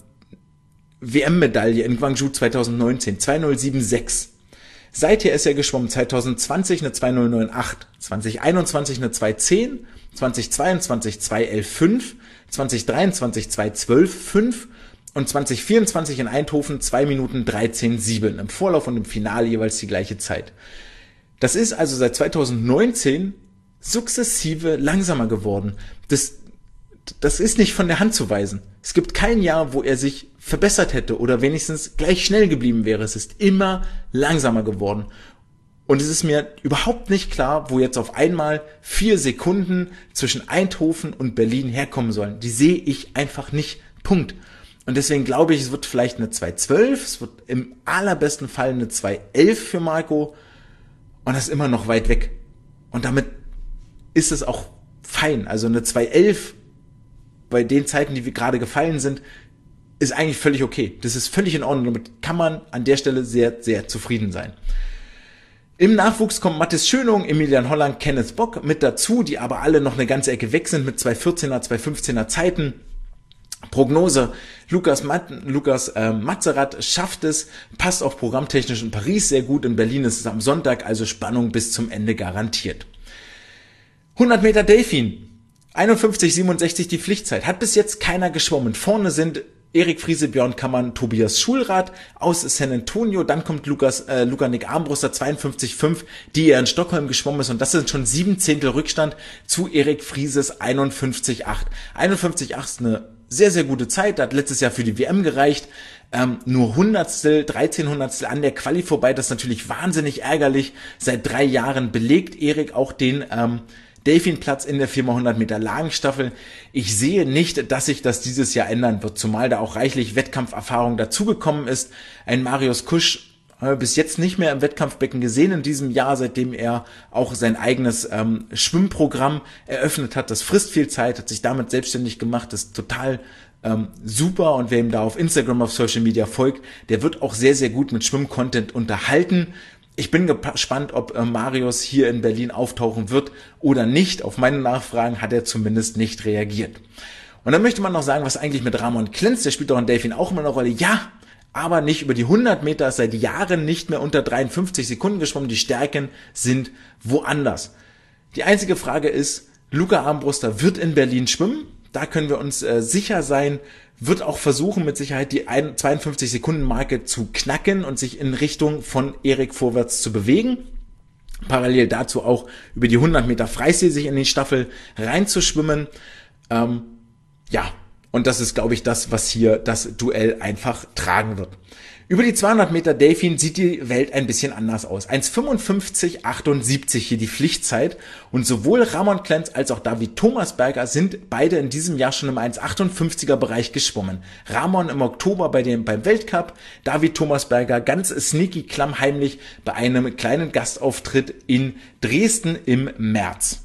W M-Medaille in Gwangju zweitausendneunzehn, zwei null sieben sechs. Seither ist er geschwommen, zwanzig zwanzig eine zwei null neun acht, zwanzig einundzwanzig eine zwei zehn, zwanzig zweiundzwanzig zwei elf fünf, zwanzig dreiundzwanzig zwei zwölf fünf und zwanzig vierundzwanzig in Eindhoven zwei Minuten dreizehn sieben. Im Vorlauf und im Finale jeweils die gleiche Zeit. Das ist also seit zweitausendneunzehn sukzessive langsamer geworden. Das, das ist nicht von der Hand zu weisen. Es gibt kein Jahr, wo er sich verbessert hätte oder wenigstens gleich schnell geblieben wäre. Es ist immer langsamer geworden. Und es ist mir überhaupt nicht klar, wo jetzt auf einmal vier Sekunden zwischen Eindhoven und Berlin herkommen sollen. Die sehe ich einfach nicht. Punkt. Und deswegen glaube ich, es wird vielleicht eine zwei zwölf, es wird im allerbesten Fall eine zwei elf für Marco. Und das ist immer noch weit weg. Und damit ist es auch fein. Also eine zwei elf bei den Zeiten, die wir gerade gefallen sind, ist eigentlich völlig okay. Das ist völlig in Ordnung. Damit kann man an der Stelle sehr, sehr zufrieden sein. Im Nachwuchs kommen Mathis Schönung, Emilian Holland, Kenneth Bock mit dazu, die aber alle noch eine ganze Ecke weg sind mit zwei vierzehner, zwei fünfzehner Zeiten. Prognose, Lukas, Mat- Lukas äh, Matzerath schafft es, passt auch programmtechnisch in Paris sehr gut, in Berlin ist es am Sonntag, also Spannung bis zum Ende garantiert. hundert Meter Delfin, einundfünfzig siebenundsechzig die Pflichtzeit, hat bis jetzt keiner geschwommen. Vorne sind Erik Friese, Björn Kammern, Tobias Schulrath aus San Antonio, dann kommt Lukas, äh, Luca-Nick Armbruster, zweiundfünfzig fünf, die er in Stockholm geschwommen ist, und das sind schon sieben Zehntel Rückstand zu Erik Frieses einundfünfzig acht. einundfünfzig acht ist eine sehr, sehr gute Zeit, hat letztes Jahr für die W M gereicht, ähm, nur Hundertstel, dreizehn Hundertstel an der Quali vorbei, das ist natürlich wahnsinnig ärgerlich. Seit drei Jahren belegt Erik auch den ähm, Delfinplatz in der vier mal hundert Meter Lagenstaffel. Ich sehe nicht, dass sich das dieses Jahr ändern wird, zumal da auch reichlich Wettkampferfahrung dazugekommen ist. Ein Marius Kusch haben wir bis jetzt nicht mehr im Wettkampfbecken gesehen in diesem Jahr, seitdem er auch sein eigenes ähm, Schwimmprogramm eröffnet hat. Das frisst viel Zeit, hat sich damit selbstständig gemacht, ist total ähm, super, und wer ihm da auf Instagram, auf Social Media folgt, der wird auch sehr, sehr gut mit Schwimmcontent unterhalten. Ich bin gespannt, ob äh, Marius hier in Berlin auftauchen wird oder nicht. Auf meine Nachfragen hat er zumindest nicht reagiert. Und dann möchte man noch sagen, was eigentlich mit Ramon Klenz, der spielt doch in Delfin auch immer eine Rolle. Ja, aber nicht über die hundert Meter, ist seit Jahren nicht mehr unter dreiundfünfzig Sekunden geschwommen. Die Stärken sind woanders. Die einzige Frage ist, Luca Armbruster wird in Berlin schwimmen. Da können wir uns äh, sicher sein, wird auch versuchen, mit Sicherheit die zweiundfünfzig Sekunden Marke zu knacken und sich in Richtung von Erik vorwärts zu bewegen. Parallel dazu auch über die hundert Meter Freistil sich in die Staffel reinzuschwimmen. Ähm, ja, und das ist, glaube ich, das, was hier das Duell einfach tragen wird. Über die zweihundert Meter Delfin sieht die Welt ein bisschen anders aus. eins fünfundfünfzig achtundsiebzig hier die Pflichtzeit, und sowohl Ramon Klenz als auch David Thomasberger sind beide in diesem Jahr schon im eins achtundfünfziger Bereich geschwommen. Ramon im Oktober bei dem, beim Weltcup, David Thomasberger ganz sneaky klammheimlich bei einem kleinen Gastauftritt in Dresden im März.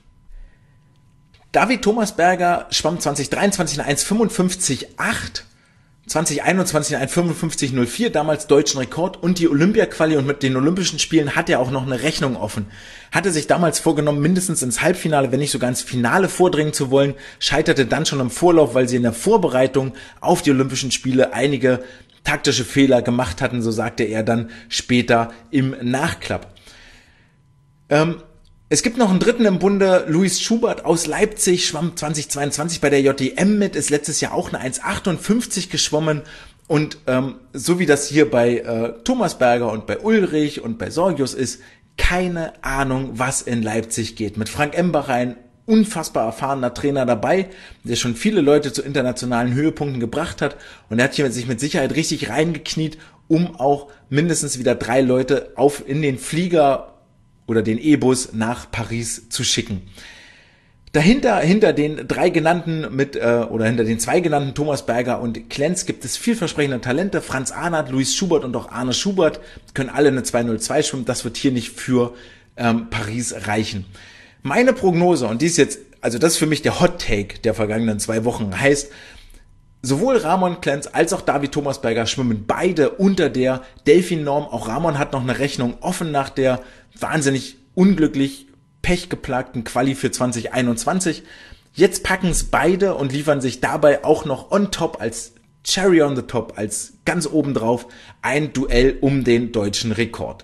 David Thomasberger schwamm zwanzig dreiundzwanzig in eins fünfundfünfzig acht, zwanzig einundzwanzig in eins fünfundfünfzig null vier, damals deutschen Rekord, und die Olympia-Quali, und mit den Olympischen Spielen hat er auch noch eine Rechnung offen. Hatte sich damals vorgenommen, mindestens ins Halbfinale, wenn nicht sogar ins Finale vordringen zu wollen, scheiterte dann schon im Vorlauf, weil sie in der Vorbereitung auf die Olympischen Spiele einige taktische Fehler gemacht hatten, so sagte er dann später im Nachklapp. Ähm, Es gibt noch einen dritten im Bunde, Luis Schubert aus Leipzig, schwamm zweitausendzweiundzwanzig bei der J D M mit, ist letztes Jahr auch eine eins achtundfünfzig geschwommen und ähm, so wie das hier bei äh, Thomas Berger und bei Ulrich und bei Sorgius ist, keine Ahnung, was in Leipzig geht. Mit Frank Embacher, ein unfassbar erfahrener Trainer dabei, der schon viele Leute zu internationalen Höhepunkten gebracht hat und er hat hier sich mit Sicherheit richtig reingekniet, um auch mindestens wieder drei Leute auf in den Flieger oder den E-Bus nach Paris zu schicken. Dahinter, hinter den drei genannten mit äh, oder hinter den zwei genannten Thomas Berger und Klenz gibt es vielversprechende Talente. Franz Arnert, Luis Schubert und auch Arne Schubert können alle eine zwei null zwei schwimmen. Das wird hier nicht für ähm, Paris reichen. Meine Prognose, und die ist jetzt, also das ist für mich der Hot Take der vergangenen zwei Wochen, heißt, sowohl Ramon Klenz als auch David Thomas Berger schwimmen beide unter der Delfin-Norm. Auch Ramon hat noch eine Rechnung offen nach der wahnsinnig unglücklich pechgeplagten Quali für zwanzig einundzwanzig. Jetzt packen es beide und liefern sich dabei auch noch on top als Cherry on the top, als ganz obendrauf ein Duell um den deutschen Rekord.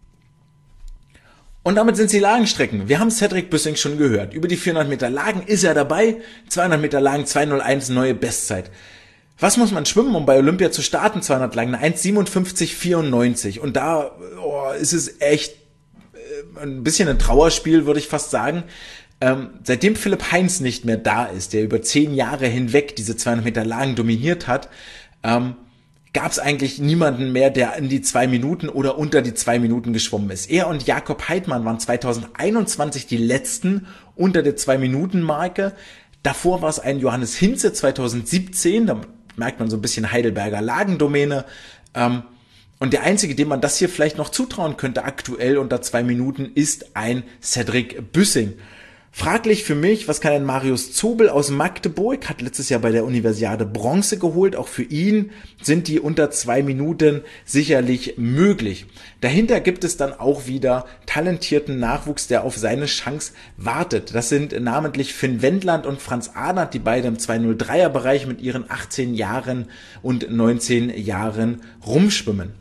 Und damit sind sie Lagenstrecken. Wir haben Cedric Büssing schon gehört. Über die vierhundert Meter Lagen ist er dabei. zweihundert Meter Lagen zwei null eins, neue Bestzeit. Was muss man schwimmen, um bei Olympia zu starten? zweihundert Lagen, eine eins siebenundfünfzig vierundneunzig. Und da oh, ist es echt äh, ein bisschen ein Trauerspiel, würde ich fast sagen. Ähm, seitdem Philipp Heinz nicht mehr da ist, der über zehn Jahre hinweg diese zweihundert Meter Lagen dominiert hat, ähm, gab es eigentlich niemanden mehr, der in die zwei Minuten oder unter die zwei Minuten geschwommen ist. Er und Jakob Heidmann waren zweitausendeinundzwanzig die letzten unter der zwei Minuten Marke. Davor war es ein Johannes Hinze zweitausendsiebzehn, da merkt man so ein bisschen Heidelberger Lagendomäne. Ähm, und der einzige, dem man das hier vielleicht noch zutrauen könnte aktuell unter zwei Minuten, ist ein Cedric Büssing. Fraglich für mich, was kann ein Marius Zobel aus Magdeburg, hat letztes Jahr bei der Universiade Bronze geholt, auch für ihn sind die unter zwei Minuten sicherlich möglich. Dahinter gibt es dann auch wieder talentierten Nachwuchs, der auf seine Chance wartet. Das sind namentlich Finn Wendland und Franz Arnert, die beide im zwei null dreier Bereich mit ihren achtzehn Jahren und neunzehn Jahren rumschwimmen.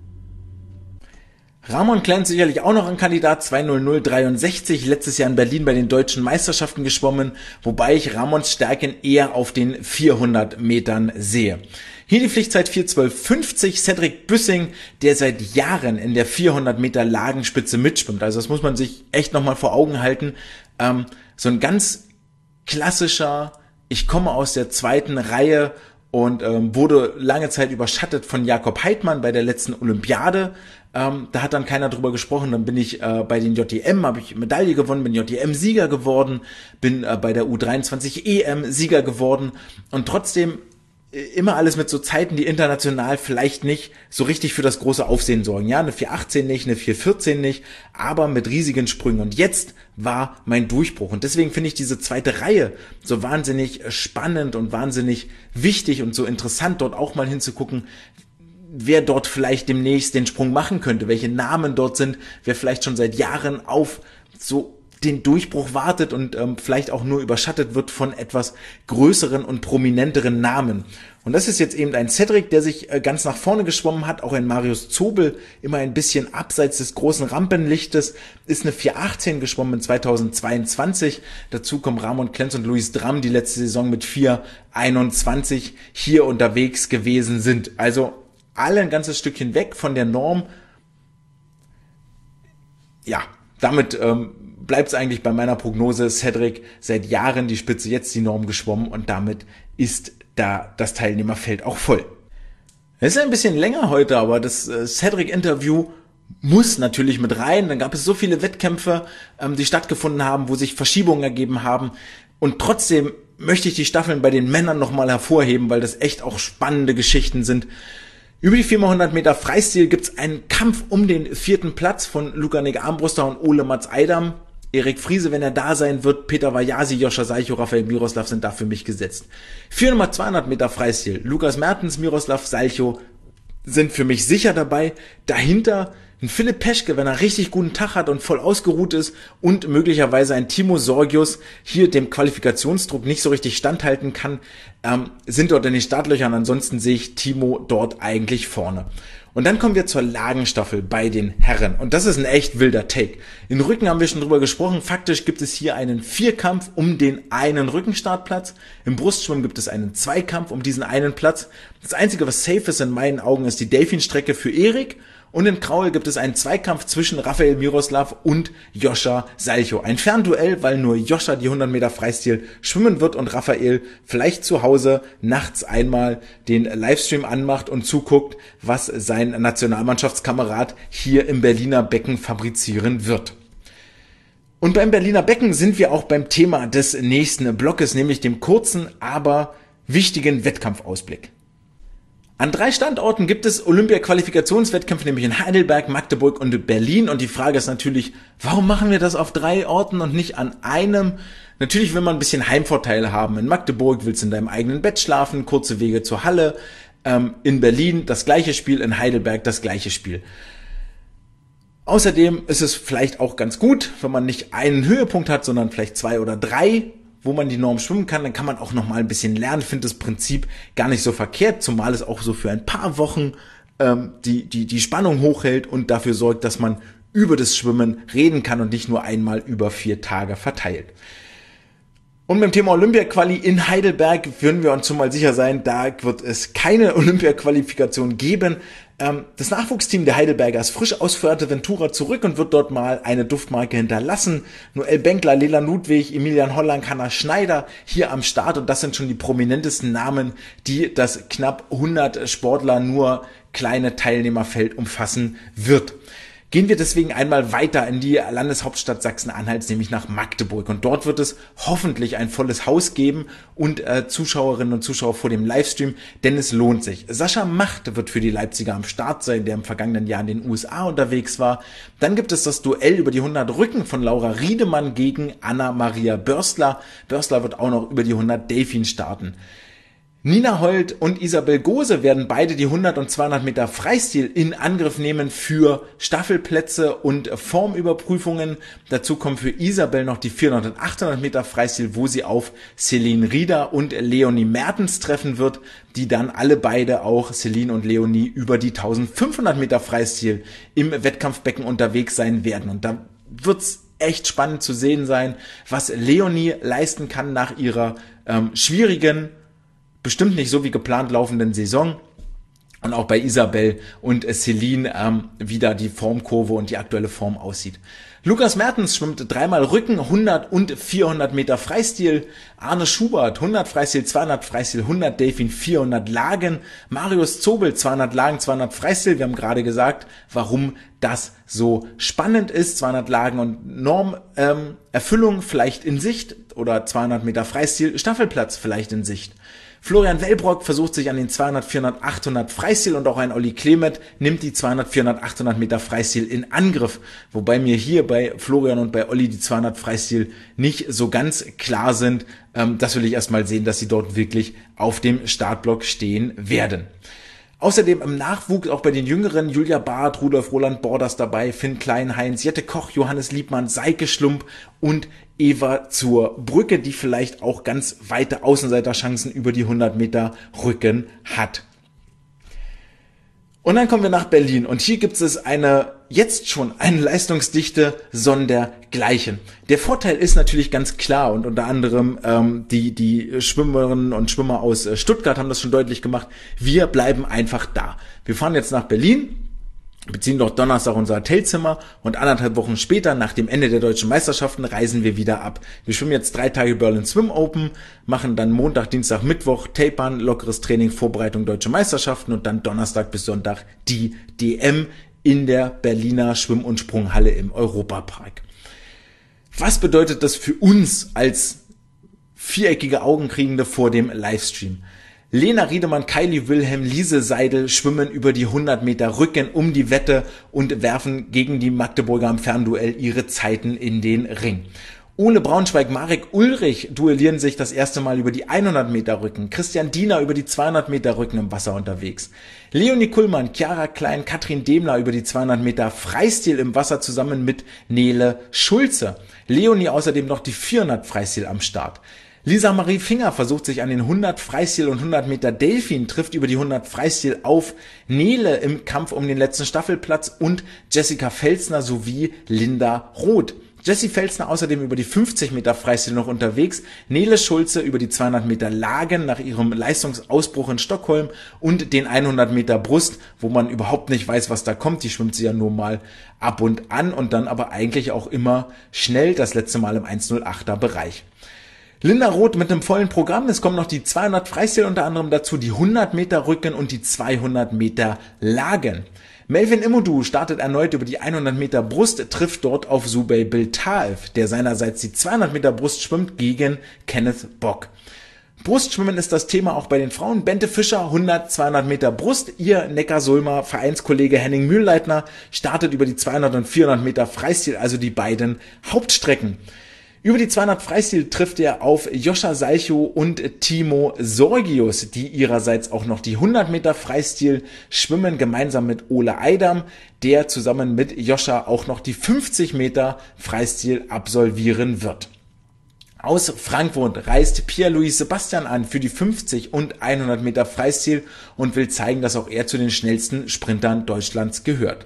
Ramon Klenz sicherlich auch noch ein Kandidat, zwei null null dreiundsechzig, letztes Jahr in Berlin bei den deutschen Meisterschaften geschwommen, wobei ich Ramons Stärken eher auf den vierhundert Metern sehe. Hier die Pflichtzeit vier zwölf fünfzig, Cedric Büssing, der seit Jahren in der vierhundert Meter Lagenspitze mitschwimmt. Also das muss man sich echt nochmal vor Augen halten. Ähm, so ein ganz klassischer, ich komme aus der zweiten Reihe und ähm, wurde lange Zeit überschattet von Jakob Heidmann bei der letzten Olympiade. Ähm, da hat dann keiner drüber gesprochen. Dann bin ich äh, bei den J D M, habe ich Medaille gewonnen, bin J D M-Sieger geworden, bin äh, bei der U dreiundzwanzig E M-Sieger geworden und trotzdem äh, immer alles mit so Zeiten, die international vielleicht nicht so richtig für das große Aufsehen sorgen. Ja, eine vier achtzehn nicht, eine vier vierzehn nicht, aber mit riesigen Sprüngen. Und jetzt war mein Durchbruch. Und deswegen finde ich diese zweite Reihe so wahnsinnig spannend und wahnsinnig wichtig und so interessant, dort auch mal hinzugucken, wer dort vielleicht demnächst den Sprung machen könnte, welche Namen dort sind, wer vielleicht schon seit Jahren auf so den Durchbruch wartet und ähm, vielleicht auch nur überschattet wird von etwas größeren und prominenteren Namen. Und das ist jetzt eben ein Cedric, der sich äh, ganz nach vorne geschwommen hat, auch ein Marius Zobel, immer ein bisschen abseits des großen Rampenlichtes, ist eine vier achtzehn geschwommen in zweitausendzweiundzwanzig. Dazu kommen Ramon Klenz und Luis Dramm, die letzte Saison mit vier einundzwanzig hier unterwegs gewesen sind. Also alle ein ganzes Stückchen weg von der Norm. Ja, damit ähm, bleibt es eigentlich bei meiner Prognose. Cedric seit Jahren die Spitze, jetzt die Norm geschwommen und damit ist da das Teilnehmerfeld auch voll. Es ist ein bisschen länger heute, aber das äh, Cedric-Interview muss natürlich mit rein. Dann gab es so viele Wettkämpfe, ähm, die stattgefunden haben, wo sich Verschiebungen ergeben haben. Und trotzdem möchte ich die Staffeln bei den Männern nochmal hervorheben, weil das echt auch spannende Geschichten sind. Über die viermal hundert Meter Freistil gibt's einen Kampf um den vierten Platz von Luca Nege-Armbruster und Ole Mats Eidam. Erik Friese, wenn er da sein wird, Peter Vajasi, Joscha Seicho, Raphael Miroslav sind da für mich gesetzt. vierhundert mal zweihundert Meter Freistil, Lukas Mertens, Miroslav Salcho sind für mich sicher dabei. Dahinter ein Philipp Peschke, wenn er richtig guten Tag hat und voll ausgeruht ist und möglicherweise ein Timo Sorgius hier dem Qualifikationsdruck nicht so richtig standhalten kann, ähm, sind dort in den Startlöchern. Ansonsten sehe ich Timo dort eigentlich vorne. Und dann kommen wir zur Lagenstaffel bei den Herren. Und das ist ein echt wilder Take. In Rücken haben wir schon drüber gesprochen. Faktisch gibt es hier einen Vierkampf um den einen Rückenstartplatz. Im Brustschwimmen gibt es einen Zweikampf um diesen einen Platz. Das Einzige, was safe ist in meinen Augen, ist die Delfinstrecke für Erik. Und in Kraul gibt es einen Zweikampf zwischen Rafael Miroslav und Joscha Salcho. Ein Fernduell, weil nur Joscha die hundert Meter Freistil schwimmen wird und Rafael vielleicht zu Hause nachts einmal den Livestream anmacht und zuguckt, was sein Nationalmannschaftskamerad hier im Berliner Becken fabrizieren wird. Und beim Berliner Becken sind wir auch beim Thema des nächsten Blockes, nämlich dem kurzen, aber wichtigen Wettkampfausblick. An drei Standorten gibt es Olympia-Qualifikationswettkämpfe, nämlich in Heidelberg, Magdeburg und Berlin. Und die Frage ist natürlich, warum machen wir das auf drei Orten und nicht an einem? Natürlich will man ein bisschen Heimvorteile haben. In Magdeburg willst du in deinem eigenen Bett schlafen, kurze Wege zur Halle. Ähm, in Berlin das gleiche Spiel, in Heidelberg das gleiche Spiel. Außerdem ist es vielleicht auch ganz gut, wenn man nicht einen Höhepunkt hat, sondern vielleicht zwei oder drei, wo man die Norm schwimmen kann, dann kann man auch noch mal ein bisschen lernen. Ich finde das Prinzip gar nicht so verkehrt, zumal es auch so für ein paar Wochen ähm, die, die, die Spannung hochhält und dafür sorgt, dass man über das Schwimmen reden kann und nicht nur einmal über vier Tage verteilt. Und beim Thema Olympia-Quali in Heidelberg würden wir uns schon mal sicher sein, da wird es keine Olympia-Qualifikation geben. Das Nachwuchsteam der Heidelberger ist frisch aus Fuerteventura zurück und wird dort mal eine Duftmarke hinterlassen. Noel Benkler, Leland Ludwig, Emilian Holland, Hannah Schneider hier am Start. Und das sind schon die prominentesten Namen, die das knapp hundert Sportler nur kleine Teilnehmerfeld umfassen wird. Gehen wir deswegen einmal weiter in die Landeshauptstadt Sachsen-Anhalts, nämlich nach Magdeburg. Und dort wird es hoffentlich ein volles Haus geben und äh, Zuschauerinnen und Zuschauer vor dem Livestream, denn es lohnt sich. Sascha Macht wird für die Leipziger am Start sein, der im vergangenen Jahr in den U S A unterwegs war. Dann gibt es das Duell über die hundert Rücken von Laura Riedemann gegen Anna-Maria Börstler. Börstler wird auch noch über die hundert Delfin starten. Nina Holt und Isabel Gose werden beide die hundert und zweihundert Meter Freistil in Angriff nehmen für Staffelplätze und Formüberprüfungen. Dazu kommen für Isabel noch die vierhundert und achthundert Meter Freistil, wo sie auf Celine Rieder und Leonie Mertens treffen wird, die dann alle beide auch, Celine und Leonie, über die eintausendfünfhundert Meter Freistil im Wettkampfbecken unterwegs sein werden. Und da wird's echt spannend zu sehen sein, was Leonie leisten kann nach ihrer ähm, schwierigen, bestimmt nicht so wie geplant laufenden Saison. Und auch bei Isabel und Celine ähm, wieder die Formkurve und die aktuelle Form aussieht. Lukas Mertens schwimmt dreimal Rücken, hundert und vierhundert Meter Freistil. Arne Schubert, hundert Freistil, zweihundert Freistil, hundert Delfin, vierhundert Lagen. Marius Zobel, zweihundert Lagen, zweihundert Freistil. Wir haben gerade gesagt, warum das so spannend ist. zweihundert Lagen und Normerfüllung ähm, vielleicht in Sicht oder zweihundert Meter Freistil, Staffelplatz vielleicht in Sicht. Florian Wellbrock versucht sich an den zweihundert, vierhundert, achthundert Freistil und auch ein Olli Klemet nimmt die zweihundert, vierhundert, achthundert Meter Freistil in Angriff. Wobei mir hier bei Florian und bei Olli die zweihundert Freistil nicht so ganz klar sind. Ähm, das will ich erstmal sehen, dass sie dort wirklich auf dem Startblock stehen werden. Außerdem im Nachwuchs auch bei den Jüngeren Julia Barth, Rudolf Roland Borders dabei, Finn Kleinheinz, Jette Koch, Johannes Liebmann, Seike Schlump und Eva zur Brücke, die vielleicht auch ganz weite Außenseiterchancen über die hundert Meter Rücken hat. Und dann kommen wir nach Berlin und hier gibt es eine, jetzt schon eine Leistungsdichte sondergleichen. Der Vorteil ist natürlich ganz klar und unter anderem ähm, die, die Schwimmerinnen und Schwimmer aus Stuttgart haben das schon deutlich gemacht. Wir bleiben einfach da. Wir fahren jetzt nach Berlin, beziehen dort Donnerstag unser Hotelzimmer und anderthalb Wochen später, nach dem Ende der deutschen Meisterschaften, reisen wir wieder ab. Wir schwimmen jetzt drei Tage Berlin Swim Open, machen dann Montag, Dienstag, Mittwoch Tapern, lockeres Training, Vorbereitung deutsche Meisterschaften und dann Donnerstag bis Sonntag die D M in der Berliner Schwimm- und Sprunghalle im Europapark. Was bedeutet das für uns als viereckige Augenkriegende vor dem Livestream? Lena Riedemann, Kylie Wilhelm, Lise Seidel schwimmen über die hundert Meter Rücken um die Wette und werfen gegen die Magdeburger am Fernduell ihre Zeiten in den Ring. Ole Braunschweig, Marek Ulrich duellieren sich das erste Mal über die hundert Meter Rücken. Christian Diener über die zweihundert Meter Rücken im Wasser unterwegs. Leonie Kullmann, Chiara Klein, Katrin Demler über die zweihundert Meter Freistil im Wasser zusammen mit Nele Schulze. Leonie außerdem noch die vierhundert Freistil am Start. Lisa Marie Finger versucht sich an den hundert Freistil und hundert Meter Delfin, trifft über die hundert Freistil auf Nele im Kampf um den letzten Staffelplatz und Jessica Felsner sowie Linda Roth. Jessie Felsner außerdem über die fünfzig Meter Freistil noch unterwegs, Nele Schulze über die zweihundert Meter Lagen nach ihrem Leistungsausbruch in Stockholm und den hundert Meter Brust, wo man überhaupt nicht weiß, was da kommt. Die schwimmt sie ja nur mal ab und an und dann aber eigentlich auch immer schnell, das letzte Mal im eins null achter Bereich. Linda Roth mit einem vollen Programm. Es kommen noch die zweihundert Freistil unter anderem dazu, die hundert Meter Rücken und die zweihundert Meter Lagen. Melvin Imodu startet erneut über die hundert Meter Brust, trifft dort auf Subey Biltaev, der seinerseits die zweihundert Meter Brust schwimmt gegen Kenneth Bock. Brustschwimmen ist das Thema auch bei den Frauen. Bente Fischer, hundert, zweihundert Meter Brust. Ihr Neckarsulmer Vereinskollege Henning Mühlleitner startet über die zweihundert und vierhundert Meter Freistil, also die beiden Hauptstrecken. Über die zweihundert Freistil trifft er auf Joscha Salchow und Timo Sorgius, die ihrerseits auch noch die hundert Meter Freistil schwimmen, gemeinsam mit Ole Eidam, der zusammen mit Joscha auch noch die fünfzig Meter Freistil absolvieren wird. Aus Frankfurt reist Pierre-Louis Sebastian an für die fünfzig und hundert Meter Freistil und will zeigen, dass auch er zu den schnellsten Sprintern Deutschlands gehört.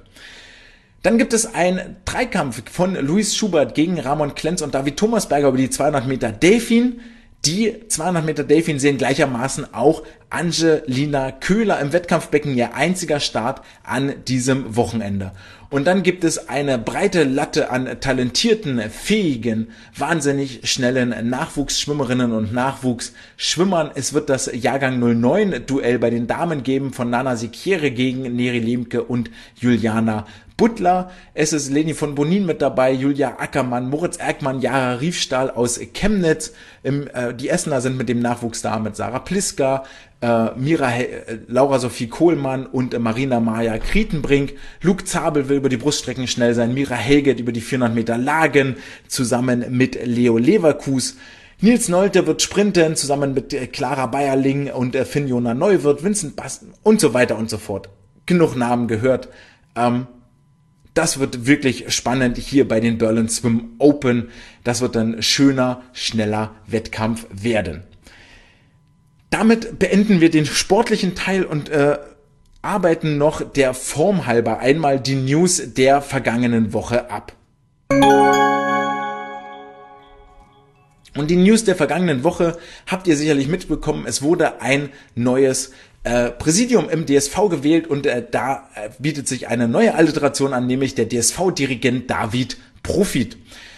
Dann gibt es einen Dreikampf von Luis Schubert gegen Ramon Klenz und David Thomasberger über die zweihundert Meter Delfin. Die zweihundert Meter Delfin sehen gleichermaßen auch Angelina Köhler im Wettkampfbecken, ihr einziger Start an diesem Wochenende. Und dann gibt es eine breite Latte an talentierten, fähigen, wahnsinnig schnellen Nachwuchsschwimmerinnen und Nachwuchsschwimmern. Es wird das Jahrgang null neun Duell bei den Damen geben von Nana Sikiere gegen Neri Lemke und Juliana Butler. Es ist Leni von Bonin mit dabei, Julia Ackermann, Moritz Erkmann, Jara Riefstahl aus Chemnitz. Im, äh, die Essener sind mit dem Nachwuchs da, mit Sarah Pliska, äh, Mira He- äh, Laura Sophie Kohlmann und äh, Marina Maja Krietenbrink. Luke Zabel will über die Bruststrecken schnell sein, Mira Helget über die vierhundert Meter Lagen zusammen mit Leo Leverkus. Nils Nolte wird sprinten, zusammen mit äh, Clara Bayerling und äh, Finn-Jona Neuwirth, Vincent Basten und so weiter und so fort. Genug Namen gehört. Ähm, Das wird wirklich spannend hier bei den Berlin Swim Open. Das wird ein schöner, schneller Wettkampf werden. Damit beenden wir den sportlichen Teil und äh, arbeiten noch der Form halber einmal die News der vergangenen Woche ab. Und die News der vergangenen Woche habt ihr sicherlich mitbekommen. Es wurde ein neues Äh, Präsidium im D S V gewählt und äh, da äh, bietet sich eine neue Alliteration an, nämlich der D S V-Dirigent David Profit.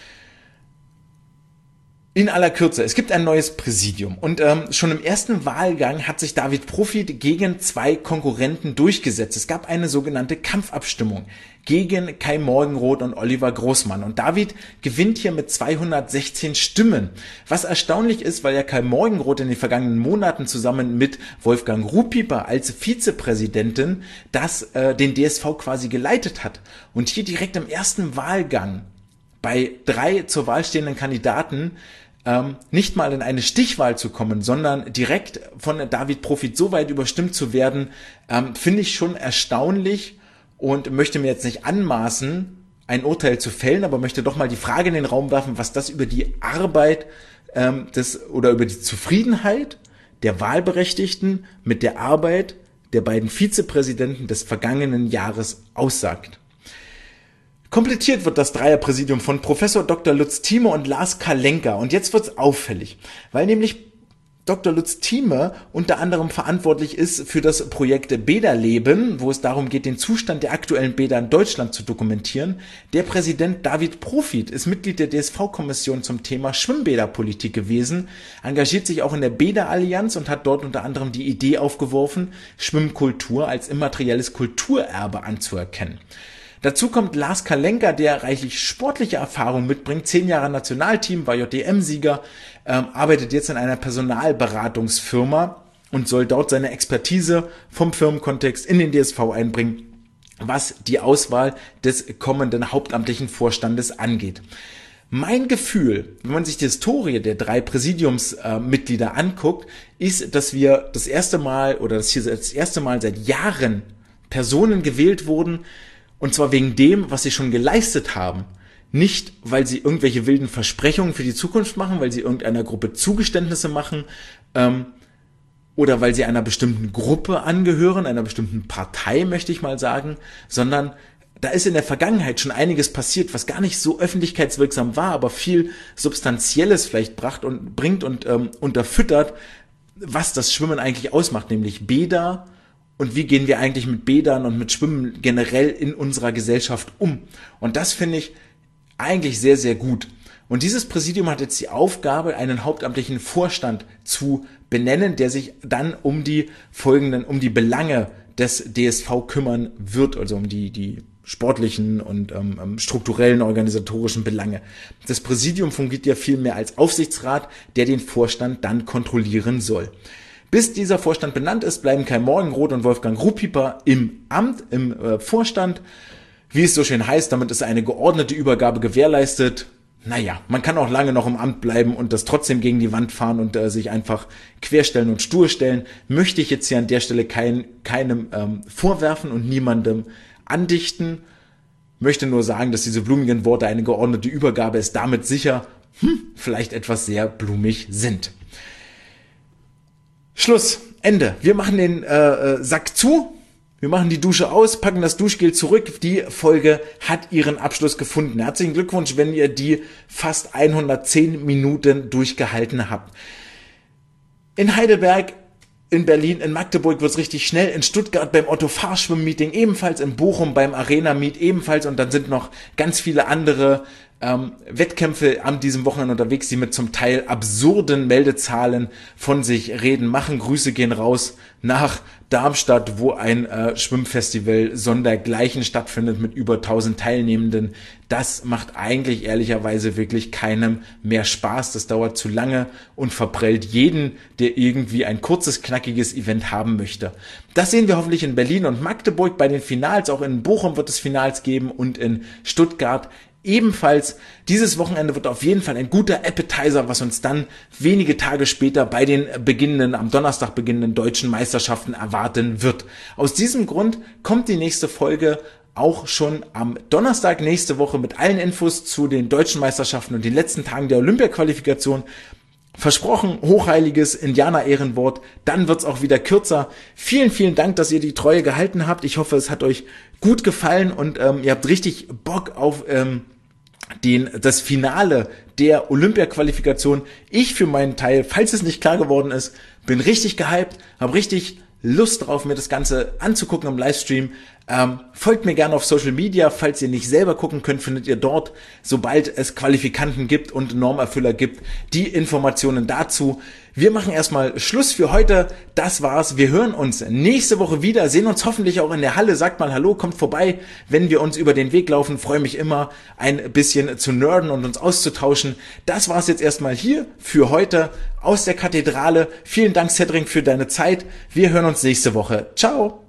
In aller Kürze, es gibt ein neues Präsidium und ähm, schon im ersten Wahlgang hat sich David Profit gegen zwei Konkurrenten durchgesetzt. Es gab eine sogenannte Kampfabstimmung gegen Kai Morgenroth und Oliver Großmann und David gewinnt hier mit zweihundertsechzehn Stimmen. Was erstaunlich ist, weil ja Kai Morgenroth in den vergangenen Monaten zusammen mit Wolfgang Ruhpieper als Vizepräsidentin das äh, den D S V quasi geleitet hat und hier direkt im ersten Wahlgang bei drei zur Wahl stehenden Kandidaten ähm, nicht mal in eine Stichwahl zu kommen, sondern direkt von David Profit so weit überstimmt zu werden, ähm, finde ich schon erstaunlich und möchte mir jetzt nicht anmaßen, ein Urteil zu fällen, aber möchte doch mal die Frage in den Raum werfen, was das über die Arbeit ähm, des oder über die Zufriedenheit der Wahlberechtigten mit der Arbeit der beiden Vizepräsidenten des vergangenen Jahres aussagt. Komplettiert wird das Dreierpräsidium von Professor Doktor Lutz Thieme und Lars Kalenka. Und jetzt wird's auffällig, weil nämlich Doktor Lutz Thieme unter anderem verantwortlich ist für das Projekt Bäderleben, wo es darum geht, den Zustand der aktuellen Bäder in Deutschland zu dokumentieren. Der Präsident David Profit ist Mitglied der D S V-Kommission zum Thema Schwimmbäderpolitik gewesen, engagiert sich auch in der Bäderallianz und hat dort unter anderem die Idee aufgeworfen, Schwimmkultur als immaterielles Kulturerbe anzuerkennen. Dazu kommt Lars Kalenka, der reichlich sportliche Erfahrung mitbringt, zehn Jahre Nationalteam, war J D M-Sieger, ähm, arbeitet jetzt in einer Personalberatungsfirma und soll dort seine Expertise vom Firmenkontext in den D S V einbringen, was die Auswahl des kommenden hauptamtlichen Vorstandes angeht. Mein Gefühl, wenn man sich die Historie der drei Präsidiumsmitglieder äh, anguckt, ist, dass wir das erste Mal oder dass hier das erste Mal seit Jahren Personen gewählt wurden, und zwar wegen dem, was sie schon geleistet haben. Nicht, weil sie irgendwelche wilden Versprechungen für die Zukunft machen, weil sie irgendeiner Gruppe Zugeständnisse machen, ähm, oder weil sie einer bestimmten Gruppe angehören, einer bestimmten Partei, möchte ich mal sagen, sondern da ist in der Vergangenheit schon einiges passiert, was gar nicht so öffentlichkeitswirksam war, aber viel Substanzielles vielleicht bracht und bringt und ähm, unterfüttert, was das Schwimmen eigentlich ausmacht, nämlich Bäder und wie gehen wir eigentlich mit Bädern und mit Schwimmen generell in unserer Gesellschaft um. Und das finde ich eigentlich sehr, sehr gut. Und dieses Präsidium hat jetzt die Aufgabe, einen hauptamtlichen Vorstand zu benennen, der sich dann um die folgenden, um die Belange des D S V kümmern wird, also um die, die sportlichen und ähm, strukturellen, organisatorischen Belange. Das Präsidium fungiert ja vielmehr als Aufsichtsrat, der den Vorstand dann kontrollieren soll. Bis dieser Vorstand benannt ist, bleiben Kai Morgenroth und Wolfgang Ruppieper im Amt, im äh, Vorstand. Wie es so schön heißt, damit ist eine geordnete Übergabe gewährleistet. Naja, man kann auch lange noch im Amt bleiben und das trotzdem gegen die Wand fahren und äh, sich einfach querstellen und stur stellen. Möchte ich jetzt hier an der Stelle kein, keinem ähm, vorwerfen und niemandem andichten. Möchte nur sagen, dass diese blumigen Worte, eine geordnete Übergabe ist damit sicher, hm, vielleicht etwas sehr blumig sind. Schluss, Ende. Wir machen den äh, Sack zu. Wir machen die Dusche aus, packen das Duschgel zurück. Die Folge hat ihren Abschluss gefunden. Herzlichen Glückwunsch, wenn ihr die fast hundertzehn Minuten durchgehalten habt. In Heidelberg, in Berlin, in Magdeburg wird's richtig schnell, in Stuttgart beim Otto-Fahr-Schwimm-Meeting ebenfalls, in Bochum beim Arena-Meet ebenfalls und dann sind noch ganz viele andere ähm, Wettkämpfe an diesem Wochenende unterwegs, die mit zum Teil absurden Meldezahlen von sich reden. Machen Grüße gehen raus nach Darmstadt, wo ein äh, Schwimmfestival sondergleichen stattfindet mit über tausend Teilnehmenden. Das macht eigentlich ehrlicherweise wirklich keinem mehr Spaß. Das dauert zu lange und verprellt jeden, der irgendwie ein kurzes, knackiges Event haben möchte. Das sehen wir hoffentlich in Berlin und Magdeburg bei den Finals. Auch in Bochum wird es Finals geben und in Stuttgart ebenfalls. Dieses Wochenende wird auf jeden Fall ein guter Appetizer, was uns dann wenige Tage später bei den beginnenden, am Donnerstag beginnenden deutschen Meisterschaften erwarten wird. Aus diesem Grund kommt die nächste Folge auch schon am Donnerstag nächste Woche mit allen Infos zu den deutschen Meisterschaften und den letzten Tagen der Olympia-Qualifikation. Versprochen, hochheiliges Indianer-Ehrenwort, dann wird's auch wieder kürzer. Vielen, vielen Dank, dass ihr die Treue gehalten habt. Ich hoffe, es hat euch gut gefallen und ähm, ihr habt richtig Bock auf ähm, den, das Finale der Olympia-Qualifikation. Ich für meinen Teil, falls es nicht klar geworden ist, bin richtig gehypt, habe richtig Lust drauf, mir das Ganze anzugucken im Livestream. Ähm, folgt mir gerne auf Social Media. Falls ihr nicht selber gucken könnt, findet ihr dort, sobald es Qualifikanten gibt und Normerfüller gibt, die Informationen dazu. Wir machen erstmal Schluss für heute. Das war's. Wir hören uns nächste Woche wieder, sehen uns hoffentlich auch in der Halle. Sagt mal Hallo, kommt vorbei, wenn wir uns über den Weg laufen. Freue mich immer, ein bisschen zu nerden und uns auszutauschen. Das war's jetzt erstmal hier für heute aus der Kathedrale. Vielen Dank, Cedric, für deine Zeit. Wir hören uns nächste Woche. Ciao!